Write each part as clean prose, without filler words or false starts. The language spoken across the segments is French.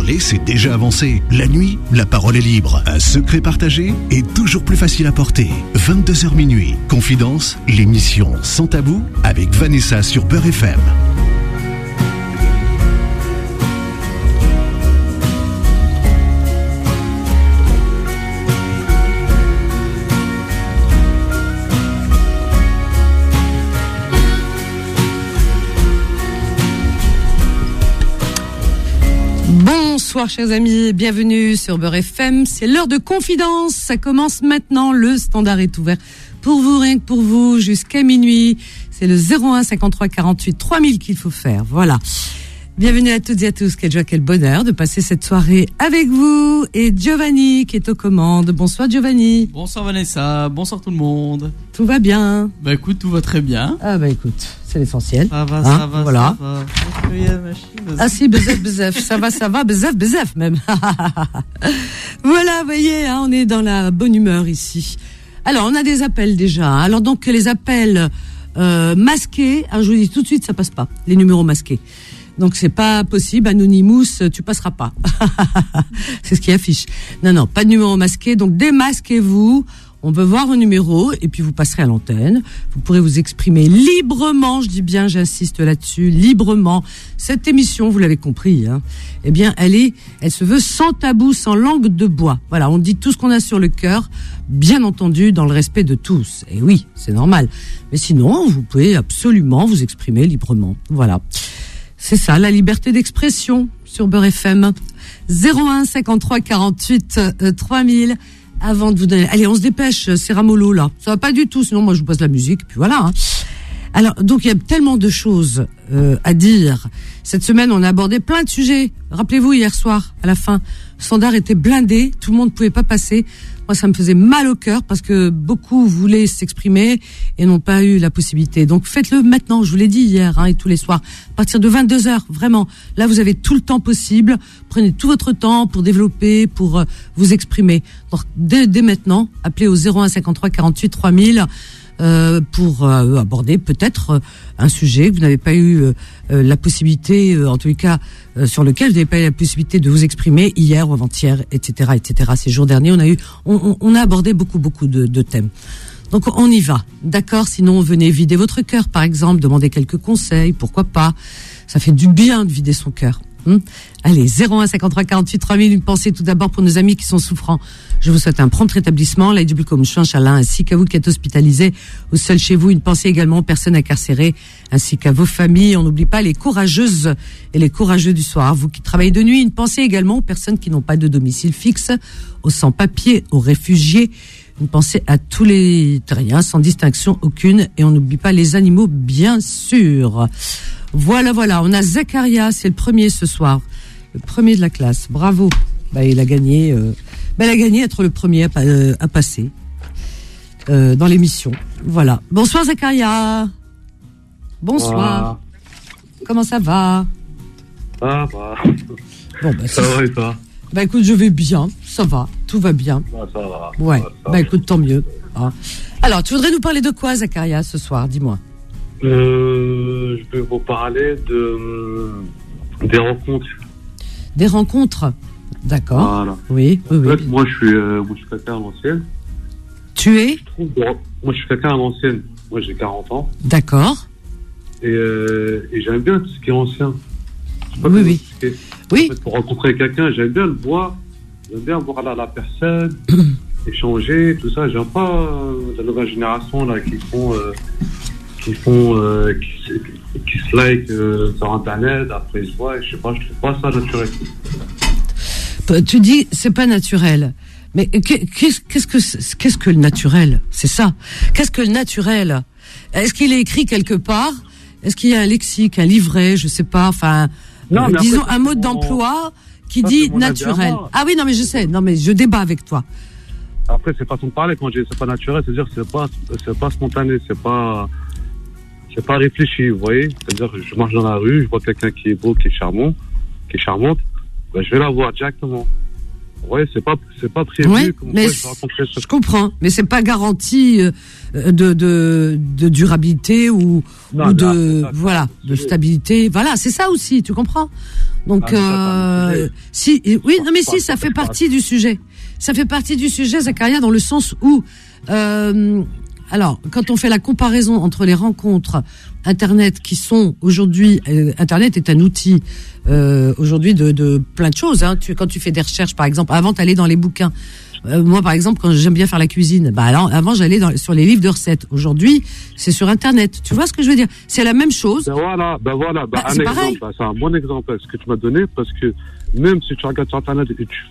Parler, c'est déjà avancé. La nuit, la parole est libre. Un secret partagé est toujours plus facile à porter. 22h minuit. Confidence, l'émission Sans Tabou avec Vanessa sur Beurre FM. Bonsoir chers amis, bienvenue sur Beurre FM, c'est l'heure de confidence, ça commence maintenant, le standard est ouvert pour vous, rien que pour vous, jusqu'à minuit, c'est le 01 53 48 3000 qu'il faut faire, voilà. Bienvenue à toutes et à tous, quelle joie, quel bonheur de passer cette soirée avec vous, et Giovanni qui est aux commandes. Bonsoir Giovanni. Bonsoir Vanessa, bonsoir tout le monde. Tout va bien? Bah écoute, tout va très bien. Ah bah écoute, c'est l'essentiel. Ça va, voilà. Ça va. Ah si, bezef, ça va, bezef même. Voilà, vous voyez, hein, on est dans la bonne humeur ici. Alors, on a des appels déjà. Alors donc, les appels masqués, alors je vous dis tout de suite, ça passe pas, les numéros masqués. Donc c'est pas possible, Anonymous, tu passeras pas. C'est ce qui affiche. Non, pas de numéro masqué, donc démasquez-vous. On veut voir un numéro et puis vous passerez à l'antenne. Vous pourrez vous exprimer librement, je dis bien, j'insiste là-dessus, librement. Cette émission, vous l'avez compris, hein, eh bien, elle se veut sans tabou, sans langue de bois. Voilà, on dit tout ce qu'on a sur le cœur, bien entendu, dans le respect de tous. Et oui, c'est normal. Mais sinon, vous pouvez absolument vous exprimer librement. Voilà. C'est ça, la liberté d'expression sur Beurre FM. 01 53 48 3000. Avant de vous donner... Allez, on se dépêche, c'est Ramolo, là. Ça va pas du tout, sinon moi je vous passe la musique, puis voilà. Hein. Alors, donc il y a tellement de choses à dire. Cette semaine, on a abordé plein de sujets. Rappelez-vous, hier soir, à la fin, le standard était blindé, tout le monde ne pouvait pas passer. Moi, ça me faisait mal au cœur parce que beaucoup voulaient s'exprimer et n'ont pas eu la possibilité. Donc, faites-le maintenant. Je vous l'ai dit hier, hein, et tous les soirs. À partir de 22h, vraiment. Là, vous avez tout le temps possible. Prenez tout votre temps pour développer, pour vous exprimer. Donc, dès maintenant, appelez au 01 53 48 3000 pour aborder peut-être un sujet que vous n'avez pas eu la possibilité, en tous les cas, sur lequel vous n'avez pas eu la possibilité de vous exprimer hier ou avant-hier, etc., etc. Ces jours derniers, on a abordé beaucoup de thèmes. Donc on y va, d'accord? Sinon, venez vider votre cœur, par exemple, demander quelques conseils, pourquoi pas? Ça fait du bien de vider son cœur. Allez, 01 53 48 3000, une pensée tout d'abord pour nos amis qui sont souffrants. Je vous souhaite un prompt rétablissement, ainsi qu'à vous qui êtes hospitalisés ou seuls chez vous. Une pensée également aux personnes incarcérées, ainsi qu'à vos familles. On n'oublie pas les courageuses et les courageux du soir. Vous qui travaillez de nuit, une pensée également aux personnes qui n'ont pas de domicile fixe, aux sans-papiers, aux réfugiés. Une pensée à tous les terriens, sans distinction aucune. Et on n'oublie pas les animaux, bien sûr. Voilà, on a Zakaria, c'est le premier ce soir. Le premier de la classe, bravo. Il a gagné, être le premier à passer dans l'émission. Voilà. Bonsoir Zakaria. Bonsoir. Comment ça va? Ça va. Bon, ça va et toi? Écoute, je vais bien, ça va, tout va bien. Ça va. Ouais, ça va. Écoute, tant mieux. Hein. Alors, tu voudrais nous parler de quoi, Zakaria, ce soir? Dis-moi. Je vais vous parler des rencontres. Des rencontres? D'accord. Voilà. Oui. En fait, moi, je suis quelqu'un à l'ancienne. Tu es? Moi, je suis quelqu'un à l'ancienne. Moi, j'ai 40 ans. D'accord. Et j'aime bien tout ce qui est ancien. Oui. En fait, pour rencontrer quelqu'un, j'aime bien le voir. J'aime bien voir la personne, échanger, tout ça. J'aime pas la nouvelle génération là qui se like sur Internet, après je vois, je sais pas, je trouve pas ça naturel. Tu dis c'est pas naturel, mais qu'est-ce que le naturel? C'est ça. Qu'est-ce que le naturel? Est-ce qu'il est écrit quelque part? Est-ce qu'il y a un lexique, un livret, je sais pas, enfin, disons un mode d'emploi qui dit naturel. Ah oui, non mais je sais, mais je débat avec toi. Après c'est façon de parler, quand je dis c'est pas naturel, c'est-à-dire que c'est pas spontané, c'est pas réfléchi, vous voyez. C'est-à-dire que je marche dans la rue, je vois quelqu'un qui est beau, qui est charmante, je vais la voir directement. Ouais, c'est pas prévu. Ouais, mais je comprends, mais c'est pas garanti de durabilité ou de stabilité. Voilà, c'est ça aussi, tu comprends. Donc, si, oui, non, mais si, ça fait pas. partie du sujet. Ça fait partie du sujet, Zakaria, dans le sens où, alors, quand on fait la comparaison entre les rencontres Internet qui sont aujourd'hui, Internet est un outil aujourd'hui de plein de choses. Hein. Quand tu fais des recherches, par exemple, avant t'allais dans les bouquins. Moi, par exemple, quand j'aime bien faire la cuisine, bah alors, avant j'allais sur les livres de recettes. Aujourd'hui, c'est sur Internet. Tu vois ce que je veux dire? C'est la même chose. Ben voilà, un c'est exemple, pareil. c'est un bon exemple ce que tu m'as donné, parce que même si tu regardes sur Internet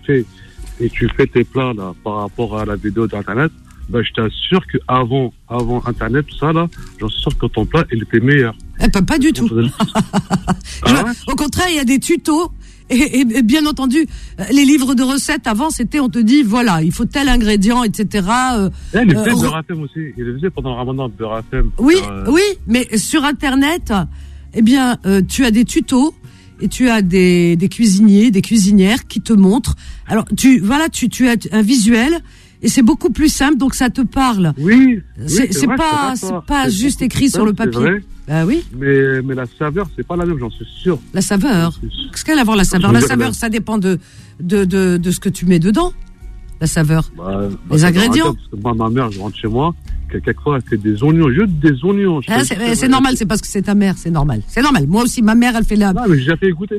et tu fais tes plats là par rapport à la vidéo d'Internet, ben je t'assure que avant Internet tout ça là, j'en suis sûr que ton plat il était meilleur. Pas du tout. Ah ouais? Au contraire, il y a des tutos. Et bien entendu, les livres de recettes avant, c'était on te dit voilà, il faut tel ingrédient, etc. Il faisait beurre à femme aussi. Il le faisait pendant le Ramadan, beurre à femme. Oui, mais sur Internet, eh bien, tu as des tutos et tu as des cuisiniers, des cuisinières qui te montrent. Alors tu as un visuel. Et c'est beaucoup plus simple, donc ça te parle. Oui. C'est pas juste écrit sur le papier. Vrai, bah oui. Mais la saveur, c'est pas la même, j'en suis sûr. La saveur. Qu'est-ce qu'elle a à voir la saveur? La saveur, ça dépend de ce que tu mets dedans. La saveur. Les ingrédients. Parce que moi, ma mère, je rentre chez moi, quelquefois, elle fait des oignons, juste des oignons. C'est normal, c'est parce que c'est ta mère, c'est normal. C'est normal. Moi aussi, ma mère, elle fait la. Non, mais j'ai déjà fait goûter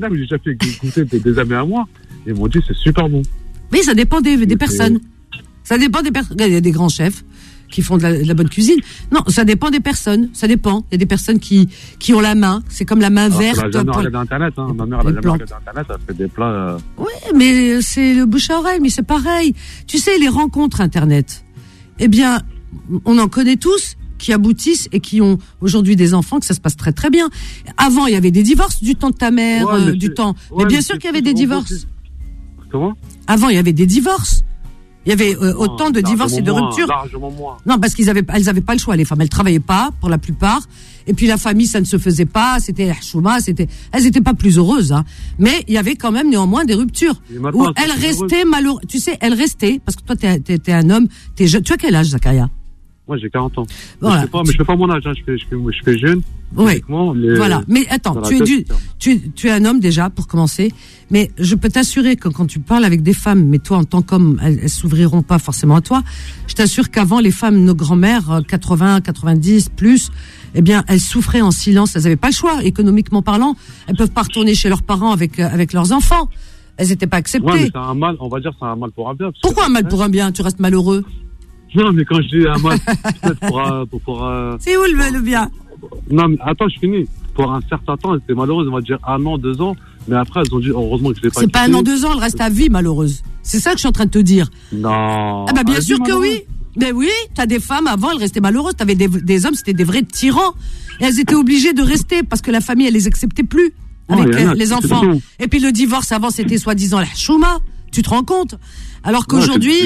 des amis à moi. Ils m'ont dit, c'est super bon. Oui, ça dépend des personnes. Ça dépend des personnes. Il y a des grands chefs qui font de la bonne cuisine. Non, ça dépend des personnes. Ça dépend. Il y a des personnes qui ont la main. C'est comme la main verte. Elle a jamais regardé Internet. Hein. Ma mère, elle a jamais regardé Internet. Elle fait des plats. Oui, mais c'est le bouche à oreille. Mais c'est pareil. Tu sais, les rencontres Internet. Eh bien, on en connaît tous qui aboutissent et qui ont aujourd'hui des enfants, que ça se passe très très bien. Avant, il y avait des divorces du temps de ta mère, du temps. Mais bien sûr qu'il y avait des divorces. Comment? Avant, il y avait des divorces. Il y avait autant de divorces et de ruptures. Largement moins. Non, parce elles avaient pas le choix. Les femmes, elles travaillaient pas pour la plupart. Et puis la famille, ça ne se faisait pas. C'était chouma, elles étaient pas plus heureuses. Hein. Mais il y avait quand même néanmoins des ruptures où elles restaient malheureuses. Tu sais, elles restaient parce que toi, t'es un homme, t'es jeune. Tu as quel âge, Zakaria? Moi, j'ai 40 ans. Voilà. Mais je fais pas mon âge. Hein. Je fais jeune. Oui. Voilà. Mais attends, tu es un homme déjà pour commencer. Mais je peux t'assurer que quand tu parles avec des femmes, mais toi en tant qu'homme, elles s'ouvriront pas forcément à toi. Je t'assure qu'avant les femmes, nos grand-mères, 80, 90 plus, eh bien, elles souffraient en silence. Elles avaient pas le choix, économiquement parlant. Elles peuvent pas retourner chez leurs parents avec leurs enfants. Elles étaient pas acceptées. Ouais, mais c'est un mal. On va dire c'est un mal pour un bien. Pourquoi un mal pour un bien? Tu restes malheureux. Non, mais quand je dis un mal, peut-être pour c'est où le bien? Non, mais attends, je finis. Pour un certain temps, elles étaient malheureuses, on va dire 1 an, 2 ans. Mais après, elles ont dit, heureusement que je l'ai pas. C'est pas 1 an, 2 ans, elle reste à vie malheureuse. C'est ça que je suis en train de te dire. Non. Ah bah bien sûr que oui. Mais oui, t'as des femmes avant, elles restaient malheureuses. T'avais des hommes, c'était des vrais tyrans. Et elles étaient obligées de rester parce que la famille, elle les acceptait plus avec les enfants. Et puis le divorce avant, c'était soi-disant la chouma. Tu te rends compte? Alors qu'aujourd'hui,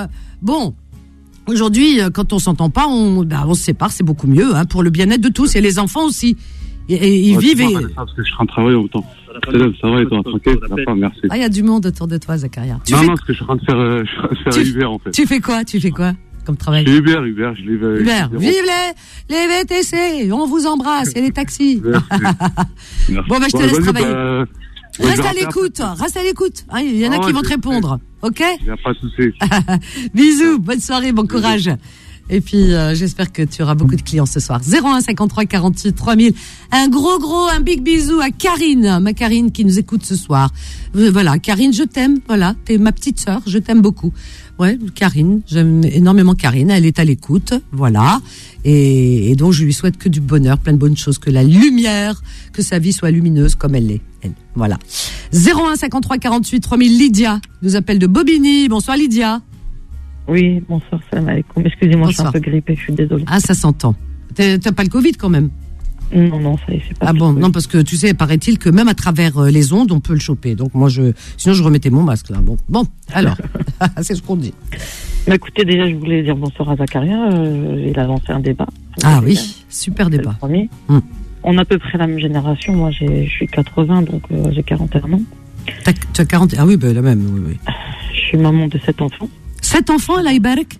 aujourd'hui, quand on s'entend pas, on se sépare, c'est beaucoup mieux, hein, pour le bien-être de tous et les enfants aussi. Et ils vivent. Parce que je suis en train de travailler en même temps. Ça va et toi, tranquille, merci. Ah, il y a du monde autour de toi, Zakaria. Non, parce que je suis en train de faire Uber en fait. Tu fais quoi comme travail? Je fais Uber, je l'ai Uber. Vive les VTC, on vous embrasse, et les taxis. Merci. Bon, bah, je te laisse travailler. Reste à l'écoute. Hein, il y en a qui vont te répondre. Ok? Il n'y a pas de souci. Bisous, bonne soirée, bon courage. Et puis, j'espère que tu auras beaucoup de clients ce soir. 01 53 48 3000. Un big bisou à Karine, ma Karine qui nous écoute ce soir. Voilà, Karine, je t'aime. Voilà, t'es ma petite sœur, je t'aime beaucoup. Ouais, Karine, j'aime énormément Karine. Elle est à l'écoute, voilà. Et donc, je lui souhaite que du bonheur, plein de bonnes choses, que la lumière, que sa vie soit lumineuse comme elle l'est. Voilà. 01 53 48 3000. Lydia nous appelle de Bobigny. Bonsoir Lydia. Oui, bonsoir, salam alaikum. Excusez-moi, Bonsoir. Je suis un peu grippée, je suis désolée. Ah, ça s'entend. T'as pas le Covid quand même? Non, ça y est, c'est pas. Ah bon, non, parce que tu sais, paraît-il que même à travers les ondes, on peut le choper. Donc moi, sinon je remettais mon masque là. Bon, alors, c'est ce qu'on dit. Bah, écoutez, déjà, je voulais dire bonsoir à Zakaria. Il a lancé un débat. Ah oui, super débat. On a à peu près la même génération. Moi, je suis 80, donc j'ai 41 ans. Tu as 40. Ah oui, ben la même. Oui. Je suis maman de 7 enfants. 7 enfants, là, Ibarek?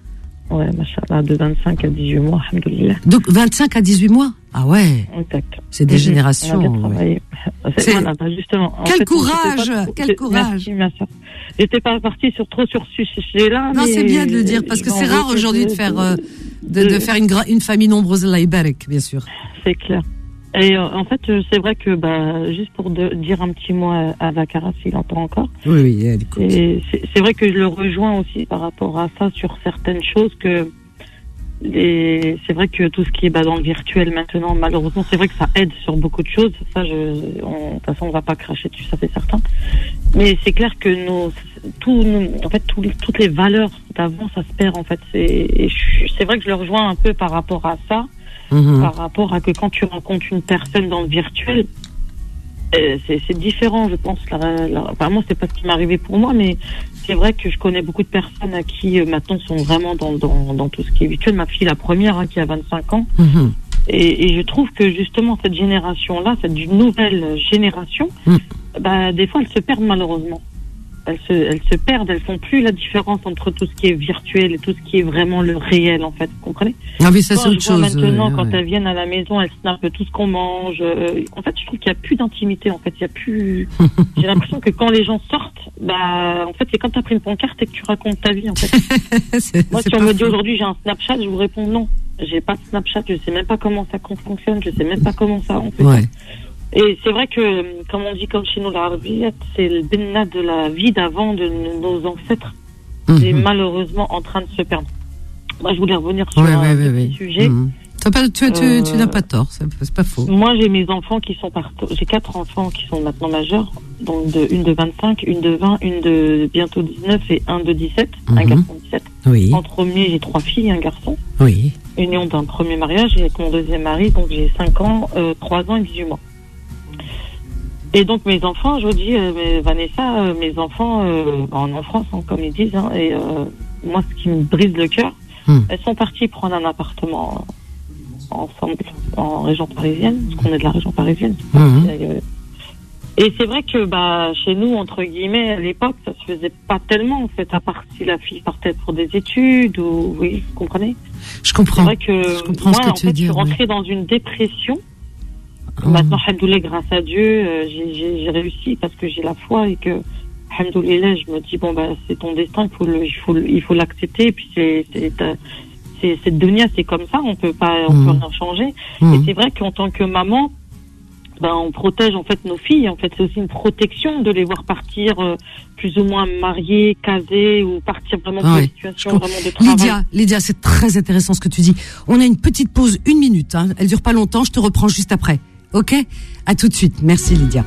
Ouais, machallah, de 25 à 18 mois, alhamdoulilah. Donc 25 à 18 mois. Ah ouais. Exact. C'est des générations. On a bien Ouais. travaillé. Voilà, justement. Quel courage, quel courage. Merci, ma soeur. J'étais pas partie sur ce sujet-là. Non, mais c'est bien de le dire parce que c'est rare aujourd'hui de faire de faire une famille nombreuse, Allah Ibarak, bien sûr. C'est clair. Et en fait, c'est vrai que juste pour dire un petit mot à Vakara, s'il entend encore. Oui, elle écoute. Et c'est vrai que je le rejoins aussi par rapport à ça sur certaines choses que c'est vrai que tout ce qui est dans le virtuel maintenant, malheureusement, c'est vrai que ça aide sur beaucoup de choses. Ça, de toute façon, on va pas cracher dessus, ça c'est certain. Mais c'est clair que toutes les valeurs d'avant, ça se perd en fait. C'est vrai que je le rejoins un peu par rapport à ça, par rapport à que quand tu rencontres une personne dans le virtuel, c'est différent, je pense. Apparemment, c'est pas ce qui m'est arrivé pour moi, mais c'est vrai que je connais beaucoup de personnes à qui maintenant sont vraiment dans tout ce qui est virtuel. Ma fille, la première, qui a 25 ans. Et je trouve que justement cette génération-là, cette nouvelle génération, des fois, elles se perdent malheureusement. Elles se perdent, elles font plus la différence entre tout ce qui est virtuel et tout ce qui est vraiment le réel, en fait. Vous comprenez? Ah oui, ça c'est autre chose. Maintenant, quand elles viennent à la maison, elles snappent tout ce qu'on mange. En fait, je trouve qu'il n'y a plus d'intimité. En fait, il y a plus. J'ai l'impression que quand les gens sortent, en fait, c'est quand tu as pris une pancarte et que tu racontes ta vie, en fait. Moi, si on me dit aujourd'hui j'ai un Snapchat, je vous réponds non. J'ai pas de Snapchat, je sais même pas comment ça fonctionne, je sais même pas comment ça on fait. Ouais. Et c'est vrai que, comme on dit comme chez nous, l'arabiette, c'est le benna de la vie d'avant de nos ancêtres. C'est malheureusement en train de se perdre. Moi, je voulais revenir sur un petit sujet. Tu n'as pas tort, c'est pas faux. Moi, j'ai mes enfants qui sont j'ai 4 enfants qui sont maintenant majeurs, donc une de 25, une de 20, une de bientôt 19 et un de 17, un garçon de 17. Oui. En premier, j'ai 3 filles et un garçon. Oui. Union d'un premier mariage et avec mon deuxième mari, donc j'ai 5 ans, 3 ans et 18 mois. Et donc mes enfants, je vous dis, Vanessa, mes enfants, en France, comme ils disent, et moi, ce qui me brise le cœur, elles sont parties prendre un appartement ensemble en région parisienne, parce qu'on est de la région parisienne. Et c'est vrai que chez nous, entre guillemets, à l'époque, ça se faisait pas tellement, en fait, à part si la fille partait pour des études, ou oui, vous comprenez? Je comprends. C'est vrai que je comprends moi, ce que en tu fait, veux dire, je suis rentrée dans une dépression. Maintenant, alhamdoulilah, grâce à Dieu, j'ai réussi parce que j'ai la foi et que, alhamdoulilah, je me dis, c'est ton destin, il faut l'accepter, et puis cette dunya, c'est comme ça, on peut rien changer. Et c'est vrai qu'en tant que maman, on protège, en fait, nos filles. En fait, c'est aussi une protection de les voir partir, plus ou moins mariées, casées, ou partir vraiment pour des situations vraiment de travail. Lydia, c'est très intéressant ce que tu dis. On a une petite pause, 1 minute, Elle dure pas longtemps, je te reprends juste après. Ok? À tout de suite. Merci, Lydia.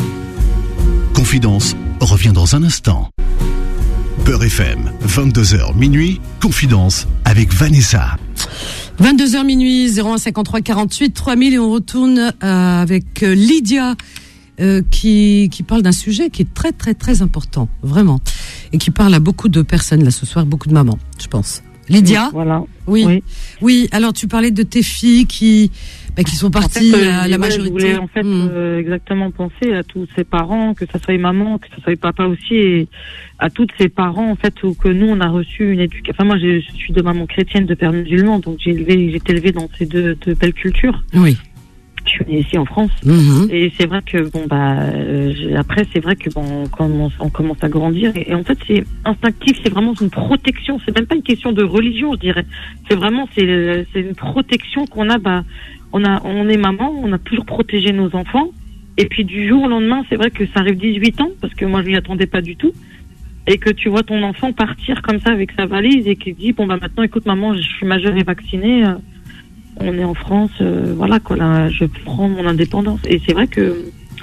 Confidence revient dans un instant. Beurre FM, 22h minuit, Confidence avec Vanessa. 22h minuit, 0153 48 3000 et on retourne avec Lydia qui parle d'un sujet qui est très très très important, vraiment, et qui parle à beaucoup de personnes là ce soir, beaucoup de mamans, je pense. Lydia? Voilà. Oui. Alors tu parlais de tes filles qui sont parties, la majorité. Je voulais en fait exactement penser à tous ces parents, que ça soit les mamans, que ça soit les papas aussi, et à tous ces parents en fait où que nous on a reçu une éducation. Enfin moi je suis de maman chrétienne, de père musulman, donc j'ai été élevée dans ces deux belles cultures. Oui. Je suis née ici en France et c'est vrai que après c'est vrai que on commence à grandir et en fait c'est instinctif, c'est vraiment une protection, c'est même pas une question de religion, je dirais. C'est vraiment c'est une protection qu'on a. On est maman, on a toujours protégé nos enfants. Et puis du jour au lendemain, c'est vrai que ça arrive 18 ans, parce que moi je m'y attendais pas du tout. Et que tu vois ton enfant partir comme ça avec sa valise et qui dit maintenant écoute maman, je suis majeure et vaccinée, on est en France, voilà quoi, là, je prends mon indépendance. Et c'est vrai que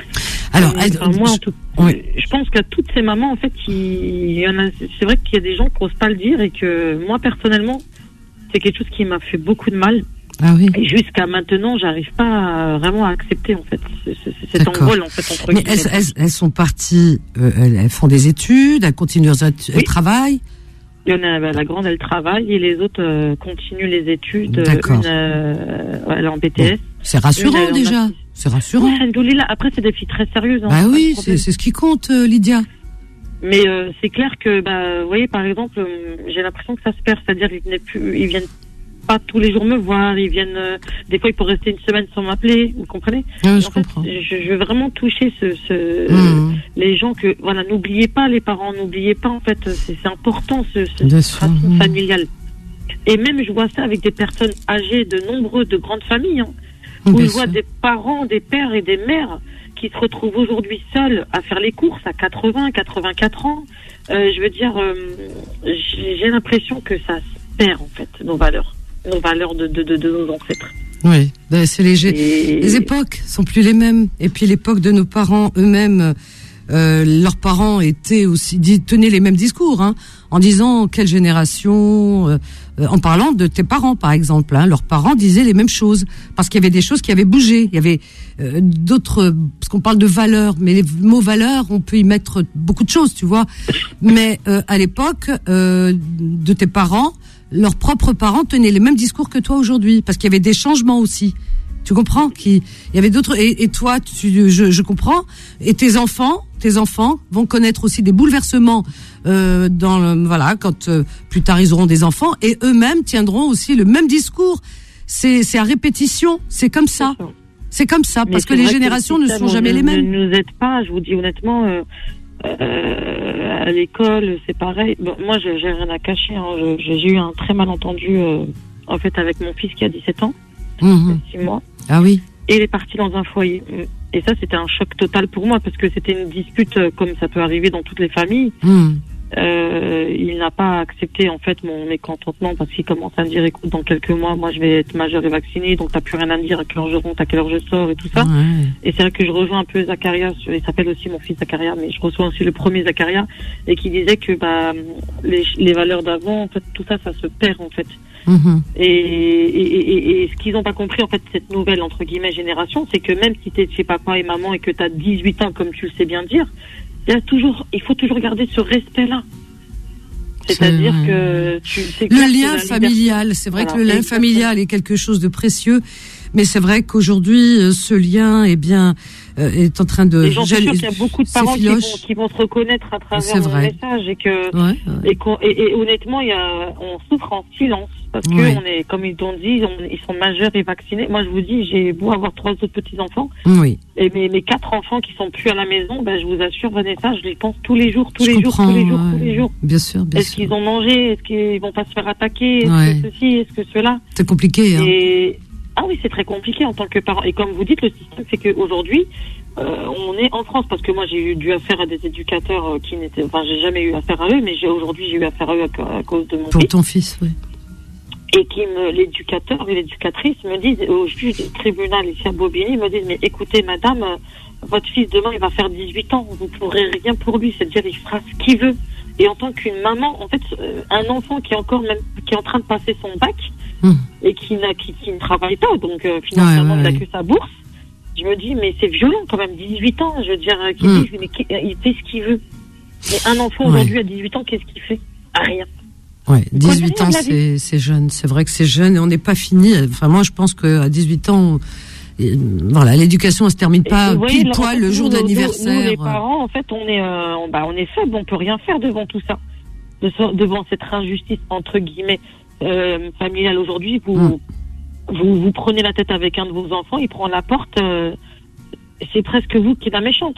moi en tout, je pense qu'à toutes ces mamans en fait, c'est vrai qu'il y a des gens qui n'osent pas le dire et que moi personnellement, c'est quelque chose qui m'a fait beaucoup de mal. Ah oui. Et jusqu'à maintenant, j'arrive pas vraiment à accepter en fait cet envol en fait entre Mais elles sont parties, elles font des études, elles continuent elles travaillent. Il y en a la grande, elle travaille et les autres continuent les études. D'accord. Elle est en BTS. Bon, c'est rassurant déjà. C'est rassurant. Alhamdoulilah. Après, c'est des filles très sérieuses. Oui, c'est ce qui compte, Lydia. Mais c'est clair que, vous voyez, par exemple, j'ai l'impression que ça se perd, c'est-à-dire ils viennent pas tous les jours me voir, ils viennent, des fois ils peuvent rester une semaine sans m'appeler, vous comprenez? Oui, je comprends. Je veux vraiment toucher les gens que, voilà, n'oubliez pas les parents, n'oubliez pas, en fait, c'est important cette relation familiale. Et même je vois ça avec des personnes âgées de grandes familles, où je vois des parents, des pères et des mères qui se retrouvent aujourd'hui seuls à faire les courses à 80, 84 ans. Je veux dire, j'ai l'impression que ça se perd, en fait, nos valeurs de nos ancêtres. Oui, c'est les époques sont plus les mêmes. Et puis l'époque de nos parents eux-mêmes, leurs parents tenaient les mêmes discours, en disant quelle génération, en parlant de tes parents par exemple, leurs parents disaient les mêmes choses parce qu'il y avait des choses qui avaient bougé, il y avait d'autres, parce qu'on parle de valeurs, mais les mots valeurs, on peut y mettre beaucoup de choses, tu vois. Mais à l'époque de tes parents, leurs propres parents tenaient les mêmes discours que toi aujourd'hui, parce qu'il y avait des changements aussi. Tu comprends qu'il y avait d'autres, et toi, je comprends. Et tes enfants vont connaître aussi des bouleversements quand plus tard ils auront des enfants, et eux-mêmes tiendront aussi le même discours. C'est à répétition, c'est comme ça. C'est comme ça, parce que les générations ne sont jamais les mêmes. Ne nous aide pas, je vous dis honnêtement. À l'école, c'est pareil. Bon, moi, j'ai rien à cacher. J'ai eu un très malentendu en fait avec mon fils qui a 17 ans, 6 mois. Ah oui. Et il est parti dans un foyer. Et ça, c'était un choc total pour moi parce que c'était une dispute comme ça peut arriver dans toutes les familles. Il n'a pas accepté en fait mon mécontentement parce qu'il commence à me dire écoute, dans quelques mois, moi je vais être majeur et vacciné, donc t'as plus rien à me dire, à quelle heure je rentre, à quelle heure je sors et tout ça. Ouais. Et c'est vrai que je rejoins un peu Zacharia, il s'appelle aussi mon fils Zacharia, mais je reçois aussi le premier Zacharia, et qui disait que les valeurs d'avant, en fait, tout ça se perd en fait. Et ce qu'ils n'ont pas compris en fait, cette nouvelle entre guillemets génération, c'est que même si t'es chez papa et maman et que t'as 18 ans, comme tu le sais bien dire, il faut toujours garder ce respect-là. C'est-à-dire que le lien familial, c'est vrai que le lien familial est quelque chose de précieux, mais c'est vrai qu'aujourd'hui ce lien est en train de. Et j'en suis sûre qu'il y a beaucoup de parents qui vont se reconnaître à travers mon message et honnêtement, on souffre en silence parce que on est, comme ils l'ont dit, ils sont majeurs et vaccinés. Moi, je vous dis, j'ai beau avoir 3 autres petits enfants, et mes 4 enfants qui sont plus à la maison, je vous assure, Vanessa, je les pense tous les jours. Bien sûr. Est-ce qu'ils ont mangé? Est-ce qu'ils vont pas se faire attaquer? Est-ce que ceci? Est-ce que cela? C'est compliqué. Ah oui, c'est très compliqué en tant que parent. Et comme vous dites, le système, c'est qu'aujourd'hui, on est en France, parce que moi, j'ai eu affaire à des éducateurs qui n'étaient... Enfin, j'ai jamais eu affaire à eux, mais aujourd'hui, j'ai eu affaire à eux à cause de mon fils. Pour ton fils, oui. Et l'éducateur et l'éducatrice me disent, au juge du tribunal ici à Bobigny, me disent, mais écoutez, madame, votre fils, demain, il va faire 18 ans, vous ne pourrez rien pour lui, c'est-à-dire, il fera ce qu'il veut. Et en tant qu'une maman, en fait, un enfant qui est en train de passer son bac, et qui ne travaille pas, donc financièrement il n'a que sa bourse, je me dis mais c'est violent quand même, 18 ans, je veux dire, il fait ce qu'il veut. Mais un enfant aujourd'hui à 18 ans, qu'est-ce qu'il fait? Rien. 18 ans c'est jeune, c'est vrai que c'est jeune et on n'est pas fini. Enfin moi je pense qu'à 18 ans, l'éducation ne se termine pas pile poil le jour de l'anniversaire. Nous les parents, en fait, on est faibles, on peut rien faire devant tout ça, devant cette injustice entre guillemets familiale. Aujourd'hui, vous prenez la tête avec un de vos enfants, il prend la porte, c'est presque vous qui êtes la méchante.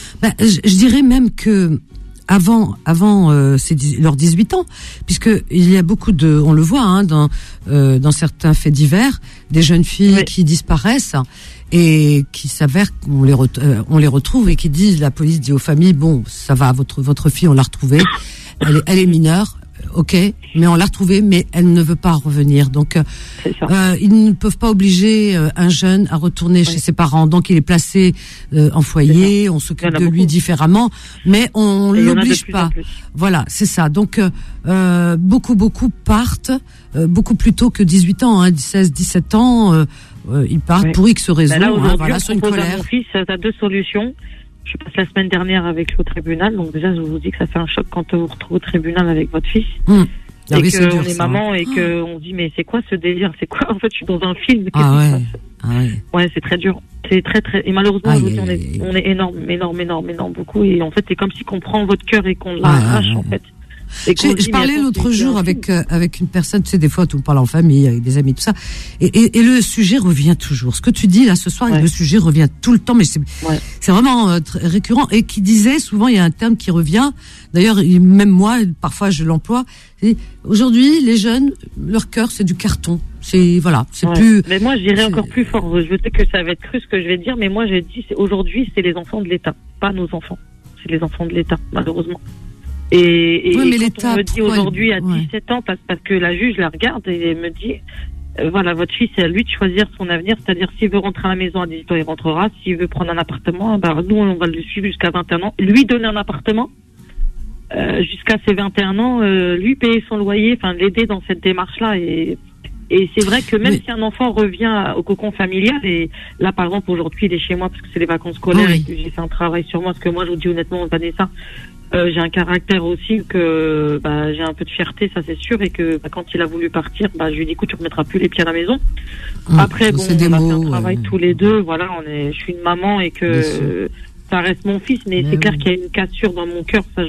Je dirais même que avant leurs 18 ans, puisque il y a beaucoup on le voit dans certains faits divers, des jeunes filles qui disparaissent et qui s'avère qu'on les retrouve et qui disent, la police dit aux familles, bon, ça va, votre fille, on l'a retrouvée, elle est mineure. Ok, mais on l'a retrouvée, mais elle ne veut pas revenir. Donc, ils ne peuvent pas obliger un jeune à retourner chez ses parents. Donc, il est placé en foyer, on s'occupe de lui différemment, mais on l'oblige pas. Voilà, c'est ça. Donc, beaucoup partent, beaucoup plus tôt que 18 ans, 16, 17 ans, ils partent pour X raisons. Là, sur une colère. Mon fils, t'as 2 solutions. Je passe la semaine dernière avec le tribunal, donc déjà je vous dis que ça fait un choc quand on vous retrouve au tribunal avec votre fils. Ah, et oui, c'est qu'on dur, est ça, maman et qu'on se dit mais c'est quoi ce délire, c'est quoi, en fait je suis dans un film. Ah ouais. Ah ouais. Ouais, c'est très dur. C'est très et malheureusement Aïe, je vous dis, aïe, on est énorme beaucoup, et en fait c'est comme si qu'on prend votre cœur et qu'on l'arrache en fait. Et qu'on se dit, Je parlais mais attends, l'autre c'est jour un film. avec une personne, tu sais, des fois, tu me parles en famille, avec des amis, tout ça, et le sujet revient toujours. Ce que tu dis là ce soir, Ouais. le sujet revient tout le temps, mais c'est vraiment très récurrent. Et qui disait souvent, il y a un terme qui revient. D'ailleurs, même moi, parfois, je l'emploie. C'est, aujourd'hui, les jeunes, leur cœur, c'est du carton. C'est voilà, c'est Ouais. plus. Mais moi, je dirais encore plus fort. Je sais que ça va être cru ce que je vais dire, mais moi, j'ai dit, aujourd'hui, c'est les enfants de l'État, pas nos enfants. C'est les enfants de l'État, malheureusement. Et Ouais, mais quand l'État, on me dit pourquoi aujourd'hui à ouais. 17 ans, parce que la juge la regarde et elle me dit, voilà, votre fils, c'est à lui de choisir son avenir, c'est-à-dire s'il veut rentrer à la maison à 18 ans, il rentrera. S'il veut prendre un appartement, bah, nous, on va le suivre jusqu'à 21 ans. Lui donner un appartement jusqu'à ses 21 ans, lui payer son loyer, enfin l'aider dans cette démarche-là. Et c'est vrai que même si un enfant revient au cocon familial, et là par exemple aujourd'hui il est chez moi parce que c'est les vacances scolaires et que j'ai fait un travail sur moi, parce que moi je vous dis honnêtement Vanessa, j'ai un caractère aussi que j'ai un peu de fierté, ça c'est sûr, et que quand il a voulu partir, je lui ai dit écoute, tu remettras plus les pieds à la maison. Après bon, on a fait un travail tous les deux, voilà, je suis une maman et que ça reste mon fils, mais c'est clair qu'il y a une cassure dans mon cœur, ça il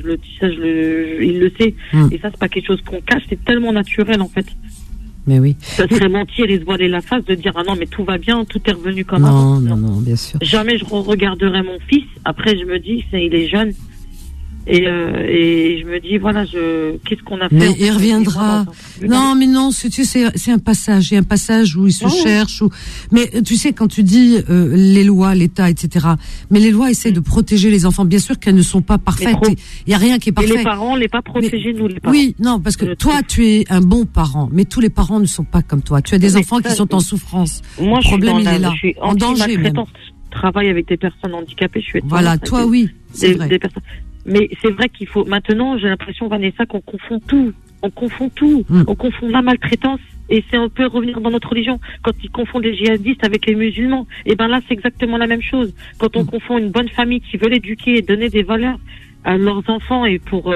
le sait, et ça c'est pas quelque chose qu'on cache, c'est tellement naturel en fait. Mais oui. Ça serait mentir et se voiler la face de dire ah non mais tout va bien, tout est revenu comme avant. Non, bien sûr. Jamais je regarderai mon fils. Après je me dis il est jeune et je me dis voilà qu'est-ce qu'on a fait. Mais il reviendra. Non mais non, tu sais c'est un passage. Il y a un passage où il se cherche. Mais tu sais quand tu dis les lois, l'État, etc. Mais les lois essaient de protéger les enfants. Bien sûr qu'elles ne sont pas parfaites. Il y a rien qui est parfait. Et les parents, on n'est pas protégés nous les parents. Oui, non parce que toi tu es un bon parent, mais tous les parents ne sont pas comme toi. Tu as des enfants qui sont en souffrance. Moi le problème il est là, je suis en danger même. Je travaille avec des personnes handicapées. Je suis voilà, toi oui, c'est vrai. Des personnes. Mais c'est vrai qu'il faut. Maintenant, j'ai l'impression, Vanessa, qu'on confond tout. On confond tout. On confond la maltraitance. Et on peut revenir dans notre religion. Quand ils confondent les djihadistes avec les musulmans, et ben là, c'est exactement la même chose. Quand on confond une bonne famille qui veut l'éduquer et donner des valeurs à leurs enfants et pour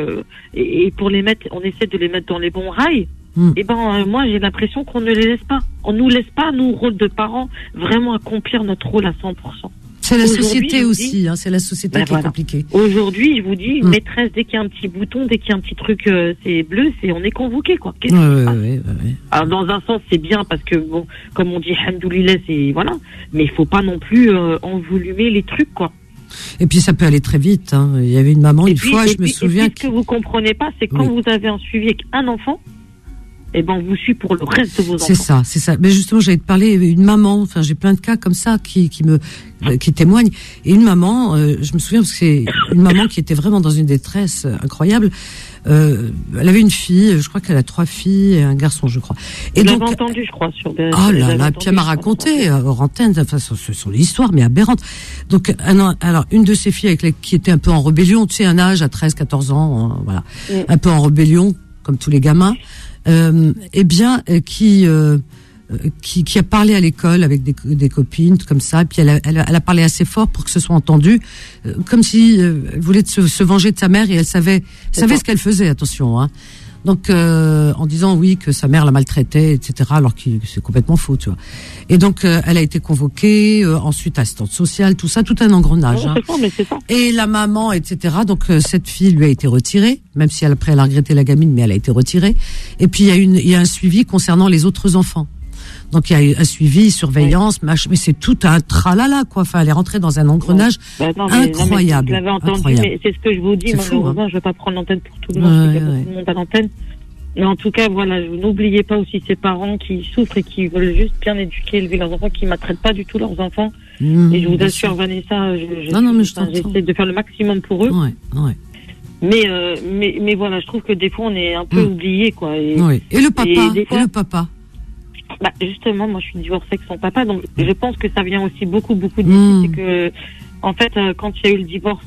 les mettre, on essaie de les mettre dans les bons rails. Et moi, j'ai l'impression qu'on ne les laisse pas. On nous laisse pas, nous, rôle de parents, vraiment accomplir notre rôle à 100%. C'est la société aussi, c'est la société qui est compliquée. Aujourd'hui, je vous dis, une maîtresse, dès qu'il y a un petit bouton, dès qu'il y a un petit truc, c'est bleu, on est convoqué, quoi. Alors, dans un sens, c'est bien parce que, bon, comme on dit, hamdoulilah, c'est, voilà. Mais il faut pas non plus envolumer les trucs, quoi. Et puis, ça peut aller très vite, hein. Il y avait une maman, je me souviens. Et puis, ce que vous comprenez pas, c'est quand vous avez un suivi avec un enfant, on vous suit pour le reste de vos enfants. C'est ça. Mais justement, j'allais te parler une maman. Enfin, j'ai plein de cas comme ça qui témoignent. Et une maman, je me souviens parce que c'est une maman qui était vraiment dans une détresse incroyable. Elle avait une fille, je crois qu'elle a 3 filles et un garçon, je crois. Et donc, entendu, je crois, sur des. Oh là là, puis elle m'a raconté hors antenne, enfin, ce sont des histoires, mais aberrantes. Donc, alors, une de ses filles qui était un peu en rébellion, tu sais, un âge à 13, 14 ans, voilà, un peu en rébellion, comme tous les gamins. Qui a parlé à l'école avec des copines comme ça, puis elle a parlé assez fort pour que ce soit entendu, comme si elle voulait se venger de sa mère, et elle savait ce qu'elle faisait, attention, hein. Donc en disant oui que sa mère la maltraitait, etc., alors que c'est complètement faux, tu vois. Et donc elle a été convoquée, ensuite assistante sociale, tout un engrenage. Non, c'est ça. Et la maman, etc. Donc cette fille lui a été retirée, même si après elle a regretté la gamine, mais elle a été retirée. Et puis il y a un suivi concernant les autres enfants. Donc il y a eu un suivi, surveillance, mais c'est tout un tralala, quoi. Enfin, elle est rentrée dans un engrenage incroyable. Je l'avais entendu, incroyable. mais c'est ce que je vous dis, malheureusement, je vais pas prendre l'antenne pour tout le monde, parce qu'il y a beaucoup de monde à l'antenne. Mais en tout cas, voilà, n'oubliez pas aussi ces parents qui souffrent et qui veulent juste bien éduquer, élever leurs enfants, qui maltraitent pas du tout leurs enfants. Et je vous assure, Vanessa, j'essaie de faire le maximum pour eux. Mais voilà, je trouve que des fois, on est un peu oubliés, quoi. Et le papa, justement, moi je suis divorcée avec son papa, donc je pense que ça vient aussi beaucoup d'ici. C'est que, en fait, quand il y a eu le divorce,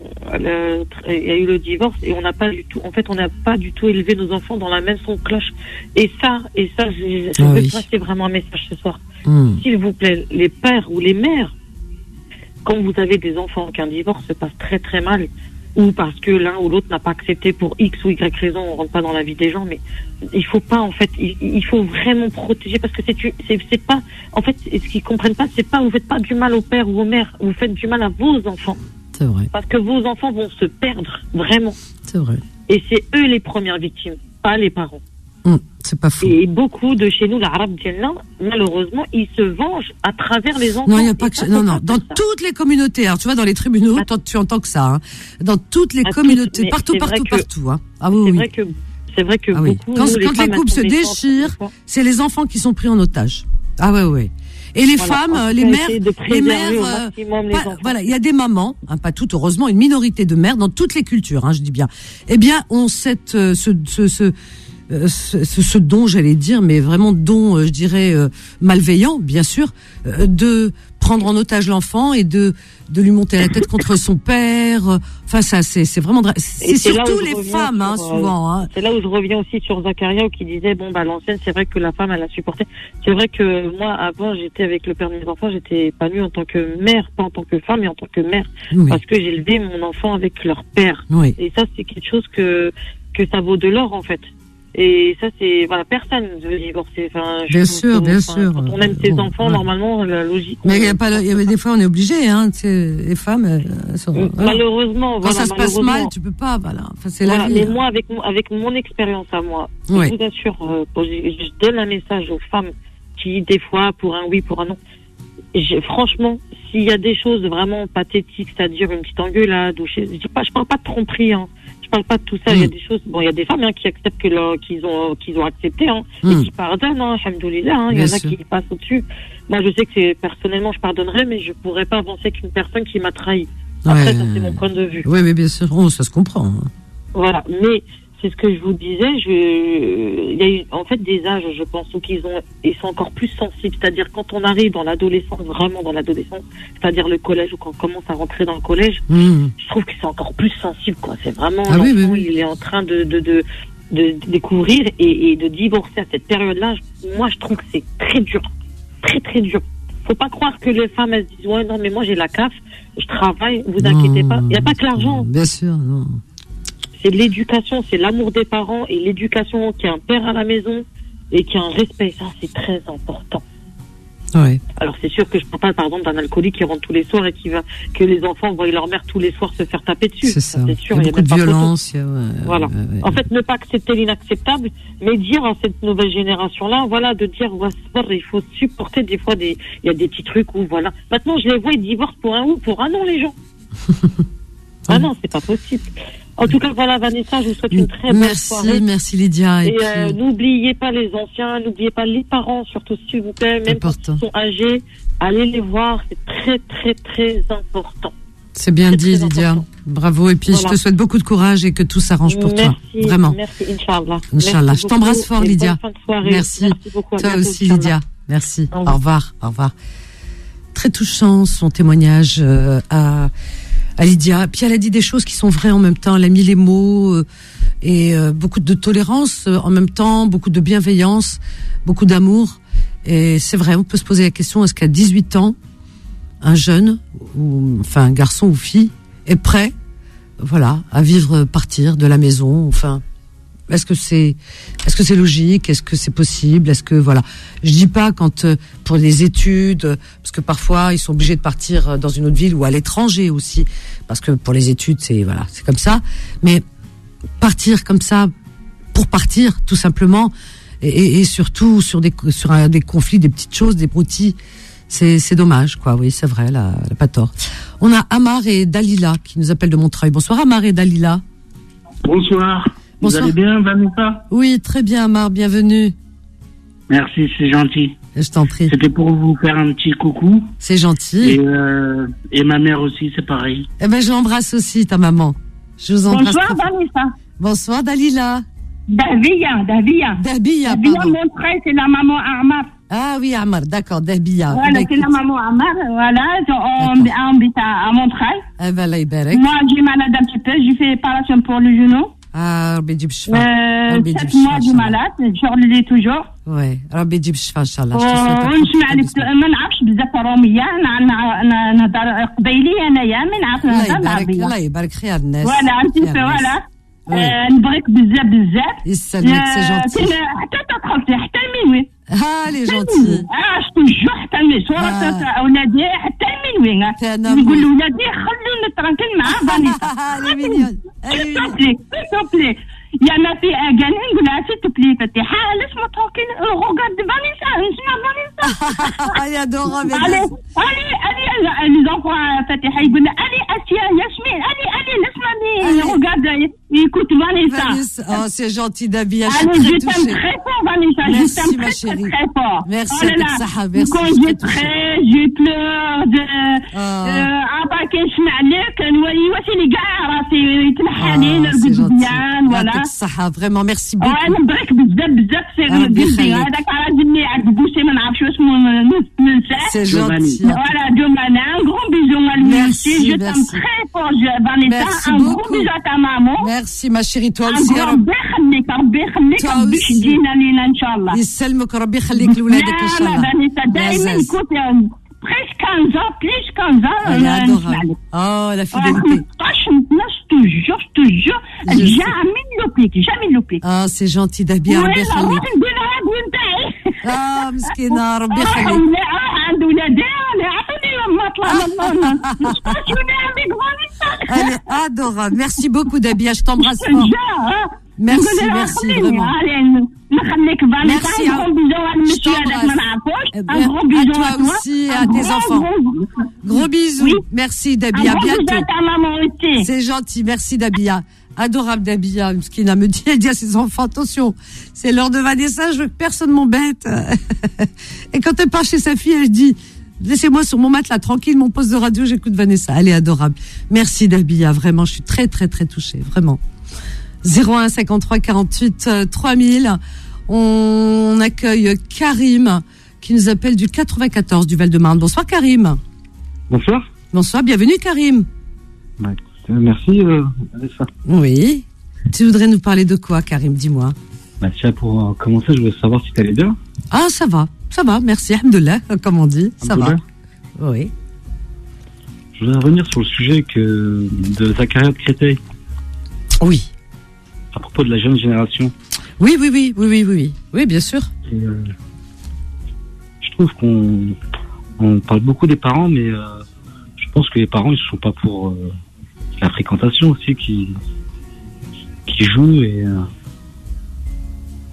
et on n'a pas du tout élevé nos enfants dans la même son de cloche. Et ça, je veux passer vraiment un message ce soir. S'il vous plaît, les pères ou les mères, quand vous avez des enfants, qu'un divorce se passe très très mal, ou parce que l'un ou l'autre n'a pas accepté pour X ou Y raison, on rentre pas dans la vie des gens, mais il faut pas, en fait, il faut vraiment protéger, parce que c'est pas, en fait, ce qu'ils comprennent pas, c'est pas, vous faites pas du mal au père ou aux mères, vous faites du mal à vos enfants. C'est vrai. Parce que vos enfants vont se perdre, vraiment. C'est vrai. Et c'est eux les premières victimes, pas les parents. C'est pas faux. Et beaucoup de chez nous, l'arabe dialna, malheureusement, ils se vengent à travers les enfants. Non, il n'y a pas que non. Dans toutes les communautés. Alors, tu vois, dans les tribunaux, tu entends que ça. Hein. Dans toutes les communautés, partout. Hein. Ah oui, c'est vrai que beaucoup. Quand les couples se déchirent, c'est les enfants qui sont pris en otage. Ah ouais. Et les femmes, les mères, voilà, il y a des mamans, hein, pas toutes, heureusement, une minorité de mères dans toutes les cultures, hein, je dis bien. Eh bien, ont ce don, j'allais dire, mais vraiment don, je dirais, malveillant, bien sûr, de prendre en otage l'enfant et de lui monter la tête contre son père. Enfin, ça, c'est vraiment, c'est surtout les femmes, hein, souvent. Hein. C'est là où je reviens aussi sur Zakaria, qui disait, l'ancienne, c'est vrai que la femme, elle a supporté. C'est vrai que moi, avant, j'étais avec le père de mes enfants, j'étais épanouie en tant que mère, pas en tant que femme, mais en tant que mère. Oui. Parce que j'ai élevé mon enfant avec leur père. Oui. Et ça, c'est quelque chose que ça vaut de l'or, en fait. Et ça, c'est, personne ne veut divorcer. Bien sûr. Quand on aime ses enfants, normalement, la logique. Mais des fois, on est obligé, hein, les femmes, malheureusement. Quand ça se passe mal, tu peux pas, Enfin, c'est la vie. Mais moi, avec mon expérience à moi, je vous assure, je donne un message aux femmes qui, des fois, pour un oui, pour un non, franchement, s'il y a des choses vraiment pathétiques, c'est-à-dire une petite engueulade, je parle pas de tromperie, hein. Je parle pas de tout ça. Il y a des choses. Il y a des femmes qui acceptent qu'ils ont accepté, hein, et qui pardonnent. Hein, alhamdoulilah. Hein, il y en a qui passent au-dessus. Moi, je sais que personnellement, je pardonnerais, mais je pourrais pas avancer qu'une personne qui m'a trahi. Après, ça c'est mon point de vue. Oui, mais bien sûr, ça se comprend. Hein. Voilà, mais c'est ce que je vous disais. Il y a eu en fait des âges, je pense, où ils sont encore plus sensibles. C'est-à-dire quand on arrive dans l'adolescence, vraiment dans l'adolescence, c'est-à-dire le collège, ou quand on commence à rentrer dans le collège, je trouve que c'est encore plus sensible, quoi. C'est vraiment l'enfant, il est en train de découvrir et de divorcer à cette période-là. Moi, je trouve que c'est très dur, très très dur. Faut pas croire que les femmes elles se disent ouais non mais moi j'ai la CAF, je travaille, vous inquiétez pas. Il y a pas que l'argent. Bien sûr, non. C'est l'éducation, c'est l'amour des parents et l'éducation qui a un père à la maison et qui a un respect. Ça, c'est très important. Ouais. Alors, c'est sûr que je ne parle pas, par exemple, d'un alcoolique qui rentre tous les soirs et que les enfants voient leur mère tous les soirs se faire taper dessus. C'est ça. C'est sûr. Il y a beaucoup de violence. Voilà. En fait, ne pas accepter l'inacceptable, mais dire à cette nouvelle génération-là, de dire, il faut supporter des fois il y a des petits trucs où, Maintenant, je les vois, ils divorcent pour un ou pour un an, les gens. Ah non, c'est pas possible. En tout cas, Vanessa, je vous souhaite une très bonne soirée. Merci Lydia. Et n'oubliez pas les anciens, n'oubliez pas les parents, surtout s'il vous plaît, même quand ils sont âgés, allez les voir, c'est très très très important. C'est bien dit, Lydia. Bravo, et puis je te souhaite beaucoup de courage et que tout s'arrange pour toi. Vraiment. Merci, Inch'Allah. Inch'Allah. Je t'embrasse fort, Lydia. Merci beaucoup. Toi aussi, Lydia. Merci. Au revoir. Très touchant son témoignage à Lydia. Puis elle a dit des choses qui sont vraies en même temps. Elle a mis les mots et beaucoup de tolérance en même temps, beaucoup de bienveillance, beaucoup d'amour. Et c'est vrai, on peut se poser la question, est-ce qu'à 18 ans, un jeune, un garçon ou fille, est prêt, à partir de la maison, est-ce que c'est logique? Est-ce que c'est possible? Je dis pas quand pour les études, parce que parfois ils sont obligés de partir dans une autre ville ou à l'étranger aussi, parce que pour les études c'est comme ça. Mais partir comme ça pour partir tout simplement, et surtout sur des conflits, des petites choses, des broutilles, c'est dommage quoi. Oui, c'est vrai, elle a pas tort. On a Amar et Dalila qui nous appellent de Montreuil. Bonsoir Amar et Dalila. Bonsoir. Vous allez bien, Vanessa? Oui, très bien, Amar, bienvenue. Merci, c'est gentil. Je t'en prie. C'était pour vous faire un petit coucou. C'est gentil. Et ma mère aussi, c'est pareil. Eh ben, je l'embrasse aussi, ta maman. Je vous embrasse. Bonsoir, Vanessa. Bonsoir, Dalila. Dahbiya, pardon. Montreuil, c'est la maman Amar. Ah oui, Amar, d'accord, Dahbiya. Voilà, c'est la maman Amar, on habite à Montreuil. Eh ben, là, Iberek. Moi, j'ai malade un petit peu, j'ai fait opération pour le genou. ربي يجيب الشفاء. ربي يجيب 7 mois du malade, je toujours. Ouais, ربي يجيب الشفاء ان شاء الله. ونسمع لك ما نعرفش بزاف روميه، نهضر قبيليه انايا ما نعرف نهضر العربيه. الله يبارك خير الناس. فوالا عرفتي فوالا. نبغيك بزاف بزاف. يسلمك سي جونتي. حتى تدخلتي حتى المنوي. ها لي جونتي. توجو حتى المنوي صورة اولادي حتى المنوي. نقول لولادي خلونا ترانكل مع فانيسا. لي مينيون. سوبلي يا ما في اغاني نقول لها سوبلي فتيحه علاش ما تروكين روغارد فانيسا نسمع فانيسا. يا دورة allez les enfants فتيحه يقول لها allez اسيا ياسمين allez laisse-moi regarde écoute Vanessa. Oh c'est gentil Dabia. Allez, je t'aime très fort Vanessa. Merci ma chérie. Très fort. Merci. Quand je pleure عبا كنسمع لك نواسي كاع راسي يتنحى علينا القديان ولا يعطيك الصحة vraiment merci beaucoup. انا نبغيك بزاف سي هذاك عاجبني عجبوسي ما نعرفش اسمه ننساه. C'est gentil. Voilà, Diomana, un gros bisou à lui aussi. Je t'aime très fort, Vanessa. Un gros bisou à ta maman. Merci ma chérie, toi aussi. ربي يخليك ربي يخليك ربي يشجينا لينا ان شاء الله. يسلمك ربي يخليك لولادك ان شاء الله. Vanessa دائما كنت presque 15 ans, plus 15 ans. Oh, la fidélité. toujours, jamais loupé. Ah, c'est gentil d'Abia. Oui, ah, مسكينة ربي يخليك. عند ولادي عطوني Elle est adorable. Merci beaucoup Dabia, je t'embrasse fort. Merci vraiment. Merci. Un gros bisou à monsieur avec ma poche. Un gros bisou à toi aussi et à tes enfants. Gros bisous. Oui. Merci Dabia. Un gros bisou à ta maman aussi. C'est gentil. Merci Dabia. Adorable Dabia. Mskina me dit, elle dit à ses enfants, attention, c'est l'heure de Vanessa, je veux que personne m'embête. Et quand elle part chez sa fille, elle dit, laissez-moi sur mon matelas tranquille, mon poste de radio, j'écoute Vanessa. Elle est adorable. Merci Dabia. Vraiment, je suis très, très, très touchée. Vraiment. 01 53 48 3000. On accueille Karim qui nous appelle du 94 du Val-de-Marne. Bonsoir Karim. Bonsoir. Bonsoir, bienvenue Karim. Bah, merci Vanessa. Oui. Tu voudrais nous parler de quoi Karim, dis-moi. Bah tiens, pour commencer, je voulais savoir si tu allais bien. Ah ça va, merci, alhamdoulilah, comme on dit, ça va. Oui. Je voudrais revenir sur le sujet de Zakaria de Créteil. Oui. À propos de la jeune génération. Oui, bien sûr. Et, je trouve qu'on parle beaucoup des parents, mais je pense que les parents, ils ne sont pas pour la fréquentation aussi qui joue et... Allô ?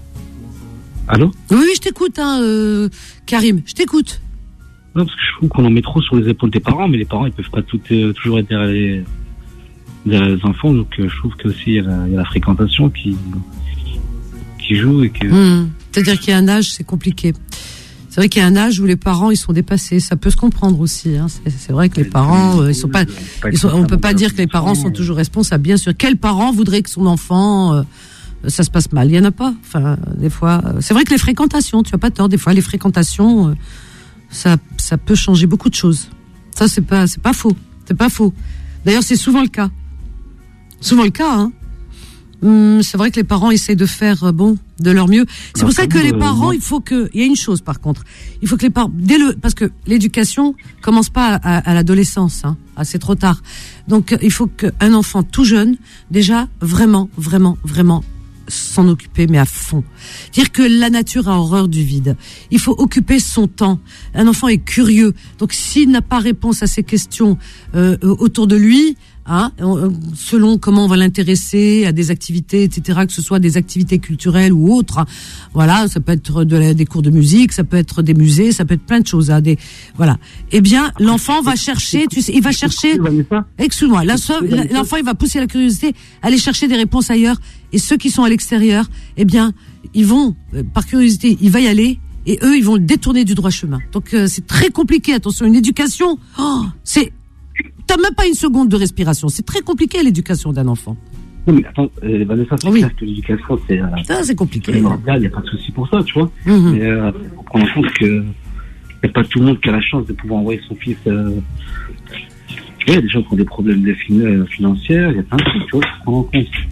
Oui, je t'écoute, Karim, je t'écoute. Non, parce que je trouve qu'on en met trop sur les épaules des parents, mais les parents, ils peuvent pas toujours être derrière les enfants, donc je trouve que aussi il y a la fréquentation qui joue et que... C'est-à-dire qu'il y a un âge, c'est compliqué. C'est vrai qu'il y a un âge où les parents, ils sont dépassés. Ça peut se comprendre aussi, hein. C'est vrai que les parents, on peut pas dire que les parents sont toujours responsables. Bien sûr, quel parent voudrait que son enfant... ça se passe mal, il y en a pas. Enfin, des fois, c'est vrai que les fréquentations, tu as pas tort. Des fois, les fréquentations, ça peut changer beaucoup de choses. Ça, c'est pas faux. C'est pas faux. D'ailleurs, c'est souvent le cas. Hein. C'est vrai que les parents essayent de faire de leur mieux. C'est pour ça que les parents, il y a une chose par contre. Il faut que les parents, parce que l'éducation commence pas à l'adolescence, hein. C'est trop tard. Donc, il faut qu'un enfant tout jeune, déjà, vraiment s'en occuper, mais à fond. Dire que la nature a horreur du vide. Il faut occuper son temps. Un enfant est curieux. Donc, s'il n'a pas réponse à ces questions autour de lui, hein, selon comment on va l'intéresser à des activités, etc., que ce soit des activités culturelles ou autres, hein, voilà, ça peut être des cours de musique, ça peut être des musées, ça peut être plein de choses, hein, voilà. Eh bien, l'enfant va chercher, il va chercher, excuse-moi, l'enfant, il va pousser la curiosité, aller chercher des réponses ailleurs, et ceux qui sont à l'extérieur, eh bien, ils vont, par curiosité, il va y aller, et eux, ils vont le détourner du droit chemin. Donc, c'est très compliqué, attention, une éducation, t'as même pas une seconde de respiration. C'est très compliqué l'éducation d'un enfant. Non mais attends, Vanessa, c'est clair que l'éducation c'est compliqué. Il n'y a pas de souci pour ça, tu vois. Mais il faut prendre en compte que il n'y a pas tout le monde qui a la chance de pouvoir envoyer son fils. Tu vois, il y a des gens qui ont des problèmes financiers, il y a plein de trucs, tu vois, faut prendre en compte.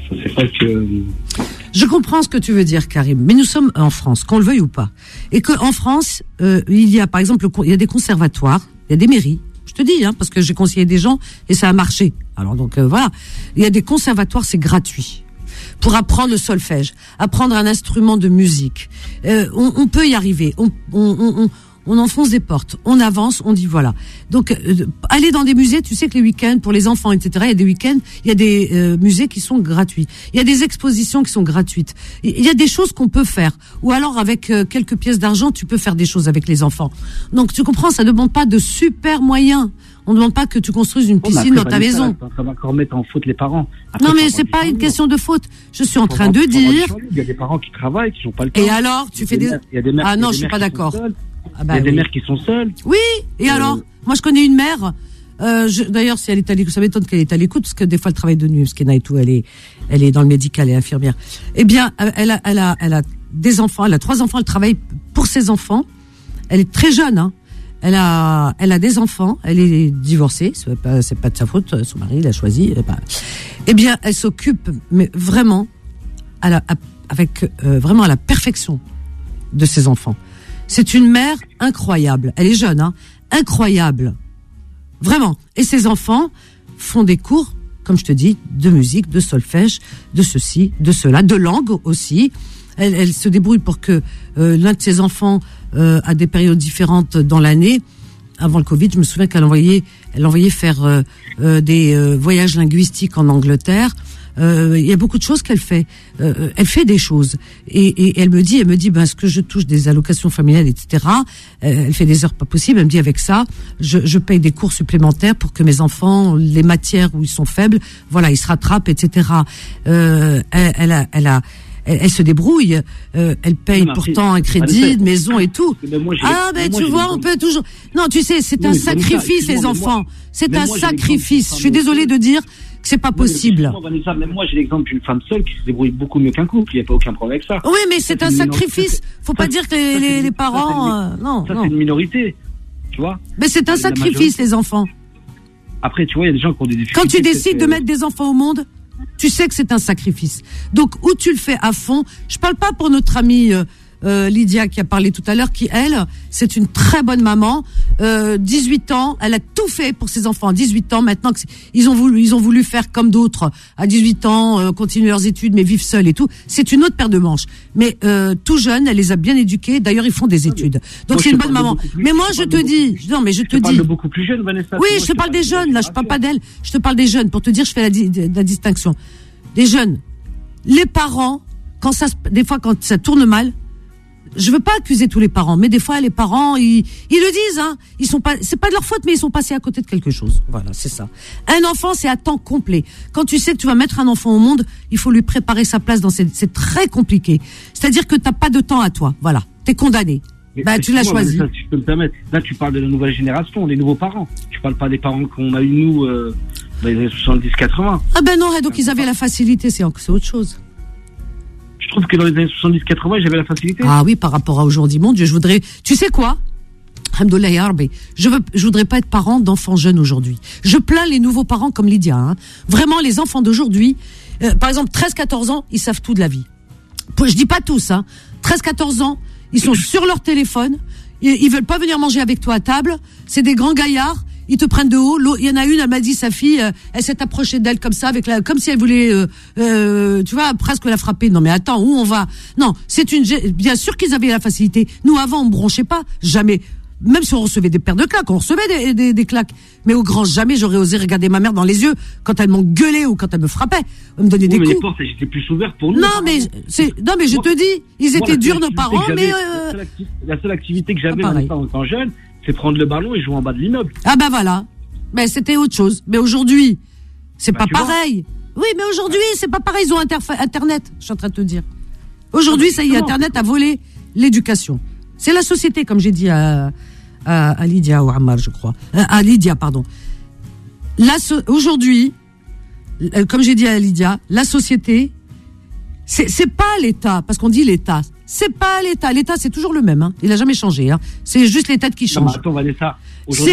C'est pas que... Je comprends ce que tu veux dire, Karim, mais nous sommes en France, qu'on le veuille ou pas. Et qu'en France, il y a par exemple, il y a des conservatoires, il y a des mairies, je te dis, parce que j'ai conseillé des gens et ça a marché. Alors donc voilà, il y a des conservatoires, c'est gratuit. Pour apprendre le solfège, apprendre un instrument de musique. On peut y arriver, on enfonce des portes, on avance, on dit voilà. Donc, aller dans des musées, tu sais que les week-ends, pour les enfants, etc., il y a des week-ends, il y a des musées qui sont gratuits. Il y a des expositions qui sont gratuites. Il y a des choses qu'on peut faire. Ou alors, avec quelques pièces d'argent, tu peux faire des choses avec les enfants. Donc, tu comprends, ça ne demande pas de super moyens. On ne demande pas que tu construises une piscine dans ta maison. Ça va encore mettre en faute les parents. Après, non, mais c'est pas une question de faute. Je suis en train de dire... Il y a des parents qui travaillent, qui n'ont pas le temps. Et alors, tu fais des... Ah non, je suis pas d'accord. Il y a des mères qui sont seules. Oui, et alors moi je connais une mère, d'ailleurs si elle est à l'écoute, ça m'étonne qu'elle est à l'écoute, parce que des fois elle travaille de nuit, parce qu'elle est dans le médical, elle est infirmière. Eh bien, elle a des enfants, elle a 3 enfants, elle travaille pour ses enfants, elle est très jeune, elle a des enfants, elle est divorcée, c'est pas de sa faute, son mari l'a choisi. Eh bien, elle s'occupe, mais vraiment, vraiment à la perfection de ses enfants. C'est une mère incroyable. Elle est jeune, incroyable. Vraiment. Et ses enfants font des cours, comme je te dis, de musique, de solfège, de ceci, de cela, de langue aussi. Elle se débrouille pour que l'un de ses enfants, à des périodes différentes dans l'année, avant le Covid, je me souviens qu'elle envoyait faire des voyages linguistiques en Angleterre. Il y a beaucoup de choses qu'elle fait. Elle fait des choses. Et elle me dit, ce que je touche des allocations familiales, etc. Elle fait des heures pas possibles. Elle me dit, avec ça, je paye des cours supplémentaires pour que mes enfants, les matières où ils sont faibles, voilà, ils se rattrapent, etc. Elle se débrouille. Elle paye pourtant un crédit de maison et tout. Tu vois, on peut toujours... Non, tu sais, c'est un sacrifice, les enfants. C'est un sacrifice. Je suis désolée de dire que c'est pas possible. Vanessa, même moi, j'ai l'exemple d'une femme seule qui se débrouille beaucoup mieux qu'un couple. Il n'y a pas aucun problème avec ça. Oui, mais c'est un sacrifice. Faut pas dire que les parents... Non. Ça, c'est une minorité. Tu vois? Mais c'est un sacrifice, les enfants. Après, tu vois, il y a des gens qui ont des difficultés. Quand tu décides de mettre des enfants au monde, tu sais que c'est un sacrifice. Donc, où tu le fais à fond, je parle pas pour notre amie Lydia qui a parlé tout à l'heure, qui, elle, c'est une très bonne maman, 18 ans, elle a tout fait pour ses enfants. 18 ans, maintenant, ils ont voulu faire comme d'autres, à 18 ans, continuer leurs études, mais vivre seuls et tout. C'est une autre paire de manches. Mais tout jeune, elle les a bien éduqués. D'ailleurs, ils font des études. Donc, c'est une bonne maman. Mais moi, je te dis... Non, mais je te dis... parle de beaucoup plus jeunes, Vanessa. Oui, je te parle des jeunes, là. Je parle pas d'elle. Je te parle des jeunes. Pour te dire, je fais la distinction. Des jeunes. Les parents, des fois, quand ça tourne mal, je veux pas accuser tous les parents, mais des fois les parents ils le disent, c'est pas de leur faute, mais ils sont passés à côté de quelque chose. Voilà, c'est ça. Un enfant, c'est à temps complet. Quand tu sais que tu vas mettre un enfant au monde, il faut lui préparer sa place c'est très compliqué. C'est-à-dire que t'as pas de temps à toi. Voilà, t'es condamné. Tu l'as choisi. Si je peux me permettre, là tu parles de la nouvelle génération, les nouveaux parents. Tu parles pas des parents qu'on a eu nous dans les années 70-80. Ah ben non, donc ils avaient la facilité, c'est autre chose. Je trouve que dans les années 70-80, j'avais la facilité. Ah oui, par rapport à aujourd'hui, mon Dieu, je voudrais... Tu sais quoi ? Alhamdoulilah ya Rabbi, je voudrais pas être parent d'enfants jeunes aujourd'hui. Je plains les nouveaux parents comme Lydia. Vraiment, les enfants d'aujourd'hui, par exemple, 13-14 ans, ils savent tout de la vie. Je dis pas tous, 13-14 ans, ils sont sur leur téléphone, ils veulent pas venir manger avec toi à table, c'est des grands gaillards, ils te prennent de haut. Il y en a une, elle m'a dit, sa fille, elle s'est approchée d'elle comme ça, comme si elle voulait, tu vois, presque la frapper. Non mais attends, où on va? Non, bien sûr qu'ils avaient la facilité. Nous avant, on bronchait pas, jamais. Même si on recevait des paires de claques, on recevait des claques. Mais au grand jamais, j'aurais osé regarder ma mère dans les yeux quand elle m'engueulait ou quand elle me frappait. Elle me donnait des coups. Mais les portes, j'étais plus ouvertes pour nous. Non, mais je te dis, ils étaient durs, nos parents, mais la seule activité que j'avais en étant jeune, c'est prendre le ballon et jouer en bas de l'immeuble. Ah ben voilà. Mais c'était autre chose. Mais aujourd'hui, c'est pas pareil. Oui, mais aujourd'hui, c'est pas pareil. Ils ont Internet, je suis en train de te dire. Aujourd'hui, ça y est, Internet a volé l'éducation. C'est la société, comme j'ai dit à Lydia ou Ammar, je crois. À Lydia, pardon. Aujourd'hui, comme j'ai dit à Lydia, la société, c'est pas l'État, parce qu'on dit l'État. C'est pas l'État. L'État, c'est toujours le même. Il a jamais changé. C'est juste les têtes qui changent. Attends, Vanessa.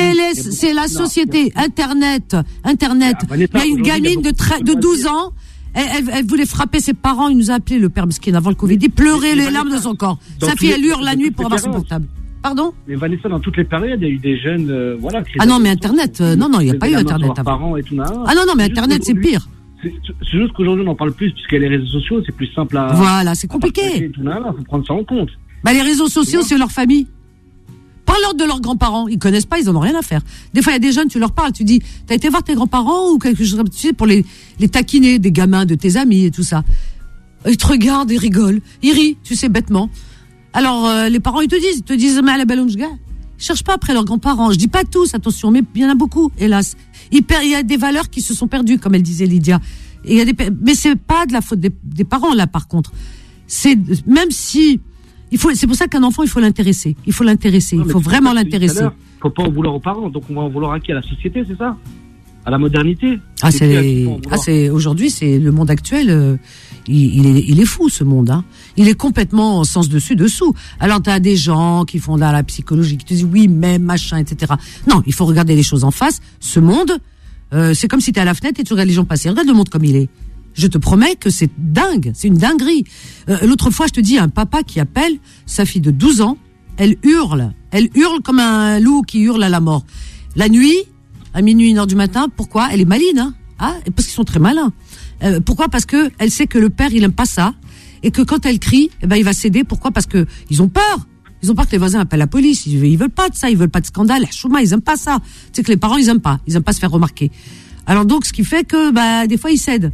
C'est la société. Internet. Il y a une gamine de 12 ans. Elle voulait frapper ses parents. Il nous a appelé, le père Mesquine, avant le Covid. Il pleurait les larmes de son corps. Sa fille, elle hurle la nuit pour avoir son portable. Pardon? Mais Vanessa, dans toutes les périodes, il y a eu des jeunes, voilà. Ah non, mais Internet, non, il n'y a pas eu Internet avant. Parents et tout, ah non, mais Internet, c'est pire. C'est juste qu'aujourd'hui, on en parle plus, puisqu'il y a les réseaux sociaux, c'est plus simple à. Voilà, c'est compliqué. Il faut prendre ça en compte. Bah, les réseaux sociaux, c'est leur famille. Parle-leur de leurs grands-parents. Ils connaissent pas, ils en ont rien à faire. Des fois, il y a des jeunes, tu leur parles, tu dis, t'as été voir tes grands-parents ou quelque chose comme ça, tu sais, pour les taquiner, des gamins de tes amis et tout ça. Ils te regardent, ils rigolent, ils rient, tu sais, bêtement. Alors, les parents, ils te disent, mais à la belle Ils cherchent pas après leurs grands-parents. Je dis pas tous, attention, mais il y en a beaucoup, hélas. Il y a des valeurs qui se sont perdues, comme elle disait Lydia. Et mais c'est pas de la faute des parents, là, par contre. Même si, c'est pour ça qu'un enfant, il faut l'intéresser. Il faut vraiment l'intéresser. Faut pas en vouloir aux parents, donc on va en vouloir à qui? À la société, c'est ça? À la modernité? Aujourd'hui, c'est le monde actuel, il est fou, ce monde, hein. Il est complètement en sens dessus-dessous. Alors, t'as des gens qui font dans la psychologie, qui te disent oui, mais, machin, etc. Non, il faut regarder les choses en face. Ce monde, c'est comme si t'es à la fenêtre et tu regardes les gens passer. Regarde le monde comme il est. Je te promets que c'est dingue, c'est une dinguerie. L'autre fois, je te dis, un papa qui appelle sa fille de 12 ans, elle hurle comme un loup qui hurle à la mort. La nuit, à minuit, 1h du matin, pourquoi? Elle est maline, hein? Ah, parce qu'ils sont très malins. Pourquoi? Parce que elle sait que le père, il aime pas ça, et que quand elle crie, eh ben, il va céder. Pourquoi? Parce que ils ont peur. Ils ont peur que les voisins appellent la police. Ils veulent pas de ça, ils veulent pas de scandale. Chouma, ils aiment pas ça. Tu sais que les parents, ils aiment pas se faire remarquer. Alors donc, ce qui fait que, bah, des fois, ils cèdent.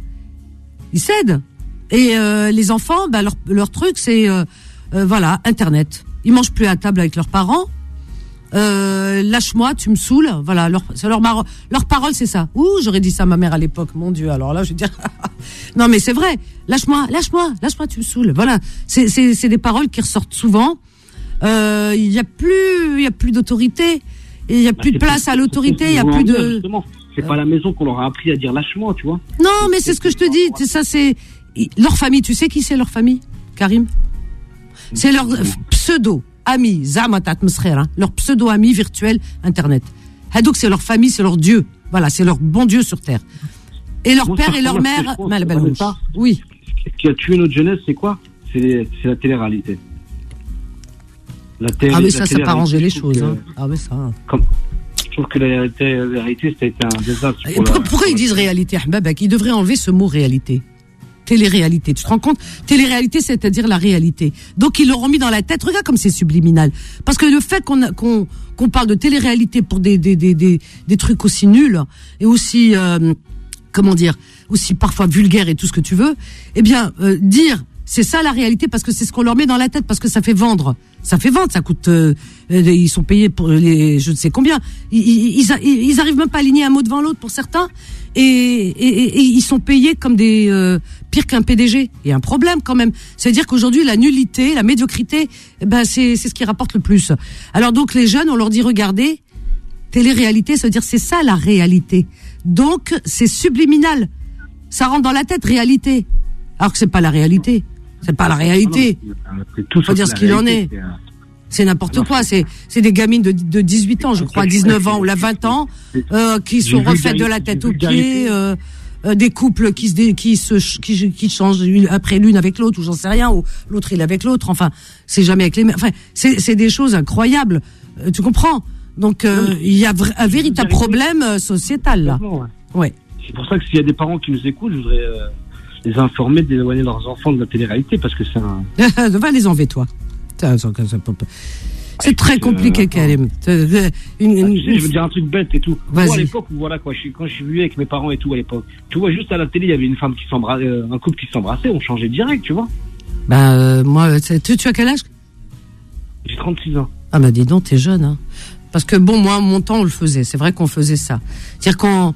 Et les enfants, bah, leur truc, c'est voilà, Internet. Ils mangent plus à table avec leurs parents. Lâche-moi, tu me saoules. Voilà, leur parole, c'est ça. Ouh, j'aurais dit ça à ma mère à l'époque. Mon Dieu, alors là, je vais dire. Non, mais c'est vrai. Lâche-moi, tu me saoules. Voilà, c'est des paroles qui ressortent souvent. Il y a plus d'autorité. Il y a plus de place à l'autorité. Il y a plus de. Justement, c'est pas à la maison qu'on leur a appris à dire lâche-moi, tu vois. Non, mais c'est ce que je te dis. Ça, c'est leur famille. Tu sais qui c'est leur famille, Karim? C'est leur pseudo-amis, leur pseudo-amis virtuels Internet. Donc c'est leur famille, c'est leur Dieu. Voilà, c'est leur bon Dieu sur Terre. Et leur père et leur mère... Oui. Ce qui a tué notre jeunesse, c'est quoi? C'est la télé-réalité. Ah oui, ça n'a pas arrangé les choses. Ah oui, ça... Je trouve que la télé-réalité, ça a été un désastre. Pourquoi ils disent réalité, Ahbabak? Ils devraient enlever ce mot réalité. Télé-réalité, tu te rends compte? Télé-réalité, c'est-à-dire la réalité. Donc ils l'auront mis dans la tête. Regarde comme c'est subliminal. Parce que le fait qu'on parle de télé-réalité pour des trucs aussi nuls et aussi aussi parfois vulgaires et tout ce que tu veux, eh bien dire c'est ça la réalité parce que c'est ce qu'on leur met dans la tête parce que ça fait vendre. Ça coûte. Ils sont payés pour les je ne sais combien. Ils arrivent même pas à aligner un mot devant l'autre pour certains. Et ils sont payés comme des pire qu'un PDG. Il y a un problème quand même. C'est-à-dire qu'aujourd'hui la nullité, la médiocrité, ben c'est ce qui rapporte le plus. Alors donc les jeunes, on leur dit regardez, télé-réalité, ça veut dire c'est ça la réalité. Donc c'est subliminal. Ça rentre dans la tête réalité. Alors que c'est pas la réalité. C'est pas la réalité. Faut dire ce qu'il en est. C'est n'importe quoi. C'est des gamines de 18 ans, je crois, 19 ans ou 20 ans, qui sont refaites de la tête aux pieds, des couples qui changent après l'une avec l'autre, ou j'en sais rien, ou l'autre il est avec l'autre. Enfin, c'est jamais avec les mêmes. Enfin, c'est des choses incroyables. Tu comprends? Donc, il y a un véritable problème sociétal là. Ouais. C'est pour ça que s'il y a des parents qui nous écoutent, je voudrais les informer d'éloigner leurs enfants de la télé-réalité parce que c'est un. Va les enlever, toi. C'est très compliqué, Karim. Je veux dire un truc bête et tout. Moi, à l'époque, voilà, quoi, quand je suis venu avec mes parents et tout, à l'époque, tu vois, juste à la télé, il y avait une femme qui s'embrassait, un couple qui s'embrassait, on changeait direct, tu vois. Moi, tu as quel âge? J'ai 36 ans. Ah, bah, dis donc, t'es jeune, hein. Parce que bon, moi, mon temps, on le faisait. C'est vrai qu'on faisait ça. C'est-à-dire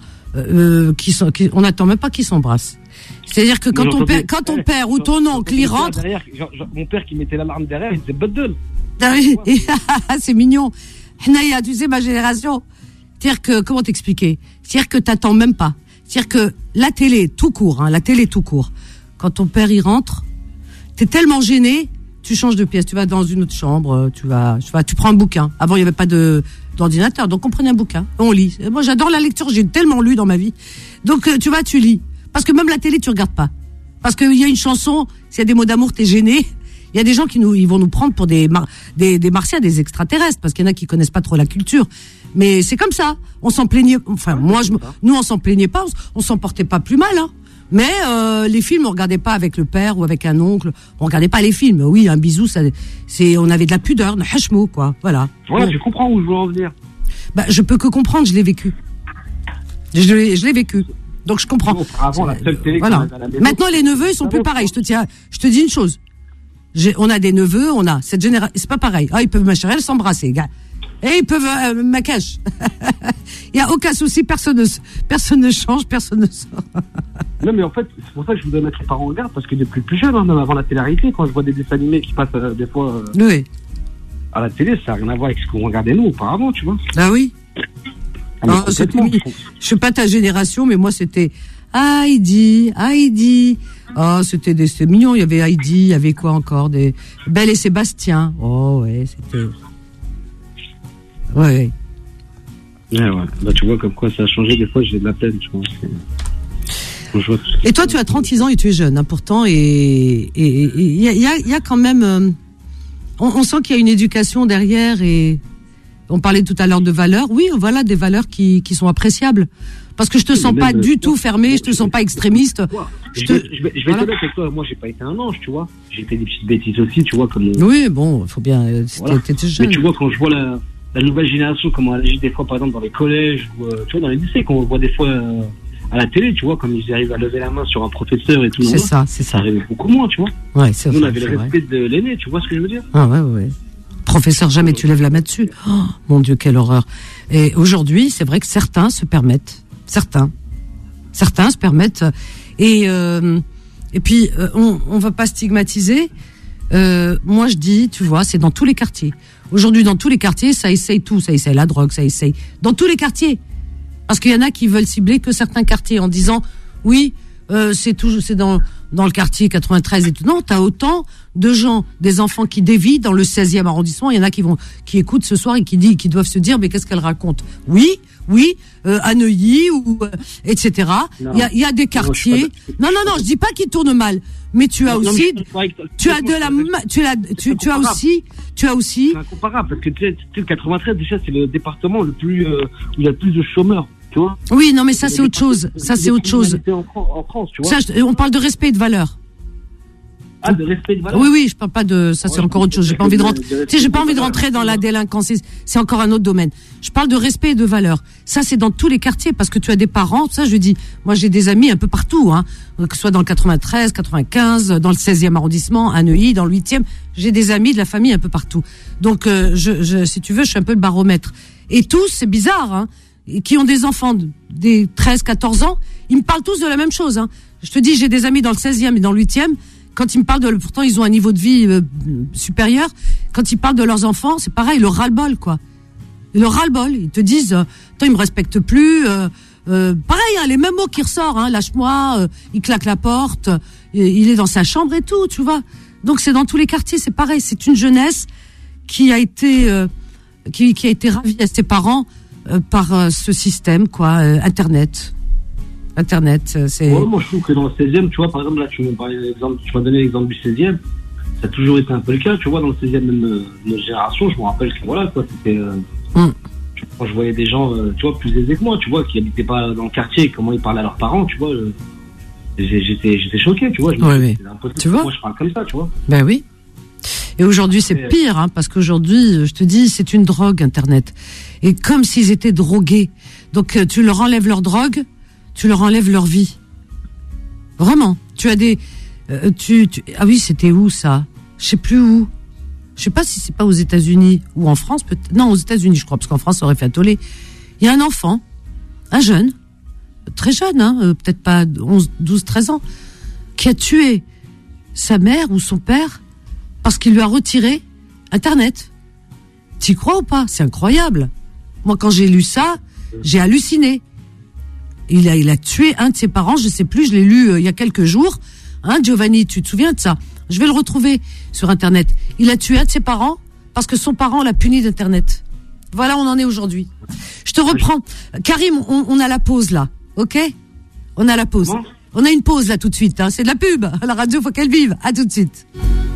on n'attend même pas qu'ils s'embrassent. C'est-à-dire que quand ton père ou ton oncle y rentre... Mon père qui mettait l'alarme derrière, il disait Boddel. C'est mignon. Hnaya, tu sais, ma génération. C'est-à-dire que, comment t'expliquer? C'est-à-dire que t'attends même pas. C'est-à-dire que la télé, tout court, quand ton père y rentre, t'es tellement gêné, tu changes de pièce, tu vas dans une autre chambre, tu prends un bouquin. Avant, il n'y avait pas d'ordinateur, donc on prenait un bouquin, on lit. Moi, j'adore la lecture, j'ai tellement lu dans ma vie. Donc, tu lis. Parce que même la télé, tu regardes pas. Parce qu'il y a une chanson, s'il y a des mots d'amour, t'es gêné. Il y a des gens ils vont nous prendre pour des martiens, des extraterrestres, parce qu'il y en a qui connaissent pas trop la culture. Mais c'est comme ça. On s'en plaignait. Enfin, nous, on s'en plaignait pas. On s'en portait pas plus mal, hein. Mais les films, on regardait pas avec le père ou avec un oncle. On regardait pas les films. Oui, un bisou, on avait de la pudeur, de hachmo, quoi. Voilà. Voilà, tu comprends où je veux en venir. Bah, je peux que comprendre. Je l'ai vécu. Je l'ai vécu. Donc je comprends. Avant, la seule télé voilà. Maintenant, les neveux, ils sont plus pareils. Je te dis une chose. On a des neveux, on a cette génération. C'est pas pareil. Ah, ils peuvent ma chérie, s'embrasser, gars. Et ils peuvent ma cache. Il y a aucun souci, personne ne change, personne ne sort. Non, mais en fait, c'est pour ça que je voudrais mettre les parents en garde, parce que depuis plus jeune, hein, même avant la télé-réalité, quand je vois des dessins animés qui passent des fois oui. À la télé, ça n'a rien à voir avec ce qu'on regardait nous auparavant, tu vois. Ah oui. Ah, je suis pas ta génération, mais moi c'était Heidi. Oh, c'était mignon. Il y avait Heidi, il y avait quoi encore, des Belle et Sébastien. Oh ouais, c'était. Ouais. Ouais. Bah tu vois comme quoi ça a changé. Des fois j'ai de la peine, tu vois. Et toi, tu as 36 ans et tu es jeune, hein, pourtant, et il y a quand même, on sent qu'il y a une éducation derrière, et on parlait tout à l'heure de valeurs. Oui, voilà, des valeurs qui sont appréciables. Parce que je te sens pas du tout fermé, je te sens pas extrémiste. Je vais te dire avec toi, moi j'ai pas été un ange, tu vois. J'ai fait des petites bêtises aussi, tu vois. Comme oui, bon, faut bien, t'étais jeune. Mais tu vois, quand je vois la nouvelle génération, comment elle agit des fois, par exemple, dans les collèges, ou tu vois, dans les lycées, qu'on voit des fois à la télé, tu vois, comme ils arrivent à lever la main sur un professeur et tout. C'est ça. Ça arrive beaucoup moins, tu vois. Ouais, c'est vrai. Nous, on avait le respect de l'aîné, tu vois ce que je veux dire? Ah ouais. Professeur, jamais tu lèves la main dessus. Oh, mon Dieu, quelle horreur. Et aujourd'hui, c'est vrai que certains se permettent. Certains se permettent. Et puis, on va pas stigmatiser. Moi, je dis, tu vois, c'est dans tous les quartiers. Aujourd'hui, dans tous les quartiers, ça essaye tout. Ça essaye la drogue, ça essaye. Dans tous les quartiers. Parce qu'il y en a qui veulent cibler que certains quartiers en disant, oui, c'est dans le quartier 93 et tout. Non, t'as autant de gens, des enfants qui dévient dans le 16e arrondissement. Il y en a qui écoutent ce soir et qui doivent se dire, mais qu'est-ce qu'elle raconte? Oui, à Neuilly ou etc. Il y a des quartiers. Non, je dis pas qu'ils tournent mal, mais tu as aussi, tu as aussi. C'est incomparable parce que tu sais, le 93 déjà c'est le département le plus où il y a le plus de chômeurs, tu vois. Oui, non, mais ça c'est autre chose. Ça c'est autre chose. En France, tu vois. Ça, on parle de respect et de valeur. Ah, de respect et de valeur. Oui, je parle pas de ça, c'est encore autre chose. J'ai pas envie de rentrer. Tu sais, j'ai pas envie de rentrer dans la délinquance. C'est encore un autre domaine. Je parle de respect et de valeur. Ça, c'est dans tous les quartiers parce que tu as des parents. Ça, je dis. Moi, j'ai des amis un peu partout, hein. Que ce soit dans le 93, 95, dans le 16e arrondissement, à Neuilly, dans le 8e. J'ai des amis de la famille un peu partout. Donc, si tu veux, je suis un peu le baromètre. Et tous, c'est bizarre, hein, qui ont des enfants des 13, 14 ans, ils me parlent tous de la même chose, hein. Je te dis, j'ai des amis dans le 16e et dans le 8e. Quand ils me parlent pourtant ils ont un niveau de vie supérieur. Quand ils parlent de leurs enfants, c'est pareil, le ras-le-bol, quoi. Le ras-le-bol. Ils te disent, toi, ils me respectent plus. Pareil, hein, les mêmes mots qui ressortent, hein, lâche-moi, il claque la porte, il est dans sa chambre et tout, tu vois. Donc c'est dans tous les quartiers, c'est pareil. C'est une jeunesse qui a été ravie à ses parents par ce système, quoi, Internet, c'est. Ouais, moi je trouve que dans le 16e, tu vois, par exemple là, tu m'as donné l'exemple du 16e. Ça a toujours été un peu le cas, tu vois, dans le 16e même notre génération. Je me rappelle que voilà, quoi, c'était. Quand je voyais des gens, tu vois, plus aisés que moi, tu vois, qui habitaient pas dans le quartier, comment ils parlaient à leurs parents, tu vois. J'étais choqué, tu vois. C'est impossible. Tu vois, moi je parle comme ça, tu vois. Ben oui. Et aujourd'hui, c'est pire, hein, parce qu'aujourd'hui, je te dis, c'est une drogue, Internet. Et comme s'ils étaient drogués. Donc, tu leur enlèves leur drogue, tu leur enlèves leur vie. Vraiment. Tu as des... Ah oui, c'était où, ça? Je sais plus où. Je sais pas si c'est pas aux États-Unis ou en France, peut-être. Non, aux États-Unis, je crois, parce qu'en France, ça aurait fait un tollé. Il y a un enfant, un jeune, très jeune, hein, peut-être pas 11, 12, 13 ans, qui a tué sa mère ou son père parce qu'il lui a retiré Internet. T'y crois ou pas? C'est incroyable. Moi, quand j'ai lu ça, j'ai halluciné. Il a tué un de ses parents, je sais plus, je l'ai lu il y a quelques jours. Hein, Giovanni, tu te souviens de ça? Je vais le retrouver sur Internet. Il a tué un de ses parents parce que son parent l'a puni d'Internet. Voilà, on en est aujourd'hui. Je te reprends. Karim, on a la pause là, ok? On a la pause. On a une pause là tout de suite, hein. C'est de la pub. La radio, faut qu'elle vive. À tout de suite.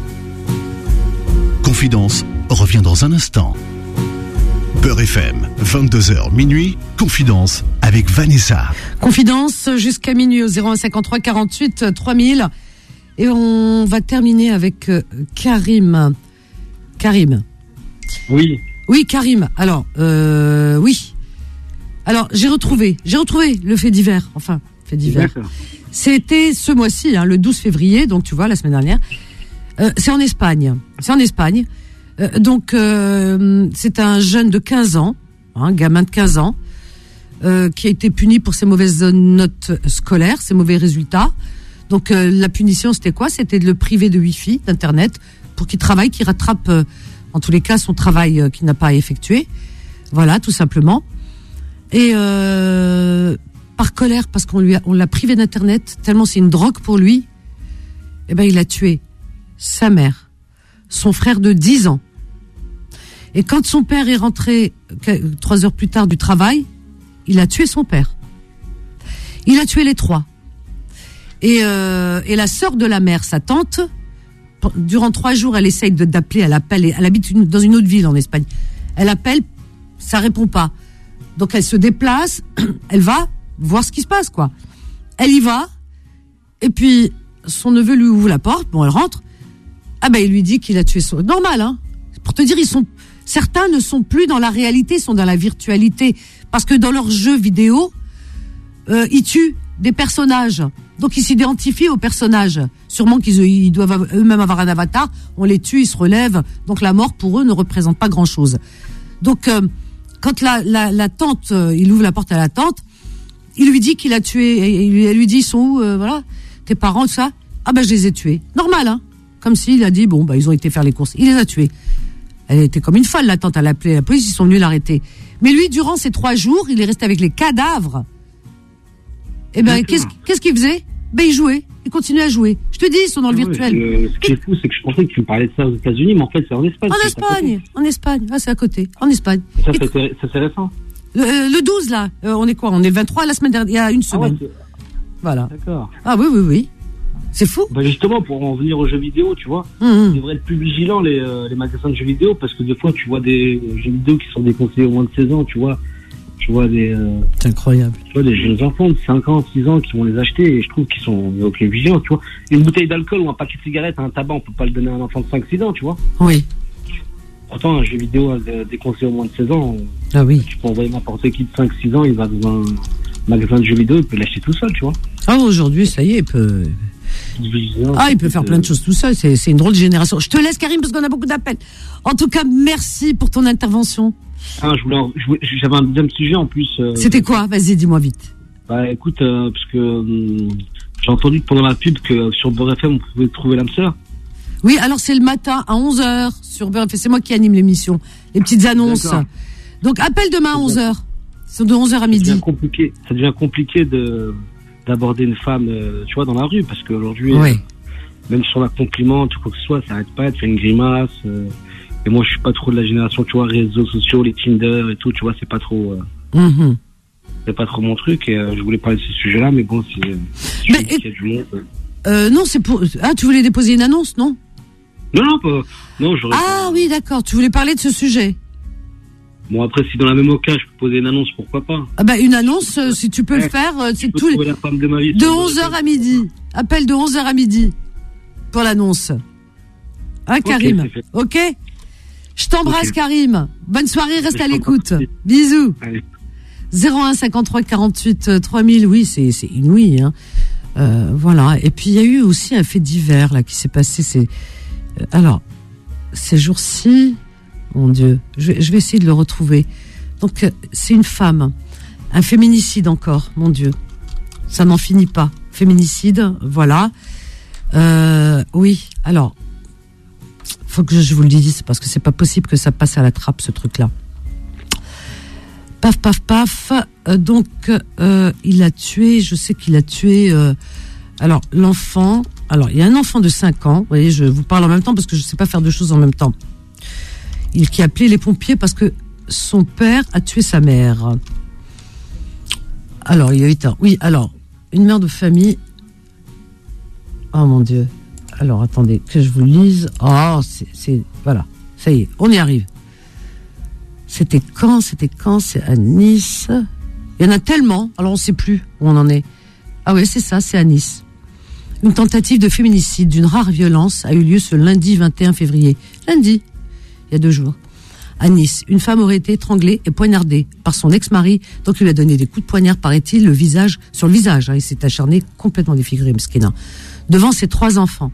Confidence revient dans un instant. Beurre FM, 22h minuit, Confidence avec Vanessa. Confidence jusqu'à minuit au 0153 48 3000. Et on va terminer avec Karim. Karim. Oui. Oui, Karim. Alors, oui. Alors, j'ai retrouvé le fait divers. Enfin, fait divers. D'accord. C'était ce mois-ci, hein, le 12 février, donc tu vois, la semaine dernière. C'est en Espagne. Donc, c'est un jeune de 15 ans, un gamin de 15 ans, qui a été puni pour ses mauvaises notes scolaires, ses mauvais résultats. Donc, la punition, c'était quoi? C'était de le priver de Wi-Fi, d'Internet, pour qu'il travaille, qu'il rattrape, en tous les cas, son travail qu'il n'a pas effectué. Voilà, tout simplement. Et par colère, parce qu'on l'a privé d'Internet, tellement c'est une drogue pour lui, eh ben, il a tué sa mère, son frère de 10 ans. Et quand son père est rentré 3 heures plus tard du travail, il a tué son père. Il a tué les 3. Et la sœur de la mère, sa tante, durant 3 jours, elle essaye d'appeler, elle appelle, elle habite dans une autre ville en Espagne. Elle appelle, ça répond pas. Donc elle se déplace, elle va voir ce qui se passe, quoi. Elle y va, et puis son neveu lui ouvre la porte, bon, elle rentre. Ah ben il lui dit qu'il a tué son... Normal, hein. Pour te dire, certains ne sont plus dans la réalité, sont dans la virtualité. Parce que dans leurs jeux vidéo, ils tuent des personnages. Donc ils s'identifient aux personnages. Sûrement qu'ils doivent eux-mêmes avoir un avatar. On les tue, ils se relèvent. Donc la mort pour eux ne représente pas grand-chose. Donc quand la tante, il ouvre la porte à la tante, il lui dit qu'il a tué. Et elle lui dit, ils sont où, voilà, tes parents, tout ça. Ah ben je les ai tués. Normal, hein. Comme s'il a dit, bon, bah, ils ont été faire les courses. Il les a tués. Elle était comme une folle, la tante. Elle a appelé la police, ils sont venus l'arrêter. Mais lui, durant ces 3 jours, il est resté avec les cadavres. Eh ben, qu'est-ce qu'il faisait? Ben, il jouait. Il continuait à jouer. Je te dis, ils sont dans le virtuel. Ce qui est fou, c'est que je pensais que tu me parlais de ça aux États-Unis, mais en fait, c'est en Espagne. En Espagne. Ah, c'est à côté. En Espagne. Ça, c'est récent. Le 12, là. On est quoi? On est le 23, la semaine dernière, il y a une semaine. Ah ouais, voilà. D'accord. Ah oui. C'est fou. Bah justement, pour en venir aux jeux vidéo, tu vois, ils devraient être plus vigilants, les magasins de jeux vidéo, parce que des fois, tu vois des jeux vidéo qui sont déconseillés au moins de 16 ans, tu vois. Tu vois c'est incroyable. Tu vois des jeunes enfants de 5 ans, 6 ans qui vont les acheter, et je trouve qu'ils sont aucun vigilants, tu vois. Une bouteille d'alcool ou un paquet de cigarettes, un tabac, on peut pas le donner à un enfant de 5-6 ans, tu vois. Oui. Pourtant, un jeu vidéo déconseillé au moins de 16 ans, ah oui. Tu peux envoyer n'importe qui de 5-6 ans, il va dans un magasin de jeux vidéo, il peut l'acheter tout seul, tu vois. Ah, aujourd'hui, ça y est, il peut faire plein de choses tout seul. C'est une drôle de génération. Je te laisse, Karim, parce qu'on a beaucoup d'appels. En tout cas, merci pour ton intervention. Ah, j'avais un deuxième sujet en plus. C'était quoi? Vas-y, dis-moi vite. Bah écoute, parce que j'ai entendu pendant la pub que sur Beurre FM, on pouvait trouver l'âme sœur. Oui, alors c'est le matin à 11h sur Beurre FM. C'est moi qui anime l'émission. Les petites annonces. D'accord. Donc appelle demain à 11h. C'est de 11h à midi. Ça devient compliqué d'aborder une femme, tu vois, dans la rue, parce qu'aujourd'hui, même sur la complimente ou quoi que ce soit, ça arrête pas, tu fais une grimace. Et moi, je suis pas trop de la génération, tu vois, réseaux sociaux, les Tinder et tout, tu vois, c'est pas trop. C'est pas trop mon truc. Et je voulais parler de ce sujet-là, mais bon, il y a du monde. Non, c'est pour. Ah, tu voulais déposer une annonce, non? Non, pas. Non, j'aurais. Ah oui, d'accord. Tu voulais parler de ce sujet. Bon, après, si dans la même occasion, je peux poser une annonce, pourquoi pas? Ah bah, une annonce, si tu peux le faire, c'est tous les... la femme de ma vie. De 11h à midi. Appel de 11h à midi. Pour l'annonce. Hein, Karim? Ok? Je t'embrasse, Karim. Bonne soirée, reste à l'écoute. Bisous. Allez. 01 53 48 3000, oui, c'est inouï, hein. Voilà. Et puis, il y a eu aussi un fait divers, là, qui s'est passé, alors, ces jours-ci, mon Dieu, je vais essayer de le retrouver. Donc, c'est une femme, un féminicide encore, mon Dieu, ça n'en finit pas. Féminicide, voilà. Oui, alors, faut que je vous le dise, parce que c'est pas possible que ça passe à la trappe, ce truc-là. Paf, paf, paf. Donc, il a tué, je sais qu'il a tué... alors, l'enfant... Alors, il y a un enfant de 5 ans. Vous voyez, je vous parle en même temps parce que je ne sais pas faire deux choses en même temps. Qui a appelé les pompiers parce que son père a tué sa mère. Alors, il y a 8 ans. Oui, alors, une mère de famille Oh mon Dieu. Alors, attendez, que je vous lise. Oh, voilà. Ça y est, on y arrive. C'était quand? C'est à Nice. Il y en a tellement, alors on ne sait plus où on en est. Ah ouais, c'est ça, c'est à Nice. Une tentative de féminicide d'une rare violence a eu lieu ce lundi 21 février. Lundi, il y a 2 jours. À Nice, une femme aurait été étranglée et poignardée par son ex-mari. Donc il lui a donné des coups de poignard, paraît-il, sur le visage. Il s'est acharné, complètement défiguré, Mskina, devant ses 3 enfants.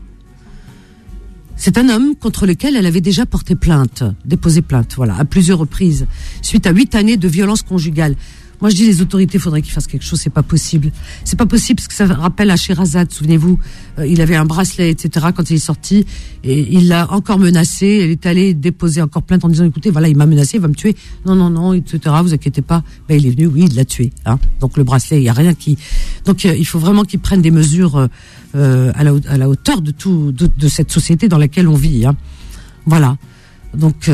C'est un homme contre lequel elle avait déjà déposé plainte, voilà, à plusieurs reprises, suite à 8 années de violence conjugale. Moi, je dis, les autorités, il faudrait qu'ils fassent quelque chose, c'est pas possible. C'est pas possible parce que ça rappelle à Sherazade, souvenez-vous, il avait un bracelet, etc., quand il est sorti, et il l'a encore menacé, elle est allée déposer encore plainte en disant, écoutez, voilà, il m'a menacé, il va me tuer, non, etc., vous inquiétez pas. Ben, il est venu, oui, il l'a tué, hein. Donc, le bracelet, il y a rien qui, donc, il faut vraiment qu'ils prennent des mesures, à la hauteur de cette société dans laquelle on vit, hein. Voilà. Donc,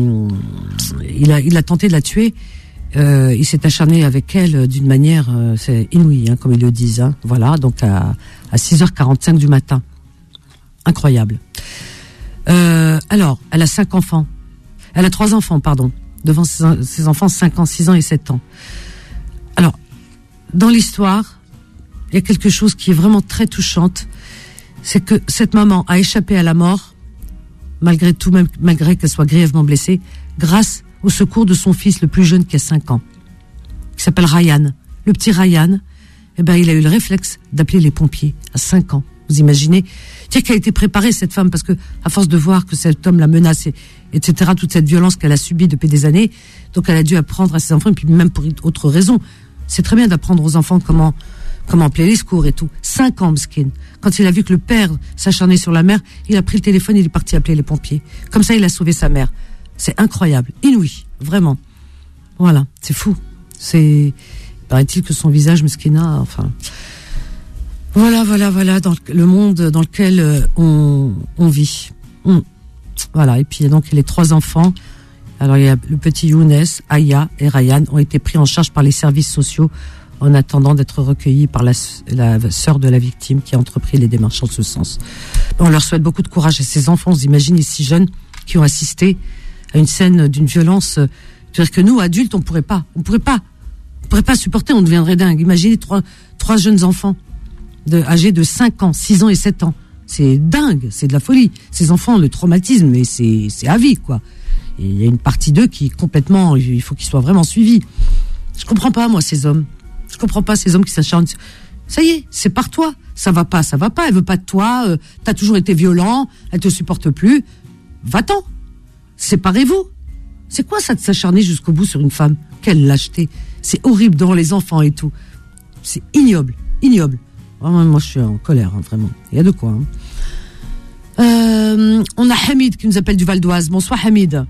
il a tenté de la tuer. Il s'est acharné avec elle d'une manière c'est inouïe, hein, comme ils le disent, hein. Voilà, donc à 6h45 du matin. Incroyable. Alors, elle a 5 enfants. Elle a 3 enfants, pardon. Devant ses enfants, 5 ans, 6 ans et 7 ans. Alors, dans l'histoire, il y a quelque chose qui est vraiment très touchante. C'est que cette maman a échappé à la mort, malgré tout, même malgré qu'elle soit grièvement blessée, grâce au secours de son fils le plus jeune qui a 5 ans, qui s'appelle Ryan. Le petit Ryan, il a eu le réflexe d'appeler les pompiers à 5 ans. Vous imaginez? Tiens, qu'elle a été préparée, cette femme, parce que à force de voir que cet homme la menace, etc., toute cette violence qu'elle a subie depuis des années, donc elle a dû apprendre à ses enfants, et puis même pour autre raison. C'est très bien d'apprendre aux enfants comment appeler les secours et tout. 5 ans, Mskin. Quand il a vu que le père s'acharnait sur la mère, il a pris le téléphone et il est parti appeler les pompiers. Comme ça, il a sauvé sa mère. C'est incroyable, inouï, vraiment. Voilà, c'est fou. Paraît-il que son visage, Mskina, enfin... Voilà, dans le monde dans lequel on vit. Voilà, et puis donc les 3 enfants. Alors il y a le petit Younes, Aya et Ryan ont été pris en charge par les services sociaux en attendant d'être recueillis par la sœur de la victime qui a entrepris les démarches en ce sens. On leur souhaite beaucoup de courage à ces enfants. Vous imaginez si jeunes qui ont assisté à une scène d'une violence, c'est-à-dire que nous, adultes, on pourrait pas supporter, on deviendrait dingue. Imaginez 3 jeunes enfants âgés de 5 ans, 6 ans et 7 ans. C'est dingue, c'est de la folie. Ces enfants, le traumatisme, mais c'est à vie, quoi. Et il y a une partie d'eux qui complètement, il faut qu'ils soient vraiment suivis. Je comprends pas, moi, ces hommes. Je comprends pas ces hommes qui s'acharnent. Ça y est, c'est par toi. Ça va pas. Elle veut pas de toi. T'as toujours été violent. Elle te supporte plus. Va-t'en. Séparez-vous. C'est quoi ça de s'acharner jusqu'au bout sur une femme? Quelle lâcheté. C'est horrible devant les enfants et tout. C'est ignoble. Vraiment, moi, je suis en colère, hein, vraiment. Il y a de quoi. Hein. On a Hamid qui nous appelle du Val d'Oise. Bonsoir, Hamid.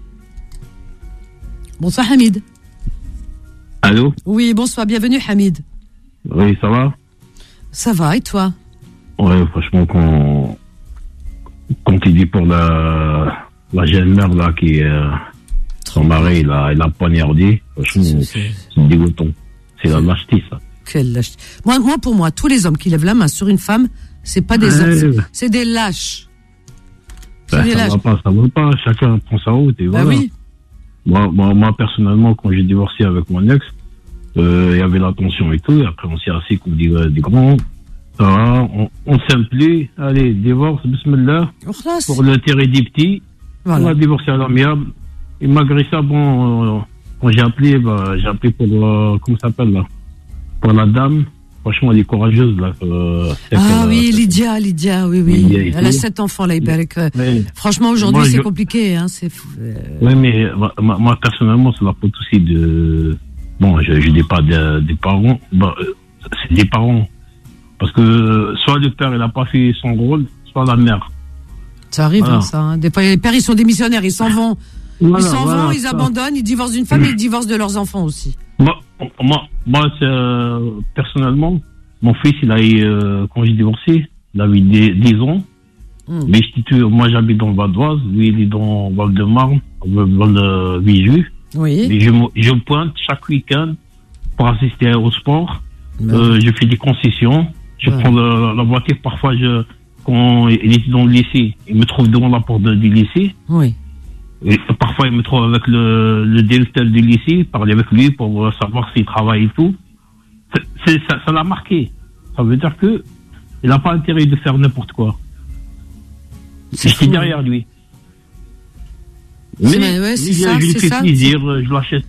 Allô? Oui, bonsoir, bienvenue, Hamid. Oui, ça va? Ça va, et toi? Ouais, franchement, quand tu dis pour la jeune mère, là, qui, son mari, il a poignardé, franchement, c'est dégoûtant. C'est la lâcheté, ça. Quelle lâcheté. Pour moi, tous les hommes qui lèvent la main sur une femme, c'est pas des hommes, c'est des lâches. Ça va pas, chacun prend sa route, et voilà. Oui. Moi, personnellement, quand j'ai divorcé avec mon ex, il y avait la tension et tout, et après on s'est assis comme des grands, on s'aime plus, allez, divorce, bismillah, pour l'intérêt des petits, voilà. On a divorcé à l'amiable, et malgré ça, quand j'ai appelé pour, comment ça s'appelle, là, pour la dame, franchement, elle est courageuse, là. Oui, Lydia, oui. Lydia, elle a 7 enfants, là, franchement, aujourd'hui, c'est compliqué, hein, Oui, mais moi, personnellement, c'est la faute aussi de... Bon, je dis pas des parents, c'est des parents. Parce que soit le père, il a pas fait son rôle, soit la mère. Ça arrive, voilà. Ça. Hein. Des fois, les pères, ils sont démissionnaires, ils s'en vont. Ils abandonnent, ils divorcent d'une femme et ils divorcent de leurs enfants aussi. Moi, personnellement, mon fils, il a eu, quand j'ai divorcé, il avait 10 ans. Mais moi, j'habite dans le Val d'Oise, lui, il est dans le Val-de-Marne, Val-de-Visu. Oui. Et je pointe chaque week-end pour assister au sport. Je fais des concessions. Je prends la voiture, parfois, quand il est dans le lycée, il me trouve devant la porte du lycée. Oui. Et parfois, il me trouve avec le directeur du lycée, parler avec lui pour savoir s'il travaille et tout. Ça l'a marqué. Ça veut dire que il n'a pas intérêt de faire n'importe quoi. Je suis derrière lui. Mais je lui fais plaisir, je l'achète,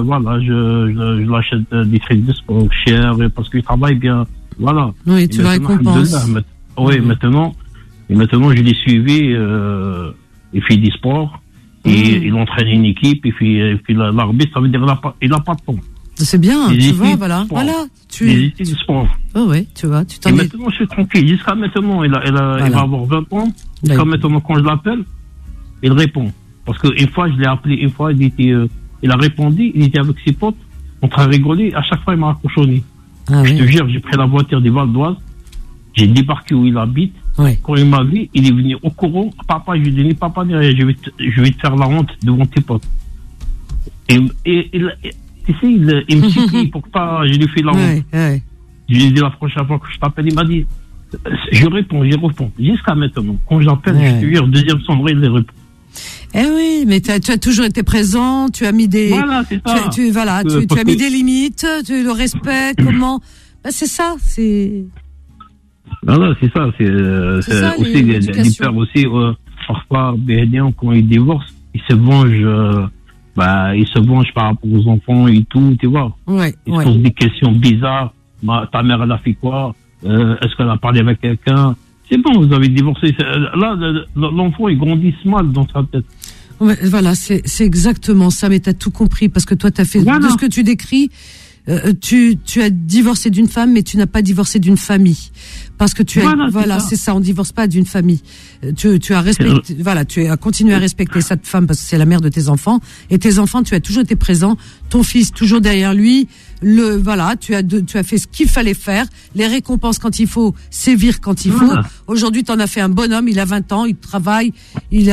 je l'achète des trucs de sport chers parce qu'il travaille bien. Voilà. Oui, tu le récompenses. Oui, maintenant, je l'ai suivi, il fait du sport, et il entraîne une équipe, et puis l'arbitre, ça veut dire il n'a pas de temps. C'est bien, tu vois, voilà. Les études du sport. Oh oui, tu vois, tu t'en es. Et maintenant, je suis tranquille. Jusqu'à maintenant, il va avoir 20 ans. Jusqu'à maintenant, quand je l'appelle, il répond. Parce qu'une fois, je l'ai appelé, il a répondu, il était avec ses potes, on train de rigoler, à chaque fois, il m'a raccrochonné. Je te jure, j'ai pris la voiture des Val d'Oise, j'ai débarqué où il habite. Quand il m'a vu, il est venu au courant. Papa, je lui ai dit, papa, je vais te faire la honte devant tes potes. Et tu sais, il me supplie pour pas, je lui fais la honte. Je lui ai dit la prochaine fois que je t'appelle, il m'a dit, je réponds. Jusqu'à maintenant, quand je l'appelle, je te jure, deuxième sonnerie, il répond. Eh oui, mais tu as toujours été présent, tu as mis des, c'est ça. Tu as mis des limites, le respect, comment, c'est ça, c'est. Voilà, c'est ça, c'est aussi des pères aussi, parfois, quand ils divorcent, ils se vengent, par rapport aux enfants et tout, tu vois. Ils se posent des questions bizarres. Ta mère, elle a fait quoi? Est-ce qu'elle a parlé avec quelqu'un? C'est bon, vous avez divorcé. Là, l'enfant, il grandit mal dans sa tête. Ouais, voilà, c'est exactement ça, mais t'as tout compris, parce que toi, t'as fait, de ce que tu décris, tu as divorcé d'une femme, mais tu n'as pas divorcé d'une famille. Parce que c'est ça, on divorce pas d'une famille. Tu as respecté, tu as continué à respecter cette femme parce que c'est la mère de tes enfants. Et tes enfants, tu as toujours été présent. Ton fils, toujours derrière lui. Tu as fait ce qu'il fallait faire. Les récompenses quand il faut, sévir quand il faut. Aujourd'hui, t'en as fait un bonhomme, il a 20 ans, il travaille, il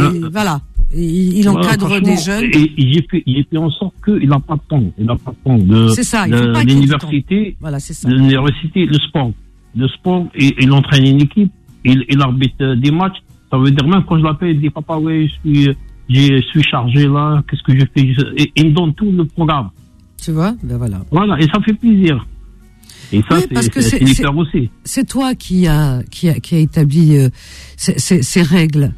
encadre des jeunes. Et j'ai fait en sorte qu'il n'a pas de temps. Il n'a pas de temps de l'université, l'université, le sport, et il entraîne une équipe, il arbitre des matchs. Ça veut dire même quand je l'appelle, il dit papa, je suis chargé là, qu'est-ce que je fais? Et il me donne tout le programme. Tu vois, voilà. Voilà, et ça fait plaisir. Et ça, c'est hyper aussi. C'est toi qui a établi ces règles.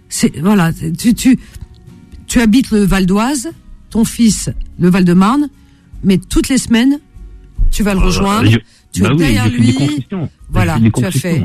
Tu habites le Val d'Oise, ton fils le Val-de-Marne, mais toutes les semaines, tu vas le rejoindre. Tu es derrière lui. Voilà, tu as fait.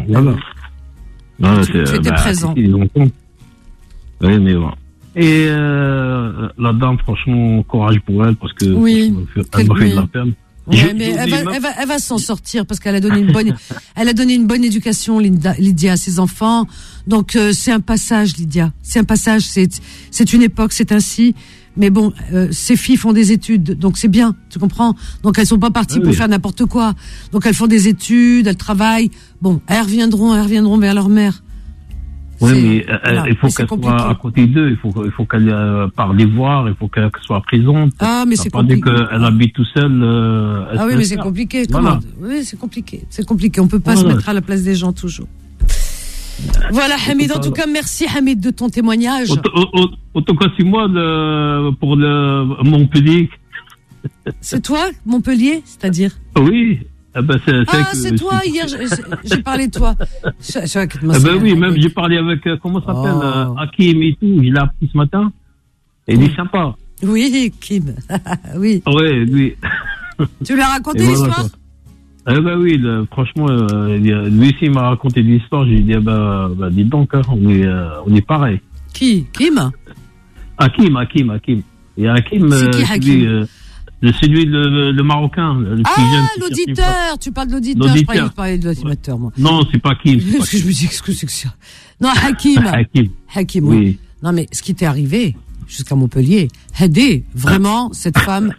Tu étais présent. Oui, mais bon. Et la dame, franchement, courage pour elle, parce que elle m'a fait de la peine. Ouais, mais elle va s'en sortir parce qu'elle a donné une bonne éducation, Lydia, à ses enfants. Donc c'est un passage, Lydia. C'est un passage. C'est une époque, c'est ainsi. Mais bon, ces filles font des études, donc c'est bien, tu comprends? Donc elles sont pas parties pour faire n'importe quoi. Donc elles font des études, elles travaillent. Bon, elles reviendront vers leur mère. Oui, mais il faut qu'elle soit à côté d'eux, il faut qu'elle parle les voir, il faut qu'elle soit présente. Ah, mais c'est compliqué. Pas dit qu'elle habite tout seule. Oui, mais c'est compliqué. Voilà. Oui, c'est compliqué. C'est compliqué. On peut pas se mettre à la place des gens toujours. Voilà, Hamid. En tout cas, merci, Hamid, de ton témoignage. En tout cas, c'est moi pour le Montpellier. C'est toi, Montpellier, c'est-à-dire? Oui. C'est toi, hier, j'ai parlé de toi. Oui, même j'ai parlé avec, comment ça s'appelle, Hakim et tout, je l'ai appris ce matin. Et il est sympa. Oui, Kim. Oui. Oui. Tu lui as raconté l'histoire? Oui, franchement, lui aussi m'a raconté l'histoire, j'ai dit, dis donc, on est pareil. Qui? Kim? Hakim. Et Hakim, c'est qui Hakim? Celui, le Marocain. Le l'auditeur. Tu parles de l'auditeur. Je croyais que tu parlais de l'animateur, moi. Non, c'est pas Kim. Parce que je me dis, qu'est-ce que c'est que ça? Non, Hakim, oui. Non, mais ce qui t'est arrivé jusqu'à Montpellier, Hadé, vraiment, cette femme,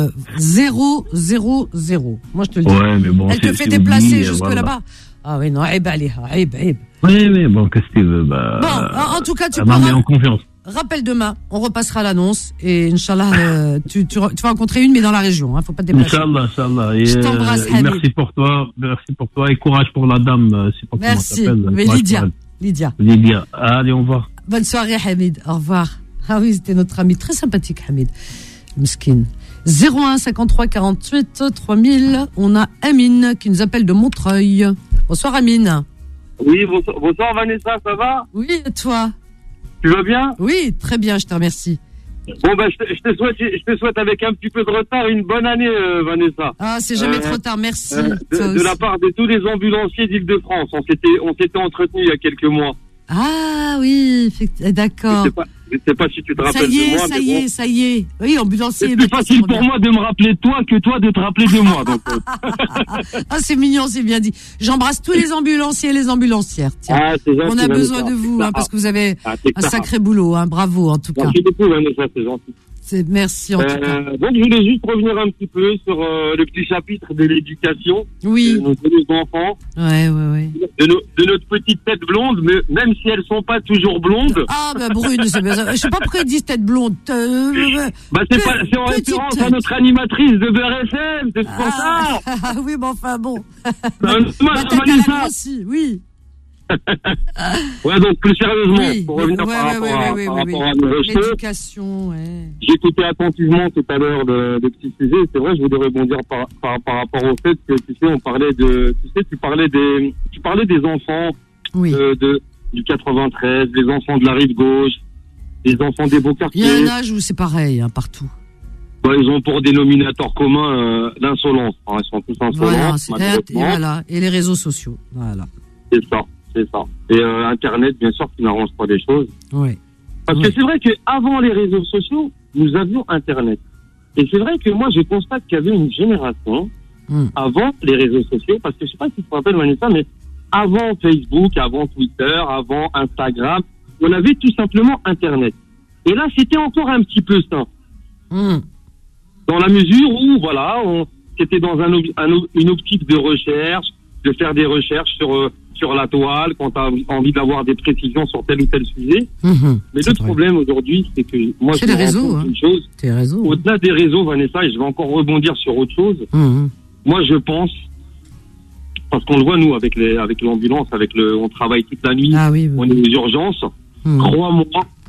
0. Moi, je te le dis. Ouais, mais bon, elle te fait déplacer jusque là-bas. Ah oui, non, aïb. Oui, mais bon, qu'est-ce que tu veux? Bon, en tout cas, tu peux. En confiance. rappelle demain, on repassera l'annonce et Inch'Allah, tu vas rencontrer une, mais dans la région, hein, faut pas te déplacer. Inch'Allah. Je t'embrasse, Hamid. Merci pour toi et courage pour la dame. C'est pas merci. Comment Mais Lydia. Allez, on va. Bonne soirée, Hamid. Au revoir. Ah oui, c'était notre ami très sympathique, Hamid. Meskin. 01 53 48 3000. On a Amine qui nous appelle de Montreuil. Bonsoir, Amine. Oui, bonsoir Vanessa, ça va? Oui, et toi? Tu vas bien? Oui, très bien, je te remercie. Bon, ben, je te souhaite avec un petit peu de retard une bonne année, Vanessa. Ah, c'est jamais trop tard, merci. De la part de tous les ambulanciers d'Île-de-France. On s'était entretenus il y a quelques mois. Ah oui, d'accord. Je sais pas si tu te rappelles de moi. Ça y est. Oui, ambulancier. C'est plus facile pour moi de me rappeler de toi que toi de te rappeler de moi. Donc, Ah, c'est mignon, c'est bien dit. J'embrasse tous les ambulanciers et les ambulancières. Tiens. Ah, c'est gentil, on a besoin Vanessa. de vous, hein, parce que vous avez un sacré boulot. Hein. Bravo, en tout cas. Merci beaucoup, Vanessa, c'est gentil. Merci en tout cas. Donc je voulais juste revenir un petit peu sur le petit chapitre de l'éducation de nos enfants. Ouais. De notre petite tête blonde, mais même si elles sont pas toujours blondes. Ah bah brune, je sais pas pourquoi ils disent tête blonde. C'est en référence à notre animatrice de Beurre FM, c'est pour ça. Ah oui, mais enfin bon. Vanessa aussi, oui. Ouais, donc plus sérieusement, pour revenir par rapport à nos recherches, l'éducation, j'écoutais attentivement tout à l'heure de petits sujets. C'est vrai, je voulais rebondir par rapport au fait que tu sais, tu parlais des enfants du 93, les enfants de la rive gauche, les enfants des beaux quartiers. Il y a un âge où c'est pareil, hein, partout. Ouais, ils ont pour dénominateur commun l'insolence. Hein, ils sont tous insolents. Voilà, et les réseaux sociaux. Voilà. C'est ça. Et Internet, bien sûr, qui n'arrange pas les choses. Oui. Parce que c'est vrai qu'avant les réseaux sociaux, nous avions Internet. Et c'est vrai que moi, je constate qu'il y avait une génération avant les réseaux sociaux, parce que je sais pas si tu te rappelles, Vanessa, mais avant Facebook, avant Twitter, avant Instagram, on avait tout simplement Internet. Et là, c'était encore un petit peu ça. Dans la mesure où, voilà, c'était dans une optique de recherche, de faire des recherches sur la toile, quand tu as envie d'avoir des précisions sur tel ou tel sujet. Mais le problème aujourd'hui, c'est que moi, je me rends compte d'une chose. Au-delà des réseaux, Vanessa, et je vais encore rebondir sur autre chose. Moi, je pense, parce qu'on le voit, nous, avec l'ambulance, on travaille toute la nuit, on est aux urgences. Crois-moi,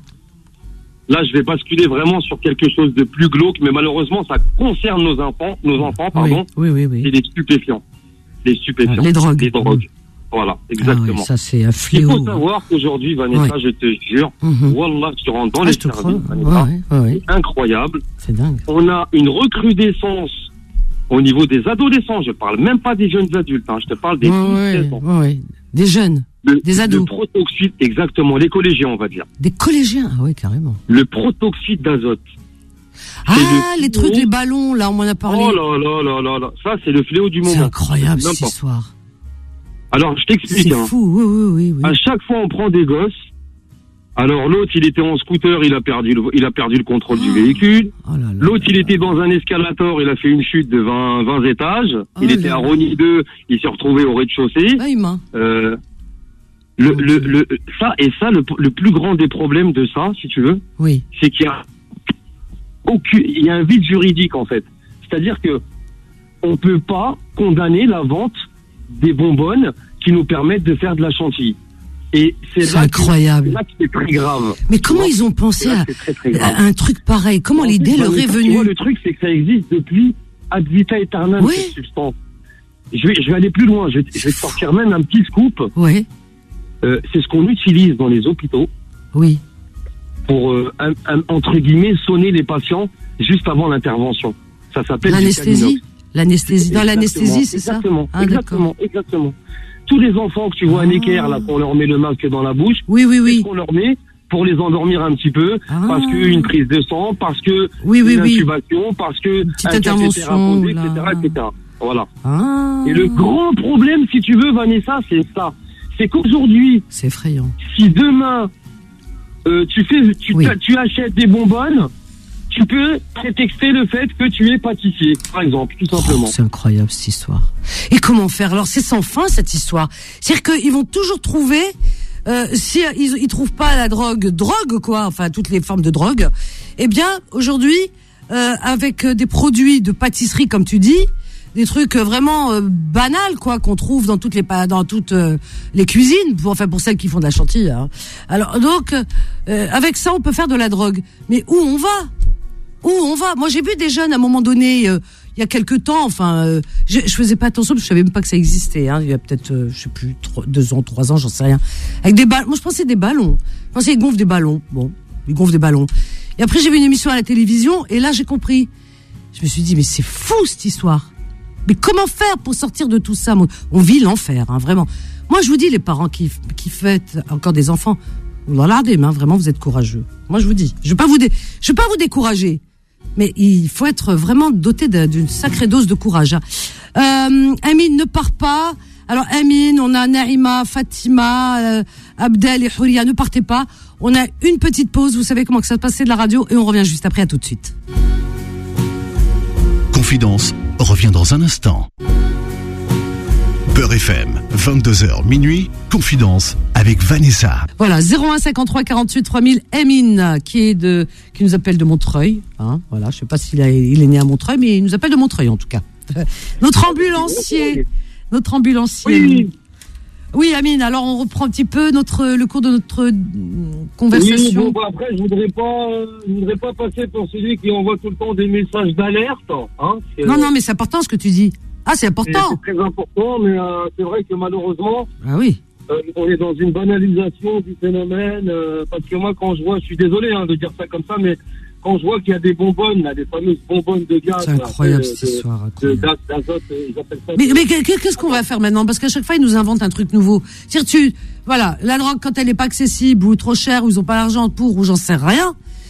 là, je vais basculer vraiment sur quelque chose de plus glauque, mais malheureusement, ça concerne nos enfants, pardon. Oui. C'est les stupéfiants. Les drogues. Voilà, exactement. Ça, c'est un fléau. Il faut savoir qu'aujourd'hui, Vanessa, je te jure, Wallah, tu rentres dans les services, Vanessa, c'est incroyable. C'est dingue. On a une recrudescence au niveau des adolescents. Je parle même pas des jeunes adultes, hein, je te parle des 16 ans. Des jeunes, des ados. Le protoxyde, exactement, les collégiens, on va dire. Des collégiens, ah oui, carrément. Le protoxyde d'azote. Les trucs, les ballons, là, on m'en a parlé. Oh là, ça, c'est le fléau du moment. C'est incroyable, cette histoire. Alors, je t'explique. C'est fou, oui. À chaque fois, on prend des gosses. Alors, l'autre, il était en scooter, il a perdu le contrôle du véhicule. L'autre, il était dans un escalator, il a fait une chute de 20 étages. Il était à Rogny 2, il s'est retrouvé au rez-de-chaussée. Le plus grand des problèmes de ça, si tu veux, c'est qu'il y a un vide juridique, en fait. C'est-à-dire que on peut pas condamner la vente des bonbonnes qui nous permettent de faire de la chantilly. Et c'est incroyable. C'est là que c'est très grave. Mais comment ils ont pensé à un truc pareil? Comment l'idée leur est venue? Le truc, c'est que ça existe depuis ad vita aeternam, cette substance. Je vais aller plus loin. Je vais te sortir même un petit scoop. C'est ce qu'on utilise dans les hôpitaux. Pour, entre guillemets, sonner les patients juste avant l'intervention. Ça s'appelle l'anesthésie. L'anesthésie. Dans l'anesthésie, c'est ça? Exactement. Tous les enfants que tu vois à Necker, là, qu'on leur met le masque dans la bouche, oui. qu'on leur met pour les endormir un petit peu, parce qu'une prise de sang, parce que une intubation, parce que petite intervention, etc. Voilà. Et le grand problème, si tu veux, Vanessa, c'est ça. C'est qu'aujourd'hui, c'est effrayant. Si demain, tu achètes des bonbonnes, tu peux prétexter le fait que tu es pâtissier, par exemple, tout simplement. C'est incroyable, cette histoire. Et comment faire? Alors, c'est sans fin, cette histoire. C'est-à-dire qu'ils vont toujours trouver si ils trouvent pas la drogue quoi, enfin toutes les formes de drogue, eh bien aujourd'hui avec des produits de pâtisserie comme tu dis, des trucs vraiment banals quoi qu'on trouve dans toutes les cuisines, pour celles qui font de la chantilly. Hein. Alors donc avec ça on peut faire de la drogue. Mais où on va? Moi j'ai vu des jeunes à un moment donné. Il y a quelques temps, je faisais pas attention parce que je savais même pas que ça existait. Hein. Il y a peut-être, je sais plus, 2 ans, 3 ans, j'en sais rien. Avec des ballons. Moi, je pensais des ballons. Je pensais qu'ils gonflent des ballons. Bon, ils gonflent des ballons. Et après, j'ai vu une émission à la télévision et là, j'ai compris. Je me suis dit, mais c'est fou cette histoire. Mais comment faire pour sortir de tout ça? On vit l'enfer, hein, vraiment. Moi, je vous dis, les parents qui fêtent encore des enfants, vous regardez, hein, vraiment, vous êtes courageux. Moi, je vous dis, je vais pas vous décourager. Mais il faut être vraiment doté d'une sacrée dose de courage. Amine ne part pas. Alors Amine, on a Naïma, Fatima, Abdel et Houria. Ne partez pas. On a une petite pause. Vous savez comment que ça se passe de la radio et on revient juste après. À tout de suite. Confidence revient dans un instant. Beurre FM, 22h minuit, Confidence avec Vanessa. Voilà, 01 53 48 3000, Amine, qui nous appelle de Montreuil. Hein, voilà, je sais pas il est né à Montreuil, mais il nous appelle de Montreuil en tout cas. Notre ambulancier. Oui. Oui, Amine, alors on reprend un petit peu le cours de notre conversation. Oui, bon, après, je voudrais pas passer pour celui qui envoie tout le temps des messages d'alerte. Hein, non, mais c'est important ce que tu dis. Ah, c'est important. C'est très important, mais c'est vrai que malheureusement, oui. On est dans une banalisation du phénomène. Parce que moi, quand je vois, je suis désolé de dire ça comme ça, mais quand je vois qu'il y a des bonbonnes, là, des fameuses bonbonnes de gaz, c'est incroyable cette histoire. D'azote, ils appellent ça. Mais qu'est-ce qu'on va faire maintenant? Parce qu'à chaque fois, ils nous inventent un truc nouveau. C'est-à-dire, voilà, la drogue quand elle n'est pas accessible ou trop chère ou ils ont pas l'argent pour ou j'en sais rien,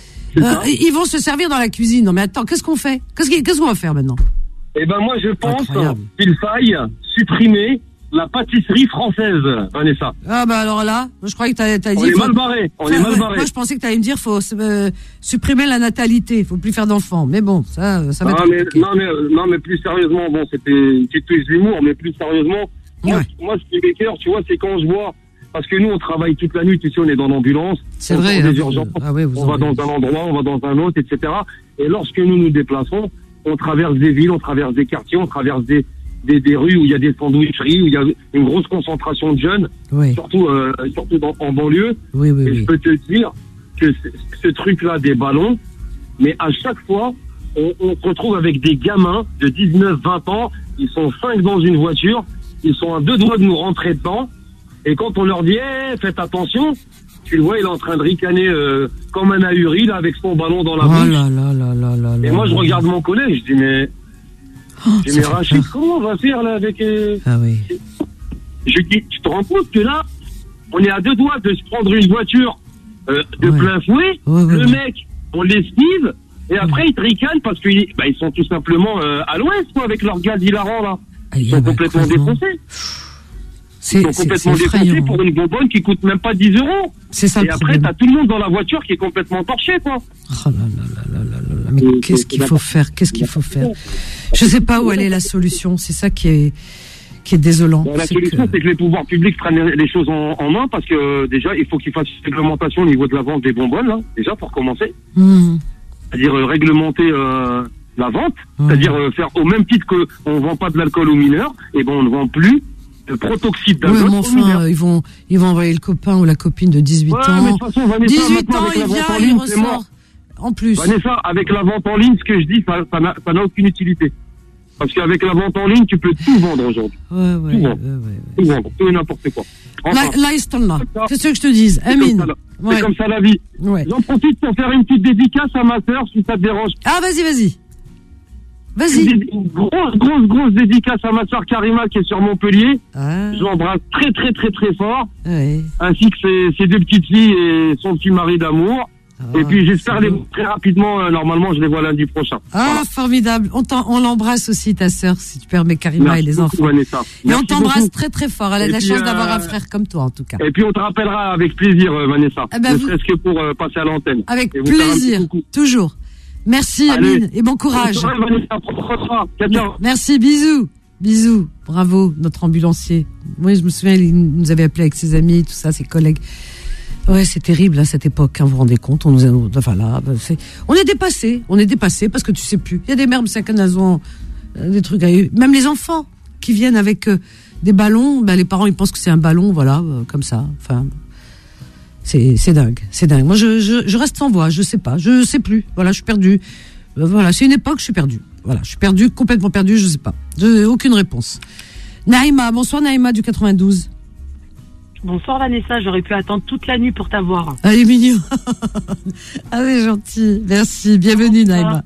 ils vont se servir dans la cuisine. Non mais attends, qu'est-ce qu'on fait? Qu'est-ce qu'on va faire maintenant? Eh ben moi je pense qu'il faille supprimer la pâtisserie française, Vanessa. Ah bah alors là, je croyais que t'as dit... On est mal barré. Moi je pensais que t'allais me dire faut supprimer la natalité, faut plus faire d'enfants. Mais bon, ça va être compliqué. Non mais plus sérieusement, bon c'était une petite touche d'humour, mais plus sérieusement, moi ce qui m'écoeure, tu vois, c'est quand je vois... Parce que nous, on travaille toute la nuit, tu sais, on est dans l'ambulance. C'est vrai. Des urgences, on va dans un endroit, on va dans un autre, etc. Et lorsque nous nous déplaçons, on traverse des villes, on traverse des quartiers, on traverse des rues où il y a des sandwicheries, où il y a une grosse concentration de jeunes, surtout en banlieue. Oui. Je peux te dire que ce truc-là des ballons, mais à chaque fois, on se retrouve avec des gamins de 19-20 ans, ils sont 5 dans une voiture, ils sont à 2 doigts de nous rentrer dedans, et quand on leur dit faites attention, tu le vois, il est en train de ricaner comme un ahuri là avec son ballon dans la bouche. Et moi je regarde mon collègue, je dis mais Rachid, comment on va faire là avec Je dis, tu te rends compte que là, on est à 2 doigts de se prendre une voiture de plein fouet. Le mec, on l'esquive et après ils te ricanent parce qu'ils sont tout simplement à l'ouest avec leur gaz hilarant là. Ils sont complètement défoncés. Ils sont complètement défoncés pour une bonbonne qui coûte même pas 10 €. C'est ça. Et après, t'as tout le monde dans la voiture qui est complètement torché, quoi. Oh là. Mais qu'est-ce qu'il faut faire? Je sais pas où elle est la solution. C'est ça qui est désolant. La solution, c'est que les pouvoirs publics prennent les choses en main parce que déjà, il faut qu'ils fassent une réglementation au niveau de la vente des bonbonnes, là, déjà, pour commencer. C'est-à-dire réglementer la vente, c'est-à-dire faire au même titre qu'on vend pas de l'alcool aux mineurs, et on ne vend plus de protoxyde d'azote. Oui, mais enfin, ils vont envoyer le copain ou la copine de 18 ans. Mais de toute façon, Vanessa, 18 ans, il vient, il ressort. En plus. Vanessa, avec la vente en ligne, ce que je dis, ça n'a aucune utilité. Parce qu'avec la vente en ligne, tu peux tout vendre aujourd'hui. Tout vendre, tout et n'importe quoi. Enfin, c'est ce que je te dis. Amine. C'est comme ça la vie. J'en profite pour faire une petite dédicace à ma sœur, si ça te dérange. Ah, vas-y. Une grosse dédicace à ma sœur Karima qui est sur Montpellier. Je l'embrasse très très très très fort. Ainsi que ses 2 petites filles et son petit mari d'amour. Et puis j'espère les voir très rapidement. Normalement, je les vois lundi prochain. Voilà. Formidable. On l'embrasse aussi, ta sœur, si tu permets, Karima. Merci et les enfants. Vanessa. Et on t'embrasse très très fort. Elle a de la chance d'avoir un frère comme toi, en tout cas. Et puis on te rappellera avec plaisir, Vanessa. Ne serait-ce que pour passer à l'antenne. Avec plaisir, toujours. Merci, Amine, et bon courage. Vanessa, merci, bisous. Bisous. Bravo, notre ambulancier. Oui, je me souviens, il nous avait appelé avec ses amis, tout ça, ses collègues. Ouais, c'est terrible, à cette époque, hein, vous vous rendez compte, on est dépassé parce que tu sais plus. Il y a des mères, elles ont des trucs, même les enfants qui viennent avec des ballons, les parents, ils pensent que c'est un ballon, voilà, comme ça, enfin, c'est dingue. Moi, je reste sans voix, je sais pas, je sais plus, voilà, je suis perdue. Voilà, c'est une époque, je suis perdue. Voilà, je suis perdue, complètement perdue, je sais pas. Aucune réponse. Naïma, bonsoir Naïma du 92. Bonsoir Vanessa, j'aurais pu attendre toute la nuit pour t'avoir. Ah, il est mignon. Ah, c'est gentil. Merci, bienvenue Naïma.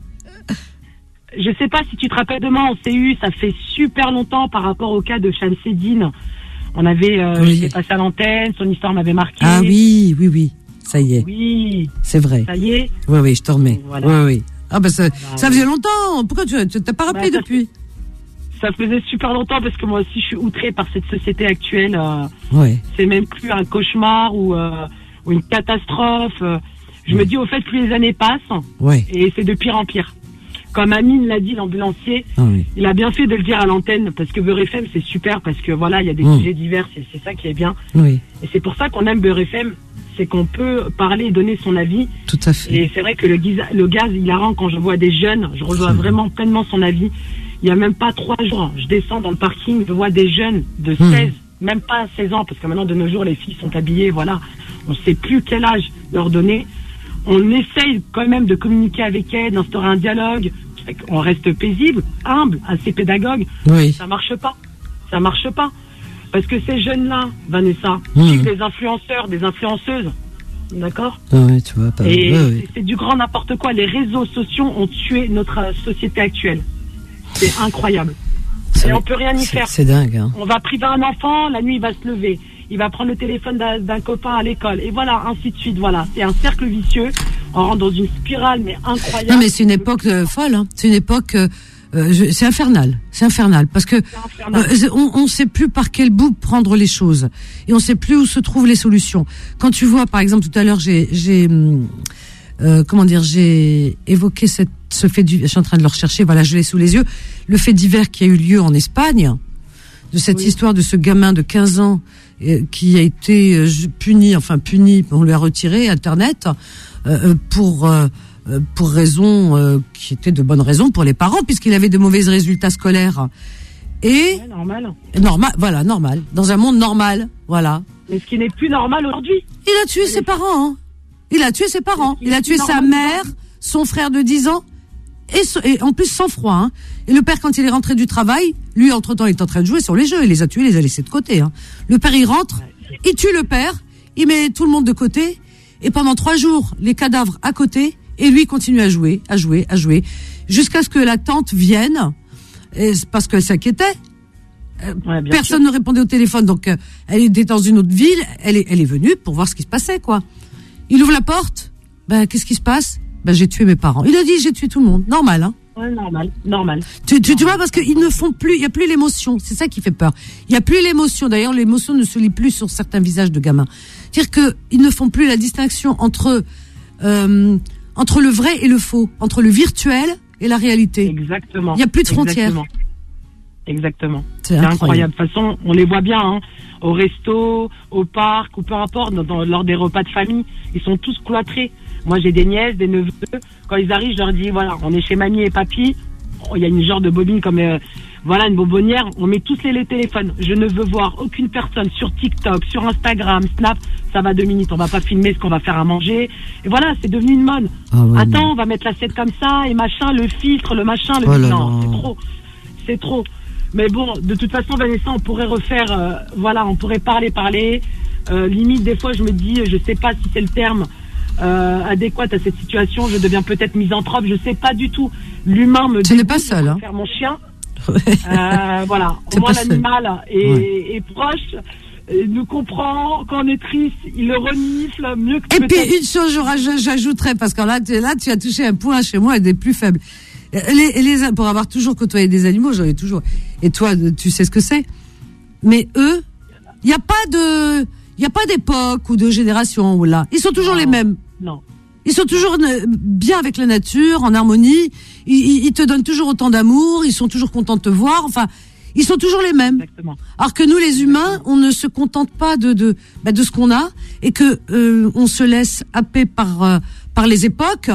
Je sais pas si tu te rappelles de moi, on s'est eu, ça fait super longtemps par rapport au cas de Shamseddine. On avait, j'étais passé à l'antenne, son histoire m'avait marqué. Ah oui, ça y est. Oui. C'est vrai. Ça y est. Oui, je te remets. Voilà. Oui. Ah ça faisait longtemps. Pourquoi tu t'as pas rappelé depuis? Ça faisait super longtemps parce que moi aussi je suis outrée par cette société actuelle. C'est même plus un cauchemar ou une catastrophe. Je me dis au fait plus les années passent et c'est de pire en pire. Comme Amine l'a dit, l'ambulancier, il a bien fait de le dire à l'antenne parce que Beurre FM c'est super parce que voilà il y a des sujets divers et c'est ça qui est bien. Oui. Et c'est pour ça qu'on aime Beurre FM, c'est qu'on peut parler et donner son avis. Tout à fait. Et c'est vrai que le gaz hilarant quand je vois des jeunes, je rejoins vraiment pleinement son avis. Il n'y a même pas 3 jours, je descends dans le parking, je vois des jeunes de 16, même pas 16 ans, parce que maintenant de nos jours les filles sont habillées, voilà. On ne sait plus quel âge leur donner. On essaye quand même de communiquer avec elles, d'instaurer un dialogue. On reste paisible, humble, assez pédagogue. Oui. Ça marche pas. Parce que ces jeunes-là, Vanessa, suivent des influenceurs, des influenceuses. D'accord ? Oui, tu vois. C'est du grand n'importe quoi. Les réseaux sociaux ont tué notre société actuelle. C'est incroyable. Et on peut rien y faire. C'est dingue. Hein. On va priver un enfant, la nuit il va se lever. Il va prendre le téléphone d'un copain à l'école. Et voilà, ainsi de suite. Voilà. C'est un cercle vicieux. On rentre dans une spirale, mais incroyable. Non, mais c'est une époque folle. Hein. C'est une époque... c'est infernal. C'est infernal. Parce que on sait plus par quel bout prendre les choses. Et on sait plus où se trouvent les solutions. Quand tu vois, par exemple, tout à l'heure, j'ai évoqué ce fait divers, je suis en train de le rechercher, voilà, je l'ai sous les yeux, le fait divers qui a eu lieu en Espagne, de cette histoire de ce gamin de 15 ans qui a été puni, on lui a retiré Internet pour raisons qui étaient de bonnes raisons pour les parents, puisqu'il avait de mauvais résultats scolaires. Et normal, dans un monde normal, voilà. Mais ce qui n'est plus normal aujourd'hui. Il a tué ses parents, hein. Il a tué ses parents, il a tué sa mère, son frère de 10 ans, et en plus sans froid. Hein. Et le père, quand il est rentré du travail, lui, entre-temps, il est en train de jouer sur les jeux, il les a tués, il les a laissés de côté. Hein. Le père, il rentre, il tue le père, il met tout le monde de côté, et pendant 3 jours, les cadavres à côté, et lui, il continue à jouer, jusqu'à ce que la tante vienne, parce qu'elle s'inquiétait. Personne ne répondait au téléphone, donc elle était dans une autre ville, elle est venue pour voir ce qui se passait, quoi. Il ouvre la porte, qu'est-ce qui se passe ? J'ai tué mes parents. Il a dit, j'ai tué tout le monde. Normal, hein. Ouais, normal. Tu vois, parce qu'ils ne font plus, il n'y a plus l'émotion. C'est ça qui fait peur. Il n'y a plus l'émotion. D'ailleurs, l'émotion ne se lit plus sur certains visages de gamins. C'est-à-dire qu'ils ne font plus la distinction entre le vrai et le faux, entre le virtuel et la réalité. Exactement. Il n'y a plus de frontières. Exactement. C'est incroyable. De toute façon, on les voit bien, hein, au resto, au parc, ou peu importe, lors des repas de famille. Ils sont tous cloîtrés. Moi, j'ai des nièces, des neveux. Quand ils arrivent, je leur dis, voilà, on est chez mamie et papy. Il y a une genre de bobine comme, une bonbonnière. On met tous les téléphones. Je ne veux voir aucune personne sur TikTok, sur Instagram, Snap. Ça va 2 minutes. On va pas filmer ce qu'on va faire à manger. Et voilà, c'est devenu une mode. Attends, on va mettre l'assiette comme ça et machin, le filtre, le machin, non, c'est trop. Mais bon, de toute façon, Vanessa, on pourrait refaire, on pourrait parler. Limite, des fois, je me dis, je sais pas si c'est le terme adéquat à cette situation. Je deviens peut-être misanthrope, je sais pas du tout. L'humain me tu n'es pas seul, hein. Faire mon chien. Voilà. Au moins, l'animal est proche. Nous comprend, quand on est triste, il le renifle mieux que. Et puis, une chose, j'ajouterais, parce que là, tu as touché un point chez moi, des plus faibles. Pour avoir toujours côtoyé des animaux, j'en ai toujours. Et toi, tu sais ce que c'est. Mais eux, il n'y a pas d'époque ou de génération ou là. Ils sont toujours les mêmes. Non. Ils sont toujours bien avec la nature, en harmonie. Ils te donnent toujours autant d'amour. Ils sont toujours contents de te voir. Enfin, Ils sont toujours les mêmes. Exactement. Alors que nous, les humains, on ne se contente pas de ce qu'on a et que on se laisse happer par les époques.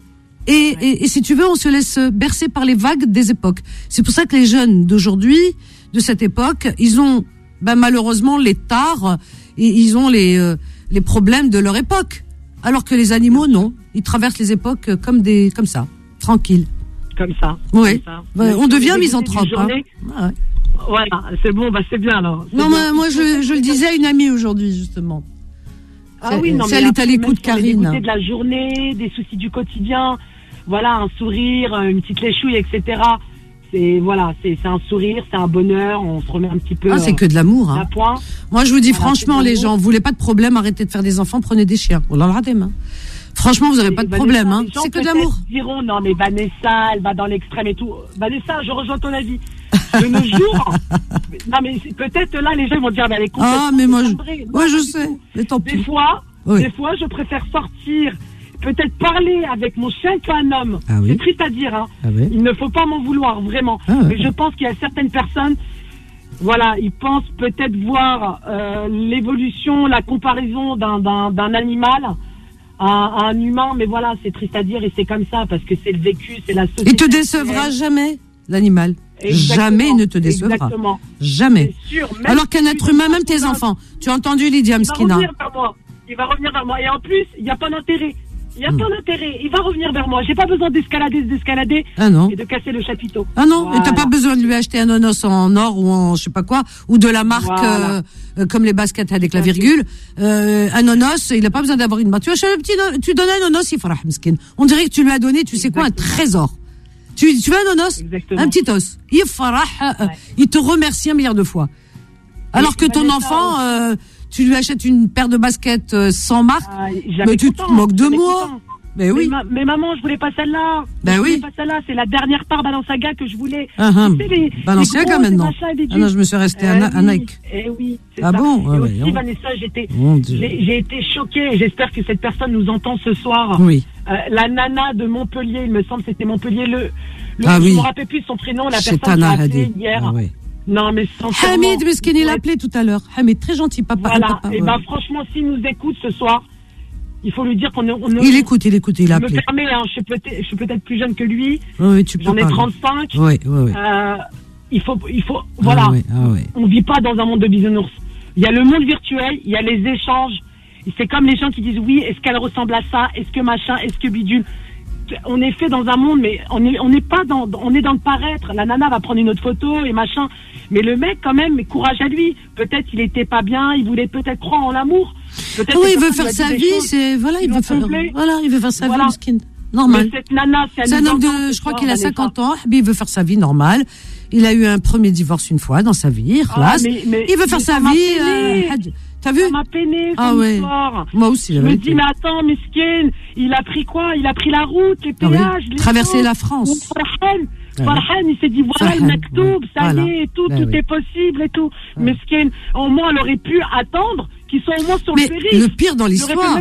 Et si tu veux, on se laisse bercer par les vagues des époques. C'est pour ça que les jeunes d'aujourd'hui, de cette époque, ils ont malheureusement les tares, et ils ont les problèmes de leur époque. Alors que les animaux, non, ils traversent les époques comme ça, tranquilles. Comme ça. Oui. Comme ça. On devient misanthrope. Hein. Ouais. Voilà, c'est bon, c'est bien alors. Non, moi je le disais à une amie aujourd'hui justement. Ah oui, non, mais elle est à l'écoute, Karine. On est de la journée, des soucis du quotidien. Voilà, un sourire, une petite léchouille, etc. C'est un sourire, c'est un bonheur. On se remet un petit peu. C'est que de l'amour. Hein. Moi, je vous dis franchement, les gens, vous voulez pas de problème, arrêtez de faire des enfants, prenez des chiens. On l'a raté, hein. Franchement, vous n'aurez pas de problème, hein. C'est que de l'amour. Diront non, mais Vanessa, elle va dans l'extrême et tout. Vanessa, je rejoins ton avis. De nos jours, non mais peut-être là, les gens vont dire, elle est complètement. Ah, mais moi, je sais. Mais tant pis. Des fois, je préfère sortir. Peut-être parler avec mon chien qu'un homme. Ah oui. C'est triste à dire, hein. Ah oui. Il ne faut pas m'en vouloir, vraiment. Ah ouais. Mais je pense qu'il y a certaines personnes, voilà, ils pensent peut-être voir l'évolution, la comparaison d'un animal à un humain, mais voilà, c'est triste à dire et c'est comme ça, parce que c'est le vécu, c'est la société. Il te décevra jamais, l'animal. Exactement. Jamais il ne te décevra. Exactement. Jamais. Sûr, alors qu'un être humain, même tes enfants. Tu as entendu Lydia Mskina? Il va revenir vers moi. Et en plus, il n'y a pas d'intérêt. Il va revenir vers moi. J'ai pas besoin d'escalader ah non. et de casser le chapiteau. Ah non, voilà. Et t'as pas besoin de lui acheter un nonos en or ou en je sais pas quoi, ou de la marque comme les baskets avec la virgule. Un nonos, il a pas besoin d'avoir une marque. Tu achètes tu donnes un nonos, il fera miskin. On dirait que tu lui as donné, tu sais quoi, un trésor. Tu veux un nonos? Exactement. Un petit os. Il te remercie un milliard de fois. Alors que ton enfant, tu lui achètes une paire de baskets sans marque, mais tu te moques de moi. Mais oui. Mais maman, je voulais pas celle-là. Ben oui. Pas celle-là, c'est la dernière part Balenciaga que je voulais. Balenciaga maintenant. Ah non, je me suis restée à Nike. Eh oui. Ah ça. Bon. Et aussi, Vanessa, j'ai été choquée. J'espère que cette personne nous entend ce soir. Oui. La nana de Montpellier, il me semble, c'était Montpellier. Je me rappelle plus son prénom. La personne qui a appelé hier. Ah oui. Non, mais Hamid, Meskin, il a appelé tout à l'heure. Hamid, très gentil, papa. Voilà. Et franchement, s'il nous écoute ce soir, il faut lui dire qu'on Il écoute, il a appelé. Je me permets, hein, je suis peut-être plus jeune que lui. Oui, tu peux. J'en ai 35. Oui. Il faut, voilà. On vit pas dans un monde de bisounours. Il y a le monde virtuel, il y a les échanges. C'est comme les gens qui disent oui, est-ce qu'elle ressemble à ça? Est-ce que machin? Est-ce que bidule? On est fait dans un monde, mais on est dans le paraître. La nana va prendre une autre photo et machin. Mais le mec, quand même, mais courage à lui. Peut-être il était pas bien, il voulait peut-être croire en l'amour. Oui, il veut faire sa vie, il veut faire sa vie, skin. Normal. Mais cette nana, c'est un homme je crois qu'il a 50 ans, il veut faire sa vie normale. Il a eu un premier divorce une fois dans sa vie, il veut faire sa vie, t'as vu? Ça m'a peiné, histoire. Moi aussi, je me dis, mais attends, Miskin, il a pris quoi? Il a pris la route, les péages, les traverser la France. Farhan, il s'est dit, voilà le maktoub, ça y est, tout est possible et tout. Miskin, au moins, elle aurait pu attendre qu'ils soient au moins sur le périph'. Le pire dans l'histoire.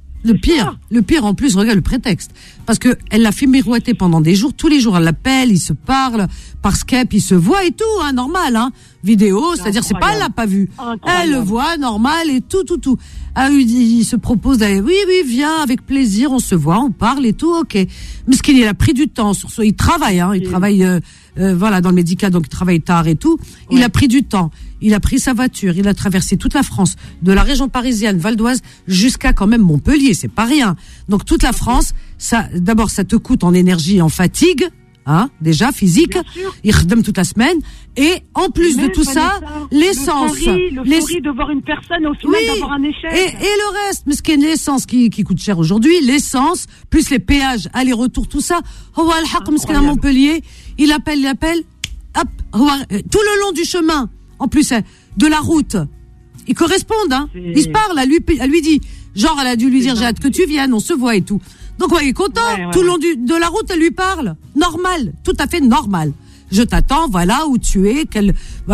Le pire en plus, regarde le prétexte. Parce que elle l'a fait miroiter pendant des jours, tous les jours elle l'appelle, ils se parlent, par Skype, ils se voient et tout, hein, normal, hein. Vidéo, c'est-à-dire c'est pas, elle l'a pas vu. Elle le voit, normal et tout. Ah, il se propose d'aller, oui, viens, avec plaisir, on se voit, on parle et tout, ok. Mais ce qu'il a pris du temps il travaille, hein, il travaille, voilà, dans le médical, donc il travaille tard et tout. Il a pris du temps. Il a pris sa voiture, il a traversé toute la France, de la région parisienne, Val d'Oise, jusqu'à quand même Montpellier, c'est pas rien. Donc toute la France, d'abord ça te coûte en énergie et en fatigue, hein, déjà physique, il redonne toute la semaine, et en plus de tout ça, l'essence. L'euphorie de voir une personne au final d'avoir un échec. Et le reste, mais ce qui est l'essence qui coûte cher aujourd'hui, l'essence, plus les péages, aller-retour, tout ça, à Montpellier, il appelle, hop, tout le long du chemin. En plus, de la route, ils correspondent, hein. Ils se parlent, elle lui dit, genre, elle a dû lui dire, j'ai hâte que tu viennes, on se voit et tout. Donc, il est content. Tout le long de la route, elle lui parle. Normal. Tout à fait normal. Je t'attends, voilà où tu es, quel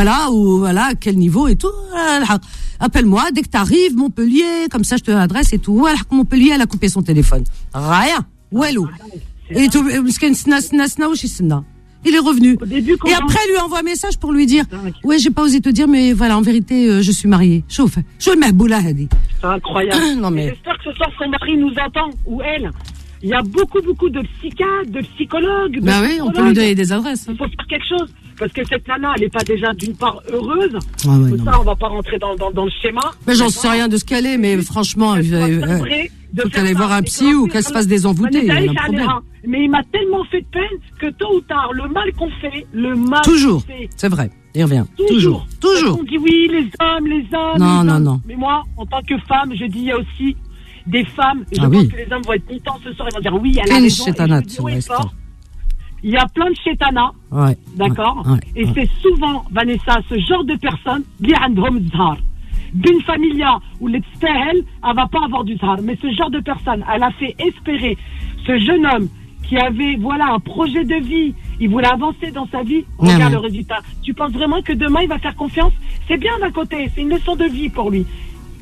niveau et tout. Appelle-moi dès que t'arrives, Montpellier, comme ça, je te donne l'adresse et tout. Montpellier, elle a coupé son téléphone. Rien. Ouelou. Et tout, Il est revenu. Au début, et après, il lui envoie un message pour lui dire, ouais, j'ai pas osé te dire, mais voilà, en vérité, je suis mariée. Chauffe. C'est incroyable. Non, mais... J'espère que ce soir, son mari nous entend, ou elle. Il y a beaucoup de psychiatres, de psychologues. Bah oui, on peut lui donner des adresses. Il faut faire quelque chose. Parce que cette nana, elle n'est pas déjà d'une part heureuse. Ah ouais, ça, on va pas rentrer dans le schéma. Mais j'en sais rien de ce qu'elle est, mais franchement, il faut qu'elle aille voir un psy ou qu'elle se fasse des envoûtés. Mais il m'a tellement fait de peine que tôt ou tard, le mal qu'on fait, toujours, c'est vrai, il revient. Toujours. On dit oui, les hommes. Non. Mais moi, en tant que femme, je dis il y a aussi des femmes. Et je pense que les hommes vont être contents ce soir. Ils vont dire oui, elle a raison. Il y a plein de chétanas, d'accord. Et c'est souvent, Vanessa, ce genre de personnes, li عندهم الزهر. D'une familia où l'extérieur, elle va pas avoir du zahar. Mais ce genre de personne, elle a fait espérer ce jeune homme qui avait, un projet de vie. Il voulait avancer dans sa vie. Regarde le résultat. Tu penses vraiment que demain, il va faire confiance? C'est bien d'un côté. C'est une leçon de vie pour lui.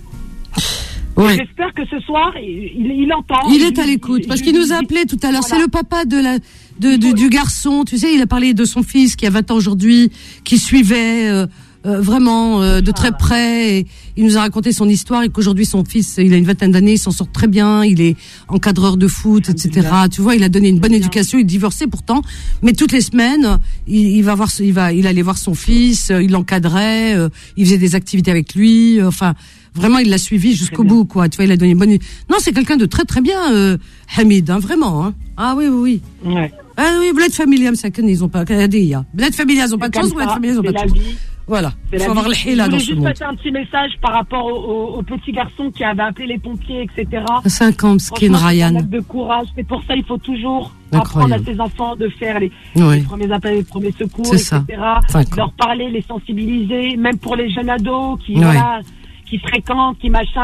Ouais. J'espère que ce soir, il entend. Il est à l'écoute. Parce qu'il nous a appelé tout à l'heure. C'est le papa du garçon. Tu sais, il a parlé de son fils qui a 20 ans aujourd'hui, qui suivait vraiment de très près. Et il nous a raconté son histoire et qu'aujourd'hui, son fils, il a une vingtaine d'années, il s'en sort très bien. Il est encadreur de foot, etc. Tu vois, il a donné une bonne éducation. Il est divorcé pourtant. Mais toutes les semaines, il allait voir son fils, il l'encadrait, il faisait des activités avec lui. Vraiment, il l'a suivi jusqu'au bout, quoi. Tu vois, il a donné une bonne... Non, c'est quelqu'un de très, très bien, Hamid, hein, vraiment, hein. Ah oui. Ouais. Ah oui, Bled Familia, ils ont pas... Bled Familia, ils ont pas de chance, Bled Familia, ils ont pas de chance. Voilà. Il faut avoir le hila dans ce monde. Je voulais juste passer un petit message par rapport au petit garçon qui avait appelé les pompiers, etc. 50, skin Ryan. C'est un acte de courage. C'est pour ça, il faut toujours apprendre à ses enfants de faire les premiers appels, les premiers secours, etc. De leur parler, les sensibiliser, même pour les jeunes ados qui fréquentent,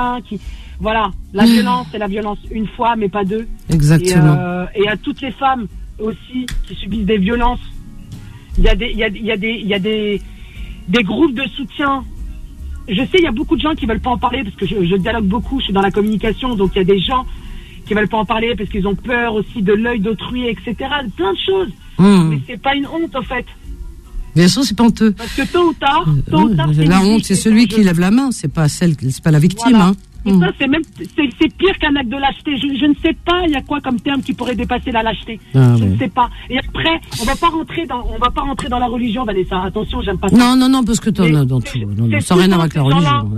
la violence, c'est la violence une fois, mais pas deux. Exactement. Et à toutes les femmes aussi qui subissent des violences, il y a des groupes de soutien. Je sais, il y a beaucoup de gens qui veulent pas en parler parce que je dialogue beaucoup, je suis dans la communication, donc il y a des gens qui veulent pas en parler parce qu'ils ont peur aussi de l'œil d'autrui, etc. Plein de choses. Mais c'est pas une honte, en fait. Bien sûr, c'est pas honteux. Parce que tôt ou tard, la honte, c'est celui qui lève la main, c'est pas la victime, hein. Et ça, c'est pire qu'un acte de lâcheté. Je ne sais pas, il y a quoi comme terme qui pourrait dépasser la lâcheté. Je ne sais pas. Et après, on va pas rentrer dans la religion, Vanessa. Attention, j'aime pas ça. Non, parce que t'en as dans tout. Non, ça n'a rien à voir avec la religion.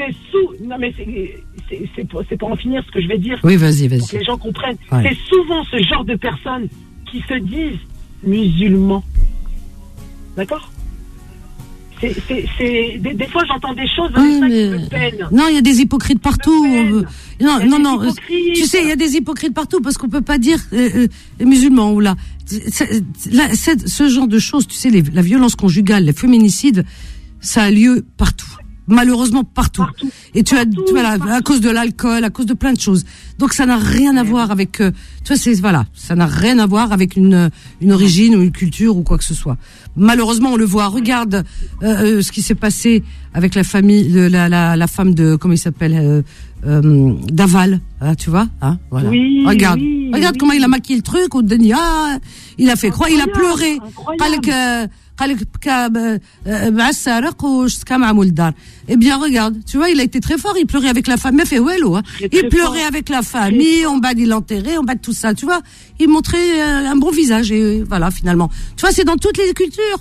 C'est pour en finir ce que je vais dire. Oui, vas-y. Pour que les gens comprennent. Ouais. C'est souvent ce genre de personnes qui se disent musulmans. D'accord? Des fois, j'entends des choses qui me peinent. Non, il y a des hypocrites partout. Non. Tu sais, il y a des hypocrites partout parce qu'on peut pas dire musulmans ou là. Ce genre de choses, tu sais, la violence conjugale, les féminicides, ça a lieu partout. Malheureusement partout. Et à cause de l'alcool, à cause de plein de choses. Donc ça n'a rien à voir avec ça n'a rien à voir avec une origine ou une culture ou quoi que ce soit. Malheureusement, on le voit. Regarde ce qui s'est passé avec la famille la femme de comment il s'appelle Daval, tu vois, hein, voilà. Oui, regarde comment il a maquillé le truc au Denis. Il a fait croire, il a pleuré. Eh bien, regarde, tu vois, il a été très fort, il pleurait avec la famille, il pleurait avec la famille, on bat il l'enterrer, on bat tout ça, tu vois, il montrait un bon visage, et voilà, finalement. Tu vois, c'est dans toutes les cultures,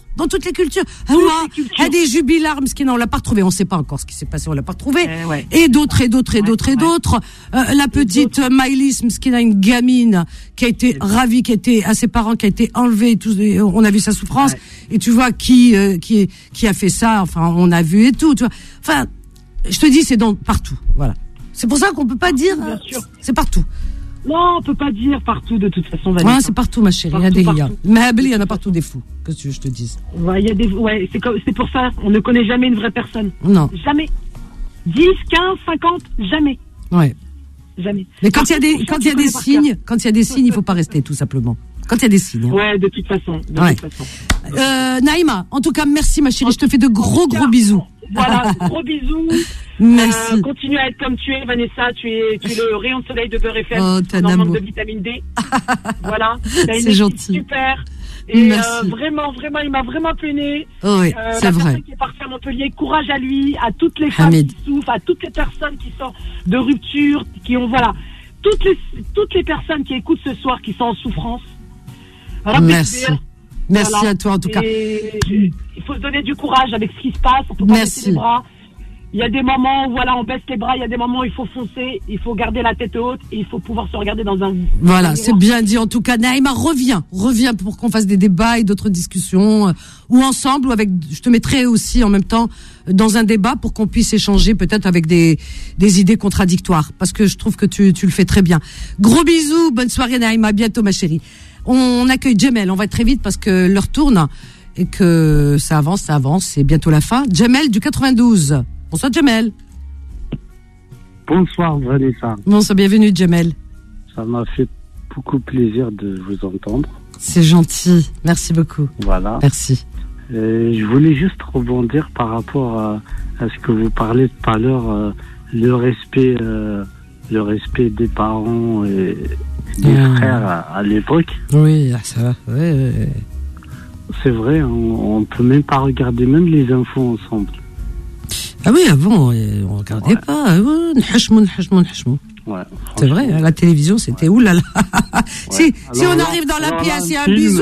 a des jubilars, on l'a pas retrouvé, on sait pas encore ce qui s'est passé, on l'a pas retrouvé, et d'autres. La petite Maïlis, qui a une gamine, qui a été ravie, qui a été à ses parents, qui a été enlevée, on a vu sa souffrance, et tu vois qui a fait ça, enfin, on a vu et tout, tu vois. Enfin, je te dis, c'est partout, voilà. C'est pour ça qu'on peut pas dire, c'est partout. Non, on peut pas dire partout de toute façon, Vanessa. Ouais, c'est partout, ma chérie. Mais il y en a partout des fous. Que tu veux, je te dise. Ouais, il y a des, c'est pour ça. On ne connaît jamais une vraie personne. Non. Jamais. 10, 15, 50, jamais. Ouais. Jamais. Mais quand il y a des signes, il faut pas rester, tout simplement. Quand il y a des signes. Ouais, de toute façon. Naïma, en tout cas, merci, ma chérie. Je te fais de gros bisous. Voilà, gros bisous. Merci. Continue à être comme tu es, Vanessa. Tu es le rayon de soleil de Beurre FM. Oh, t'as un manque de vitamine D. Voilà. C'est gentil. Super. Et vraiment, il m'a vraiment peiné. Oui, c'est vrai. Personne qui est partie à Montpellier, courage à lui, à toutes les femmes qui souffrent, à toutes les personnes qui sont de rupture, qui ont, voilà, toutes les personnes qui écoutent ce soir, qui sont en souffrance. Merci. Merci à toi, en tout cas. Il faut se donner du courage avec ce qui se passe. On peut pas baisser les bras. Il y a des moments où, voilà, on baisse les bras. Il y a des moments où il faut foncer. Il faut garder la tête haute. Et il faut pouvoir se regarder dans un... Voilà, c'est bien dit. En tout cas, Naïma, reviens pour qu'on fasse des débats et d'autres discussions. Ou ensemble, ou avec... Je te mettrai aussi, en même temps, dans un débat pour qu'on puisse échanger peut-être avec des idées contradictoires. Parce que je trouve que tu le fais très bien. Gros bisous. Bonne soirée, Naïma. À bientôt, ma chérie. On accueille Jamel. On va très vite parce que l'heure tourne et que ça avance. C'est bientôt la fin. Jamel du 92. Bonsoir, Jamel. Bonsoir, Vanessa. Bonsoir, bienvenue, Jamel. Ça m'a fait beaucoup plaisir de vous entendre. C'est gentil. Merci beaucoup. Voilà. Merci. Je voulais juste rebondir par rapport à ce que vous parlez tout à l'heure, le respect des parents et des frères à l'époque. Oui, ça va. Ouais. C'est vrai, on peut même pas regarder même les infos ensemble. Ah oui, avant, on regardait pas. N'hachmou. Ouais, c'est vrai, à la télévision, c'était oulala. Si on arrive dans la pièce, il y a un bisou.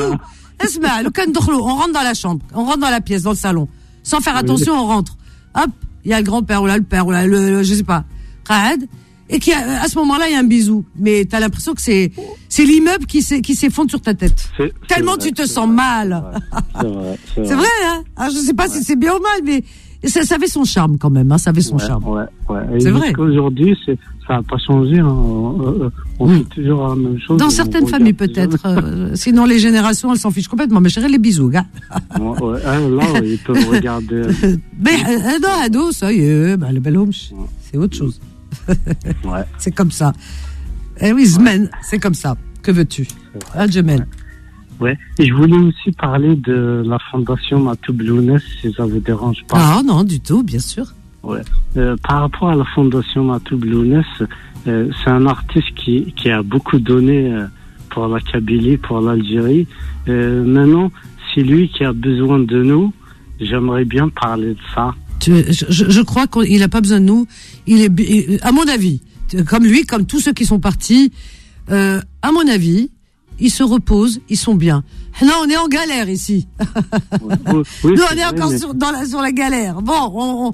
On rentre dans la chambre, on rentre dans la pièce, dans le salon. Sans faire attention, on rentre. Hop, il y a le grand-père ou là, le père ou là, je sais pas. Et à ce moment-là, il y a un bisou. Mais t'as l'impression que c'est l'immeuble qui s'effondre sur ta tête. Tellement tu te sens mal. C'est vrai, hein? Alors, je sais pas si c'est bien ou mal, mais ça avait son charme quand même, hein, ça avait son charme. Ouais. C'est vrai. Qu'aujourd'hui, ça n'a pas changé, hein. On fait toujours la même chose. Dans certaines familles, peut-être. Sinon, les générations, elles s'en fichent complètement. Mais chérie, les bisous, gars. Là, ils peuvent regarder. Mais, ado, ça y est, le bel homme, c'est autre chose. C'est comme ça. Eh oui, Zmen, c'est comme ça. Que veux-tu? Jamel. Ouais. Et je voulais aussi parler de la fondation Matou Blounès, si ça vous dérange pas. Ah non, du tout, bien sûr. Ouais. Par rapport à la fondation Matou Blounès, c'est un artiste qui a beaucoup donné pour la Kabylie, pour l'Algérie. Maintenant, c'est lui qui a besoin de nous. J'aimerais bien parler de ça. Je crois qu'il n'a pas besoin de nous. À mon avis, comme lui, comme tous ceux qui sont partis, à mon avis, ils se reposent, ils sont bien. Non, on est en galère ici. Oui, nous, on est encore sur la galère. Bon,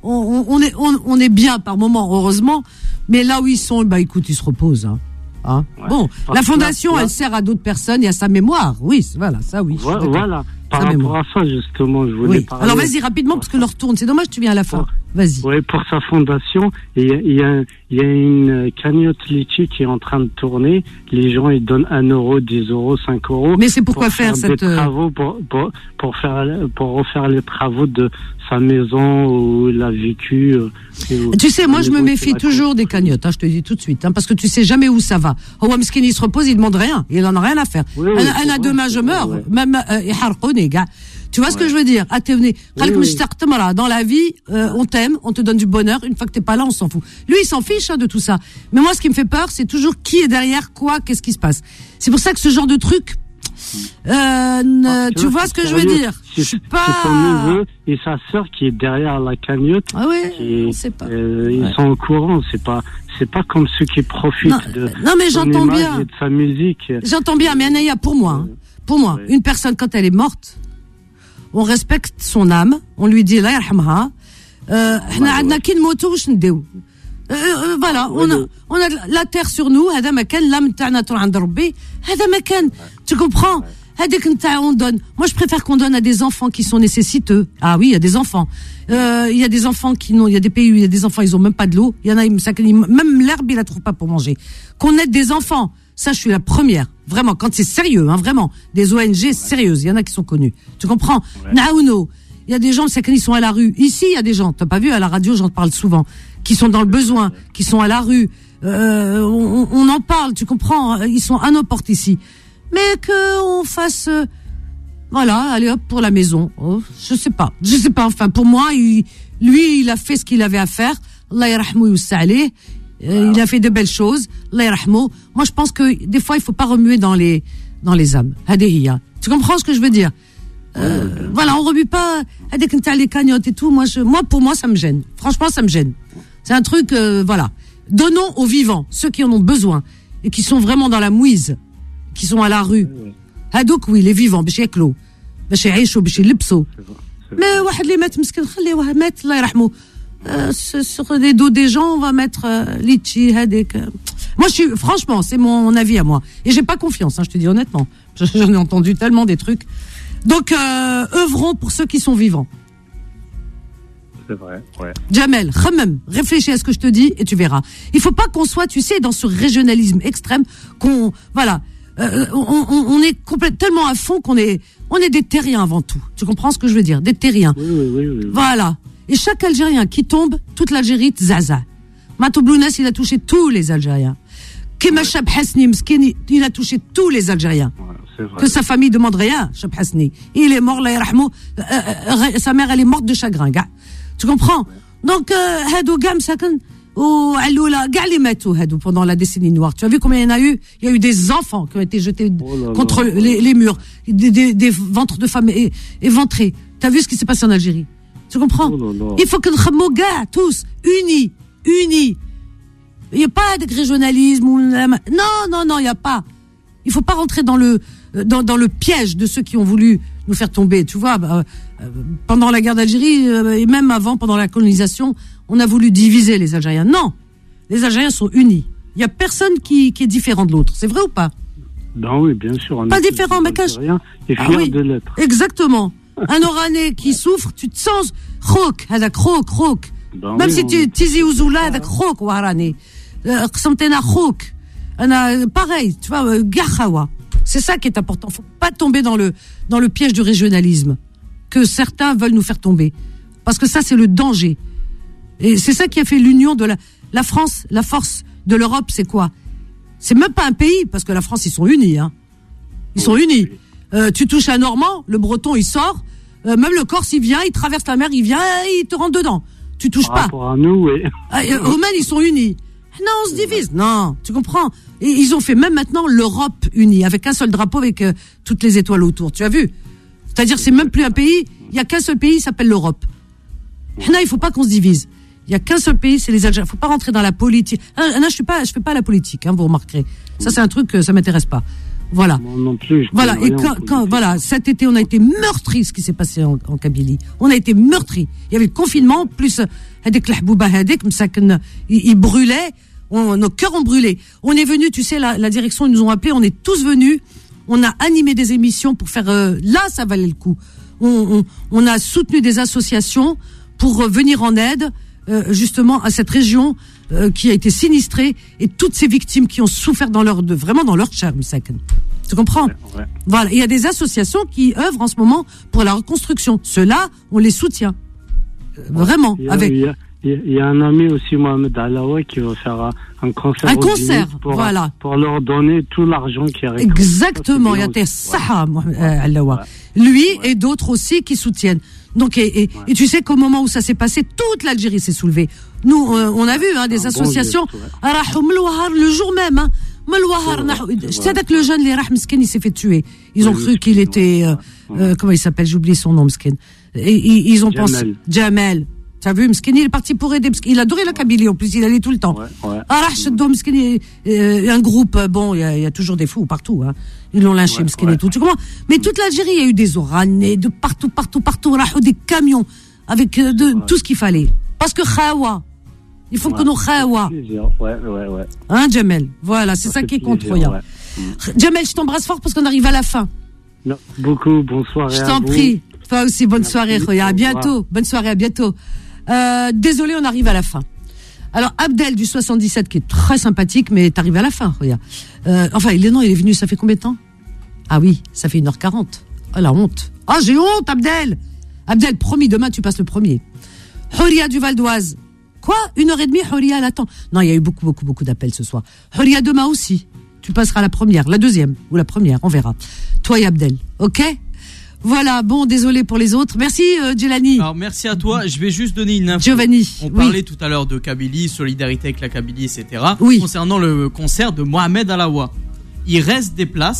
on est bien par moment, heureusement. Mais là où ils sont, écoute, ils se reposent. Hein. Ouais. Bon, la fondation, elle sert à d'autres personnes et à sa mémoire. Oui, voilà, ça oui. Voilà. Par rapport à ça, justement, je voulais parler. Alors vas-y rapidement, parce que l'heure tourne. C'est dommage, tu viens à la fin. Vas-y. Oui, pour sa fondation, il y a une cagnotte litchi qui est en train de tourner. Les gens, ils donnent 1 euro, 10 euros, 5 euros. Mais c'est pourquoi faire des travaux pour refaire les travaux de sa maison où il a vécu. Tu sais, moi, je me méfie toujours des cagnottes, je te dis tout de suite, parce que tu sais jamais où ça va. Miskin, il se repose, il demande rien. Il en a rien à faire. Demain, je meurs. Même, gars. Tu vois ce que je veux dire? Dans la vie, on t'aime, on te donne du bonheur. Une fois que t'es pas là, on s'en fout. Lui, il s'en fiche de tout ça. Mais moi, ce qui me fait peur, c'est toujours qui est derrière quoi, qu'est-ce qui se passe. C'est pour ça que ce genre de truc, tu vois ce que je veux dire? Je suis pas. C'est son neveu et sa sœur qui est derrière la cagnotte. Ah oui, on sait pas. Ils sont au courant. C'est pas comme ceux qui profitent de son image et de sa musique. J'entends bien, mais Anaya, pour moi, une personne quand elle est morte, on respecte son âme, on lui dit la yarhamha. Voilà, on a la terre sur nous, tu comprends? On donne. Moi, je préfère qu'on donne à des enfants qui sont nécessiteux. Ah oui, il y a des enfants. Il y a des enfants il y a des pays où il y a des enfants, ils ont même pas de l'eau. Il y en a, même l'herbe, ils la trouvent pas pour manger. Qu'on aide des enfants. Ça, je suis la première. Vraiment, quand c'est sérieux, vraiment. Des ONG sérieuses. Il y en a qui sont connus. Tu comprends? Naouno. Il y a des gens, ils sont à la rue. Ici, il y a des gens, t'as pas vu, à la radio, j'en parle souvent, qui sont dans le besoin, qui sont à la rue. On en parle, tu comprends? Ils sont à nos portes ici. Mais qu'on fasse, allez hop, pour la maison. Oh, je sais pas. Enfin, pour moi, lui, il a fait ce qu'il avait à faire. Allah yarahmou yussa alayh. Il a fait de belles choses. Allah yarahmou. Moi, je pense que des fois, il faut pas remuer dans les dans les âmes. Tu comprends ce que je veux dire? Voilà, on remue pas avec les cagnottes et tout. Pour moi, ça me gêne. Franchement, ça me gêne. C'est un truc, voilà. Donnons aux vivants, ceux qui en ont besoin et qui sont vraiment dans la mouise, qui sont à la rue. Hadouk, oui, les vivants, باش ياكلوا, باش يعيشوا, باش يلبسوا. Mais واحد اللي مات مسكين خليوه مات الله يرحمه. Sur les dos des gens, on va mettre litchi, hadek. Moi, franchement, c'est mon avis à moi. Et j'ai pas confiance, je te dis honnêtement. J'en ai entendu tellement des trucs. Donc, œuvrons pour ceux qui sont vivants. C'est vrai, ouais. Jamel, khamem, réfléchis à ce que je te dis et tu verras. Il faut pas qu'on soit, tu sais, dans ce régionalisme extrême on est tellement à fond qu'on est des terriens avant tout. Tu comprends ce que je veux dire? Des terriens. Oui. Voilà. Et chaque Algérien qui tombe, toute l'Algérie zaza. Matoblounas, il a touché tous les Algériens. Kema Chab Hasni, il a touché tous les Algériens. C'est vrai. Que sa famille demande rien, Chab Hasni. Il est mort, là, sa mère, elle est morte de chagrin, gars. Tu comprends? Donc, hadou gam sakan, ou aloula, gars les matou, hadou, pendant la décennie noire. Tu as vu combien il y en a eu? Il y a eu des enfants qui ont été jetés contre les murs, des ventres de femmes éventrés. Tu as vu ce qui s'est passé en Algérie? Tu comprends? Il faut que nous gars, tous, unis. Il n'y a pas de régionalisme non, il n'y a pas. Il faut pas rentrer dans le piège de ceux qui ont voulu nous faire tomber. Tu vois, pendant la guerre d'Algérie et même avant, pendant la colonisation, on a voulu diviser les Algériens. Non, les Algériens sont unis. Il n'y a personne qui est différent de l'autre. C'est vrai ou pas? Ben oui, bien sûr. Pas différent, mais cache. Et fier de l'être. Exactement. Un Oranais qui souffre, tu te sens khok, hadak khok. Même si tu tizi ouzoula avec khok warani. Qsamtena khok. Pareil, tu vois, gahawa. C'est ça qui est important. Faut pas tomber dans le piège du régionalisme que certains veulent nous faire tomber. Parce que ça, c'est le danger. Et c'est ça qui a fait l'union de la France. La force de l'Europe, c'est quoi? C'est même pas un pays, parce que la France, ils sont unis, hein. Ils sont unis. Tu touches un Normand, le Breton, il sort. Même le Corse, il vient, il traverse la mer, il vient, il te rentre dedans. Tu touches pas. Par rapport à nous, oui. Eux-mêmes, ils sont unis. Non, on se divise. Non, tu comprends? Et ils ont fait même maintenant l'Europe unie, avec un seul drapeau, avec toutes les étoiles autour. Tu as vu? C'est-à-dire, c'est même plus un pays. Il y a qu'un seul pays, il s'appelle l'Europe. Non, il faut pas qu'on se divise. Il y a qu'un seul pays, c'est les Algériens. Faut pas rentrer dans la politique. Non, je fais pas la politique, hein, vous remarquerez. Ça, c'est un truc que ça m'intéresse pas. Voilà. Non plus. Voilà. Et voilà, cet été, on a été meurtris, ce qui s'est passé en Kabylie. On a été meurtris. Il y avait le confinement, plus, ils brûlaient. Nos cœurs ont brûlé. On est venus, tu sais, la direction, ils nous ont appelés, on est tous venus. On a animé des émissions pour faire, là, ça valait le coup. On a soutenu des associations pour venir en aide, justement, à cette région, qui a été sinistrée, et toutes ces victimes qui ont souffert vraiment dans leur chair, tu comprends? Ouais. Voilà. Il y a des associations qui œuvrent en ce moment pour la reconstruction. Ceux-là, on les soutient. Vraiment. Il y a un ami aussi, Mohamed Alaoui, qui va faire un concert. Un concert, voilà. Pour leur donner tout l'argent qui arrive. Exactement. Il y a des Saha, Alaoui. Lui et d'autres aussi qui soutiennent. Donc, et tu sais qu'au moment où ça s'est passé, toute l'Algérie s'est soulevée. Nous, on a vu, des associations. Le jour même, hein. Je sais que le jeune, les Rah Miskin, il s'est fait tuer. Ils ont cru qu'il était, comment il s'appelle? J'ai oublié son nom, Miskin. Et ils ont pensé. Jamel. T'as vu, Mskini, il est parti pour aider. Il adorait la Kabylie, en plus, il allait tout le temps. Mskini, un groupe, bon, il y a toujours des fous partout, hein. Ils l'ont lynché, Mskini et tout. Tu comprends? Mais toute l'Algérie, il y a eu des Oranais, de partout, des camions, avec tout ce qu'il fallait. Parce que Khawa, il faut que nous Khawa. Ouais. Hein, Jamel? Voilà, c'est ça qui est contre Roya. Jamel, je t'embrasse fort parce qu'on arrive à la fin. Non, beaucoup, bonsoir. Je t'en prie. Toi aussi, bonne soirée, Roya. À bientôt. Bonne soirée, à bientôt. Désolé, on arrive à la fin. Alors, Abdel du 77, qui est très sympathique, mais t'arrives à la fin, Roya. Il est venu, ça fait combien de temps? Ah oui, ça fait 1h40. Oh, la honte. Ah, j'ai honte, Abdel. Abdel, promis, demain, tu passes le premier. Horia du Val d'Oise. Quoi? 1h30, Horia, elle attend. Non, il y a eu beaucoup d'appels ce soir. Horia, demain aussi. Tu passeras la première, la deuxième, ou la première, on verra. Toi et Abdel, ok? Voilà, bon, désolé pour les autres. Merci, Djelani. Alors, merci à toi. Je vais juste donner une info. Giovanni. On parlait tout à l'heure de Kabylie, solidarité avec la Kabylie, etc. Oui. Concernant le concert de Mohamed Alaoui. Il reste des places.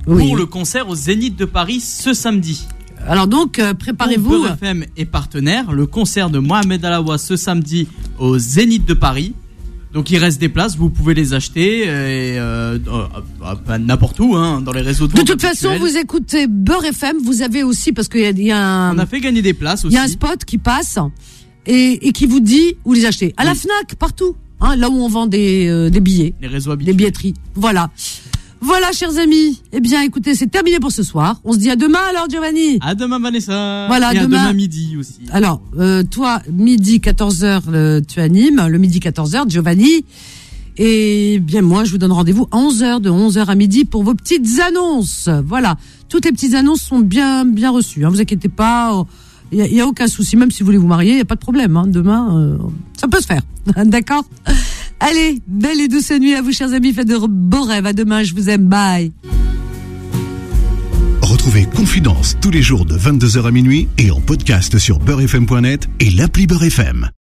pour le concert au Zénith de Paris ce samedi. Alors donc, préparez-vous. Beurre FM est partenaire. Le concert de Mohamed Alaoua ce samedi au Zénith de Paris. Donc il reste des places, vous pouvez les acheter n'importe où, dans les réseaux de vente. De toute façon, vous écoutez Beurre FM, vous avez aussi, parce qu'il y a un... On a fait gagner des places aussi. Il y a un spot qui passe et qui vous dit où les acheter. À la Fnac, partout, là où on vend des billets. Les réseaux habituels. Des billetteries, voilà. Voilà, chers amis. Eh bien, écoutez, c'est terminé pour ce soir. On se dit à demain, alors, Giovanni. À demain, Vanessa. Voilà, et à demain midi aussi. Alors, toi, midi 14h, tu animes. Le midi 14h, Giovanni. Et bien, moi, je vous donne rendez-vous à 11h, de 11h à midi pour vos petites annonces. Voilà. Toutes les petites annonces sont bien reçues. Vous inquiétez pas. Il y a aucun souci. Même si vous voulez vous marier, il y a pas de problème. Demain, ça peut se faire. D'accord? Allez, belle et douce nuit à vous, chers amis. Faites de beaux rêves. À demain, je vous aime. Bye. Retrouvez Confidence tous les jours de 22h à minuit et en podcast sur beurrefm.net et l'appli Beurre FM.